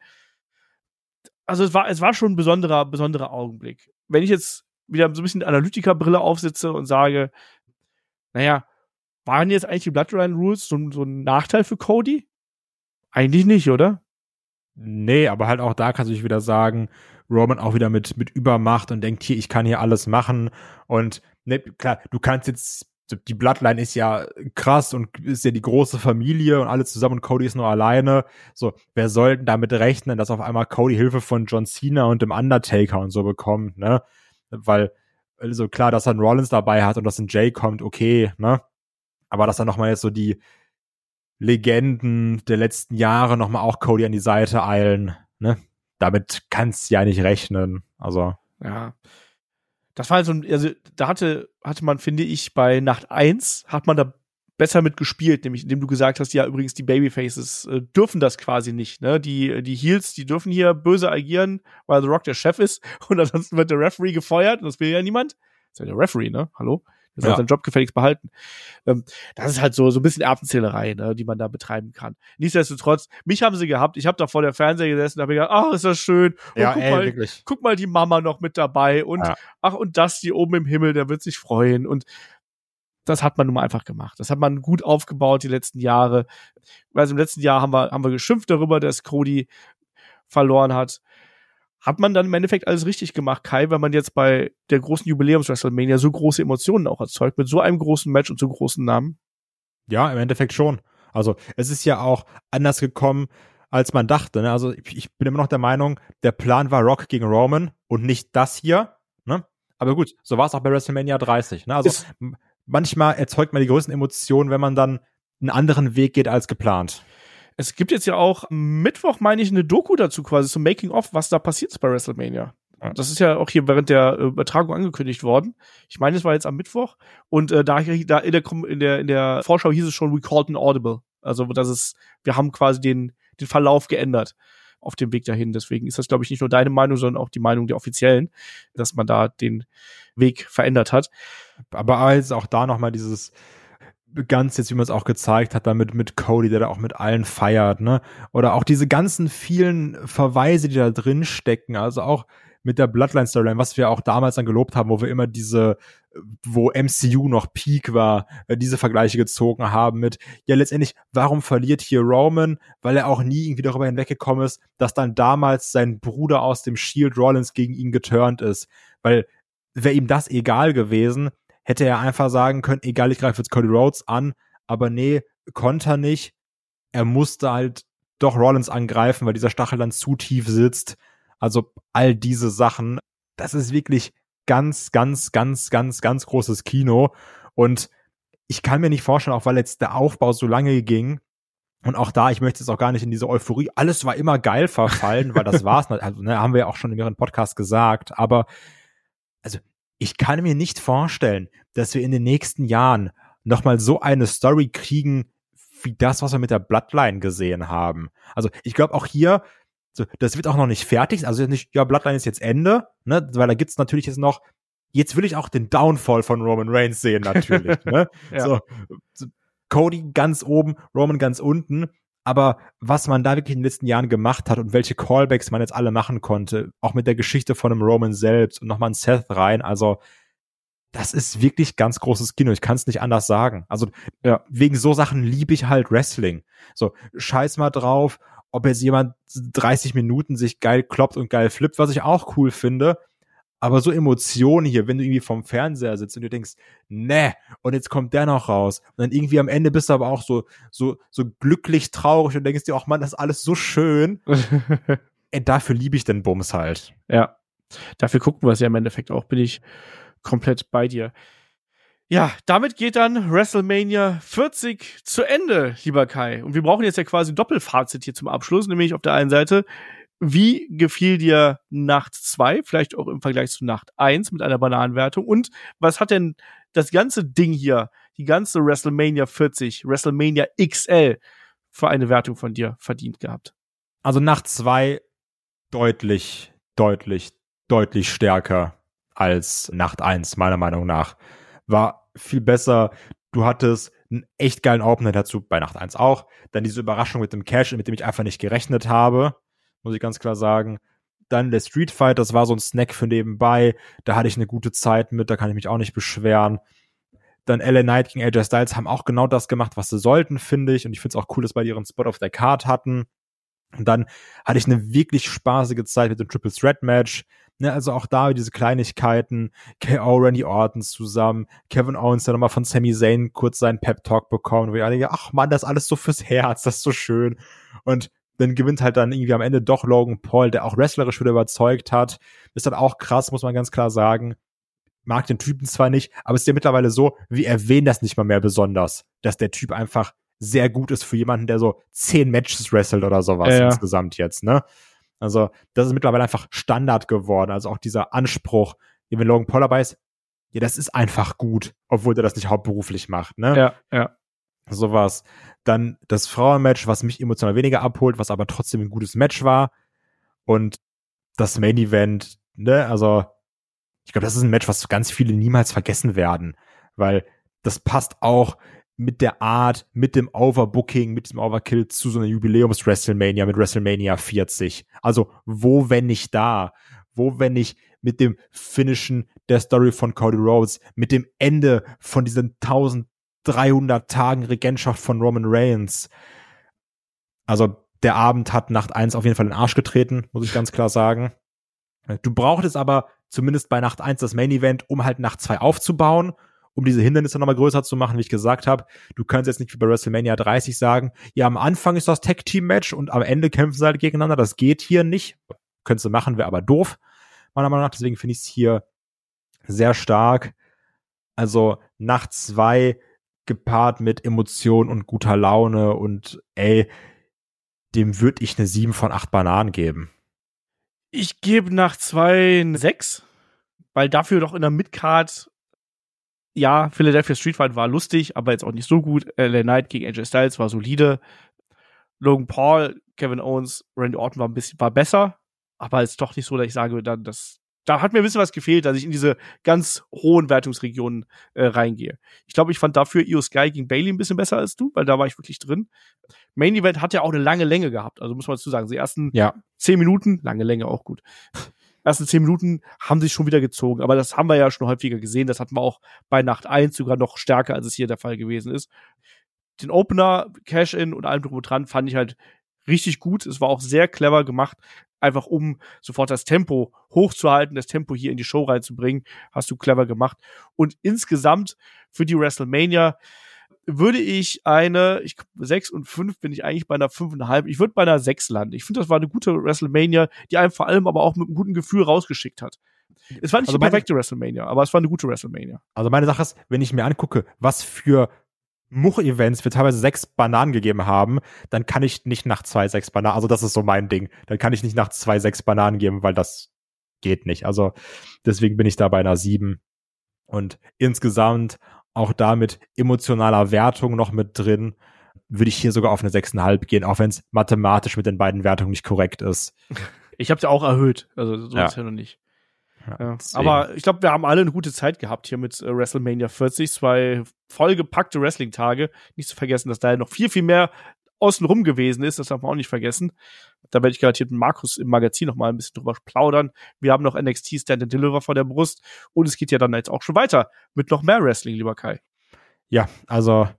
Also es war, es war schon ein besonderer, besonderer Augenblick. Wenn ich jetzt wieder so ein bisschen Analytikerbrille aufsitze und sage, naja, waren jetzt eigentlich die Bloodline Rules so, so ein Nachteil für Cody? Eigentlich nicht, oder? Nee, aber halt auch da kannst du dich wieder sagen, Roman auch wieder mit, mit Übermacht und denkt, hier, ich kann hier alles machen und ne, klar, du kannst jetzt, die Bloodline ist ja krass und ist ja die große Familie und alle zusammen und Cody ist nur alleine. So, wer soll denn damit rechnen, dass auf einmal Cody Hilfe von John Cena und dem Undertaker und so bekommt, ne? Weil, also klar, dass er einen Rollins dabei hat und dass ein Jay kommt, okay, ne? Aber dass er nochmal jetzt so die Legenden der letzten Jahre nochmal auch Cody an die Seite eilen, ne? damit kannst du ja nicht rechnen. Also. Ja. Das war halt so ein, also da hatte, hatte man, finde ich, bei Nacht eins hat man da besser mit gespielt, nämlich indem du gesagt hast, ja, übrigens, die Babyfaces äh, dürfen das quasi nicht, ne? Die, die Heels, die dürfen hier böse agieren, weil The Rock der Chef ist und ansonsten wird der Referee gefeuert und das will ja niemand. Das ist ja der Referee, ne? Hallo? Der soll Ja. seinen Job gefälligst behalten. Ähm, das ist halt so, so ein bisschen Erbsenzählerei, ne, die man da betreiben kann. Nichtsdestotrotz, mich haben sie gehabt, ich habe da vor der Fernseher gesessen und habe gedacht, ach, ist das schön. Und Ja, guck, ey, mal, wirklich. guck mal, die Mama noch mit dabei und Ja. ach, und das, die oben im Himmel, der wird sich freuen und das hat man nun mal einfach gemacht. Das hat man gut aufgebaut die letzten Jahre. Also im letzten Jahr haben wir, haben wir geschimpft darüber, dass Cody verloren hat. Hat man dann im Endeffekt alles richtig gemacht, Kai, wenn man jetzt bei der großen Jubiläums-WrestleMania so große Emotionen auch erzeugt, mit so einem großen Match und so großen Namen? Ja, im Endeffekt schon. Also es ist ja auch anders gekommen, als man dachte. Ne? Also ich, ich bin immer noch der Meinung, der Plan war Rock gegen Roman und nicht das hier. Ne? Aber gut, so war es auch bei WrestleMania dreißig. Ne? Also Ist- m- manchmal erzeugt man die größten Emotionen, wenn man dann einen anderen Weg geht als geplant. Es gibt jetzt ja auch am Mittwoch, meine ich, eine Doku dazu quasi zum Making-of, was da passiert ist bei WrestleMania. Ja. Das ist ja auch hier während der äh, Übertragung angekündigt worden. Ich meine, es war jetzt am Mittwoch und äh, da, da in, der, Kom- in, der, in der Vorschau hieß es schon, we called an audible. Also das ist, wir haben quasi den, den Verlauf geändert auf dem Weg dahin. Deswegen ist das, glaube ich, nicht nur deine Meinung, sondern auch die Meinung der Offiziellen, dass man da den Weg verändert hat. Aber als auch da nochmal dieses ganz jetzt, wie man es auch gezeigt hat, damit mit Cody, der da auch mit allen feiert, ne? Oder auch diese ganzen vielen Verweise, die da drin stecken, also auch mit der Bloodline-Storyline, was wir auch damals dann gelobt haben, wo wir immer diese, wo M C U noch Peak war, äh, diese Vergleiche gezogen haben mit, ja letztendlich, warum verliert hier Roman? Weil er auch nie irgendwie darüber hinweggekommen ist, dass dann damals sein Bruder aus dem Shield Rollins gegen ihn geturnt ist. Weil wäre ihm das egal gewesen, hätte er einfach sagen können, egal, ich greife jetzt Cody Rhodes an, aber nee, konnte er nicht. Er musste halt doch Rollins angreifen, weil dieser Stachel dann zu tief sitzt. Also all diese Sachen, das ist wirklich ganz, ganz, ganz, ganz, ganz großes Kino. Und ich kann mir nicht vorstellen, auch weil jetzt der Aufbau so lange ging, und auch da, ich möchte jetzt auch gar nicht in diese Euphorie, alles war immer geil verfallen, weil das war's, also, ne, haben wir ja auch schon in ihrem Podcast gesagt, aber also ich kann mir nicht vorstellen, dass wir in den nächsten Jahren nochmal so eine Story kriegen, wie das, was wir mit der Bloodline gesehen haben. Also ich glaube auch hier, so, das wird auch noch nicht fertig, also nicht, ja, Bloodline ist jetzt Ende, ne, weil da gibt's natürlich jetzt noch, jetzt will ich auch den Downfall von Roman Reigns sehen, natürlich, ne, Ja. so, so, Cody ganz oben, Roman ganz unten, aber was man da wirklich in den letzten Jahren gemacht hat und welche Callbacks man jetzt alle machen konnte, auch mit der Geschichte von einem Roman selbst und nochmal ein Seth rein, also das ist wirklich ganz großes Kino. Ich kann es nicht anders sagen. Also ja, wegen so Sachen liebe ich halt Wrestling. So, scheiß mal drauf, ob jetzt jemand dreißig Minuten sich geil kloppt und geil flippt, was ich auch cool finde. Aber so Emotionen hier, wenn du irgendwie vorm Fernseher sitzt und du denkst, ne, und jetzt kommt der noch raus. Und dann irgendwie am Ende bist du aber auch so, so, so glücklich traurig und denkst dir auch, Mann, das ist alles so schön. Ey, dafür liebe ich den Bums halt. Ja, dafür gucken wir es ja im Endeffekt auch, bin ich komplett bei dir. Ja, damit geht dann WrestleMania vierzig zu Ende, lieber Kai. Und wir brauchen jetzt ja quasi ein Doppelfazit hier zum Abschluss, nämlich auf der einen Seite, wie gefiel dir Nacht zwei, vielleicht auch im Vergleich zu Nacht eins mit einer Bananenwertung, und was hat denn das ganze Ding hier, die ganze WrestleMania vierzig, WrestleMania X L für eine Wertung von dir verdient gehabt? Also Nacht zwei deutlich, deutlich, deutlich stärker als Nacht eins, meiner Meinung nach. War viel besser. Du hattest einen echt geilen Opener dazu, bei Nacht eins auch. Dann diese Überraschung mit dem Cash, mit dem ich einfach nicht gerechnet habe, muss ich ganz klar sagen. Dann der Street Fight, das war so ein Snack für nebenbei. Da hatte ich eine gute Zeit mit, da kann ich mich auch nicht beschweren. Dann L A Knight gegen A J Styles haben auch genau das gemacht, was sie sollten, finde ich. Und ich finde es auch cool, dass beide ihren Spot auf der Card hatten. Und dann hatte ich eine wirklich spaßige Zeit mit dem Triple Threat Match. Ne, also auch da diese Kleinigkeiten, K O, Randy Orton zusammen, Kevin Owens, der nochmal von Sami Zayn kurz seinen Pep-Talk bekommen, wo ich alle, ach Mann, das ist alles so fürs Herz, das ist so schön. Und dann gewinnt halt dann irgendwie am Ende doch Logan Paul, der auch wrestlerisch wieder überzeugt hat. Ist dann auch krass, muss man ganz klar sagen. Mag den Typen zwar nicht, aber es ist ja mittlerweile so, wir erwähnen das nicht mal mehr besonders, dass der Typ einfach sehr gut ist für jemanden, der so zehn Matches wrestelt oder sowas ja, ja. insgesamt jetzt, ne? Also das ist mittlerweile einfach Standard geworden. Also auch dieser Anspruch, wenn Logan Paul dabei ist, ja, das ist einfach gut, obwohl der das nicht hauptberuflich macht, ne? Ja, ja. Sowas. Dann das Frauenmatch, was mich emotional weniger abholt, was aber trotzdem ein gutes Match war. Und das Main Event, ne, also ich glaube, das ist ein Match, was ganz viele niemals vergessen werden, weil das passt auch mit der Art, mit dem Overbooking, mit dem Overkill zu so einer Jubiläums-WrestleMania mit WrestleMania vierzig. Also wo, wenn nicht da? Wo, wenn nicht mit dem Finishen der Story von Cody Rhodes, mit dem Ende von diesen dreizehnhundert Tagen Regentschaft von Roman Reigns? Also der Abend hat Nacht eins auf jeden Fall in den Arsch getreten, muss ich ganz klar sagen. Du brauchtest aber zumindest bei Nacht eins das Main Event, um halt Nacht zwei aufzubauen, um diese Hindernisse nochmal größer zu machen, wie ich gesagt habe. Du kannst jetzt nicht wie bei WrestleMania dreißig sagen, ja, am Anfang ist das Tag-Team-Match und am Ende kämpfen sie halt gegeneinander. Das geht hier nicht. Könntest du machen, wäre aber doof, meiner Meinung nach. Deswegen finde ich es hier sehr stark. Also Nacht zwei gepaart mit Emotion und guter Laune und ey, dem würde ich eine sieben von acht Bananen geben. Ich gebe nach zwei eine sechs, weil dafür doch in der Midcard, ja, Philadelphia Street Fight war lustig, aber jetzt auch nicht so gut. L A Knight gegen A J Styles war solide. Logan Paul, Kevin Owens, Randy Orton war ein bisschen, war besser, aber ist doch nicht so, dass ich sage, dann das, da hat mir ein bisschen was gefehlt, dass ich in diese ganz hohen Wertungsregionen äh, reingehe. Ich glaube, ich fand dafür Io Sky gegen Bayley ein bisschen besser als du, weil da war ich wirklich drin. Main Event hat ja auch eine lange Länge gehabt, also muss man dazu sagen, die ersten ja. zehn Minuten, lange Länge auch gut. Ersten zehn Minuten haben sich schon wieder gezogen, aber das haben wir ja schon häufiger gesehen, das hatten wir auch bei Nacht eins sogar noch stärker, als es hier der Fall gewesen ist. Den Opener, Cash-In und allem drum und dran fand ich halt richtig gut, es war auch sehr clever gemacht, einfach um sofort das Tempo hochzuhalten, das Tempo hier in die Show reinzubringen, hast du clever gemacht. Und insgesamt für die WrestleMania würde ich eine, ich sechs und fünf bin ich eigentlich bei einer fünf Komma fünf. Ich würde bei einer sechs landen. Ich finde, das war eine gute WrestleMania, die einem vor allem aber auch mit einem guten Gefühl rausgeschickt hat. Es war nicht also die perfekte WrestleMania, aber es war eine gute WrestleMania. Also meine Sache ist, wenn ich mir angucke, was für Much-Events wir teilweise sechs Bananen gegeben haben, dann kann ich nicht nach zwei sechs Bananen, also das ist so mein Ding, dann kann ich nicht nach zwei sechs Bananen geben, weil das geht nicht. Also deswegen bin ich da bei einer sieben. Und insgesamt auch da mit emotionaler Wertung noch mit drin, würde ich hier sogar auf eine sechs Komma fünf gehen, auch wenn es mathematisch mit den beiden Wertungen nicht korrekt ist. Ich habe ja auch erhöht, also so ja. ist ja noch nicht. Ja, ja. Aber ich glaube, wir haben alle eine gute Zeit gehabt hier mit äh, WrestleMania vierzig, zwei vollgepackte Wrestling-Tage. Nicht zu vergessen, dass da noch viel, viel mehr außenrum gewesen ist, das darf man auch nicht vergessen. Da werde ich garantiert mit Markus im Magazin noch mal ein bisschen drüber plaudern. Wir haben noch N X T Stand and Deliver vor der Brust und es geht ja dann jetzt auch schon weiter mit noch mehr Wrestling, lieber Kai. Ja, also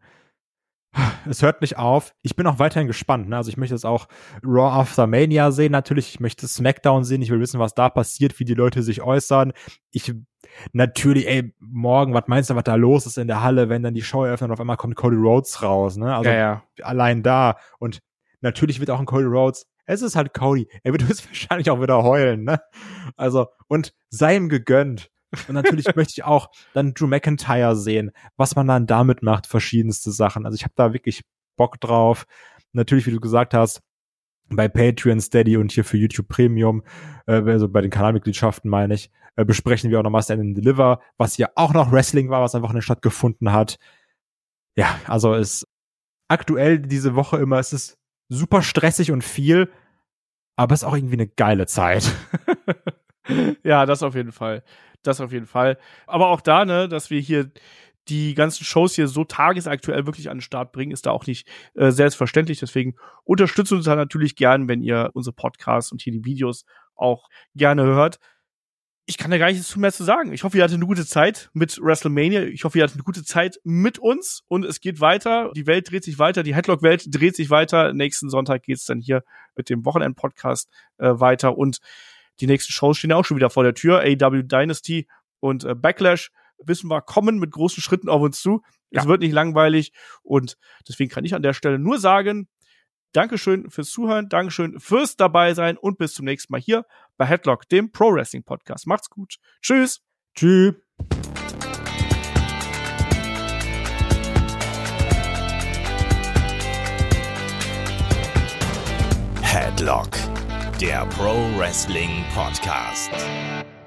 es hört nicht auf. Ich bin auch weiterhin gespannt. Ne? Also ich möchte jetzt auch Raw After Mania sehen natürlich. Ich möchte SmackDown sehen. Ich will wissen, was da passiert, wie die Leute sich äußern. Ich natürlich, ey, morgen, was meinst du, was da los ist in der Halle, wenn dann die Show eröffnet und auf einmal kommt Cody Rhodes raus. Ne? Also ja, ja. allein da. Und natürlich wird auch ein Cody Rhodes, es ist halt Cody. Er wird wahrscheinlich auch wieder heulen. Ne? Also, und sei ihm gegönnt. Und natürlich möchte ich auch dann Drew McIntyre sehen, was man dann damit macht, verschiedenste Sachen. Also ich habe da wirklich Bock drauf. Natürlich, wie du gesagt hast, bei Patreon, Steady und hier für YouTube Premium, äh, also bei den Kanalmitgliedschaften meine ich, äh, besprechen wir auch nochmal Stand and Deliver, was hier auch noch Wrestling war, was einfach eine stattgefunden hat. Ja, also ist aktuell diese Woche immer, es ist super stressig und viel, aber es ist auch irgendwie eine geile Zeit. Ja, das auf jeden Fall. Das auf jeden Fall. Aber auch da, ne, dass wir hier die ganzen Shows hier so tagesaktuell wirklich an den Start bringen, ist da auch nicht äh, selbstverständlich. Deswegen unterstützt uns da natürlich gern, wenn ihr unsere Podcasts und hier die Videos auch gerne hört. Ich kann da gar nicht mehr zu sagen. Ich hoffe, ihr hattet eine gute Zeit mit WrestleMania. Ich hoffe, ihr hattet eine gute Zeit mit uns und es geht weiter. Die Welt dreht sich weiter. Die Headlock-Welt dreht sich weiter. Nächsten Sonntag geht's dann hier mit dem Wochenend-Podcast äh, weiter und die nächsten Shows stehen ja auch schon wieder vor der Tür. A E W Dynasty und äh, Backlash, wissen wir, kommen mit großen Schritten auf uns zu. Ja. Es wird nicht langweilig und deswegen kann ich an der Stelle nur sagen, Dankeschön fürs Zuhören, Dankeschön fürs dabei sein und bis zum nächsten Mal hier bei Headlock, dem Pro Wrestling Podcast. Macht's gut. Tschüss. Tschüss. Headlock, der Pro Wrestling Podcast.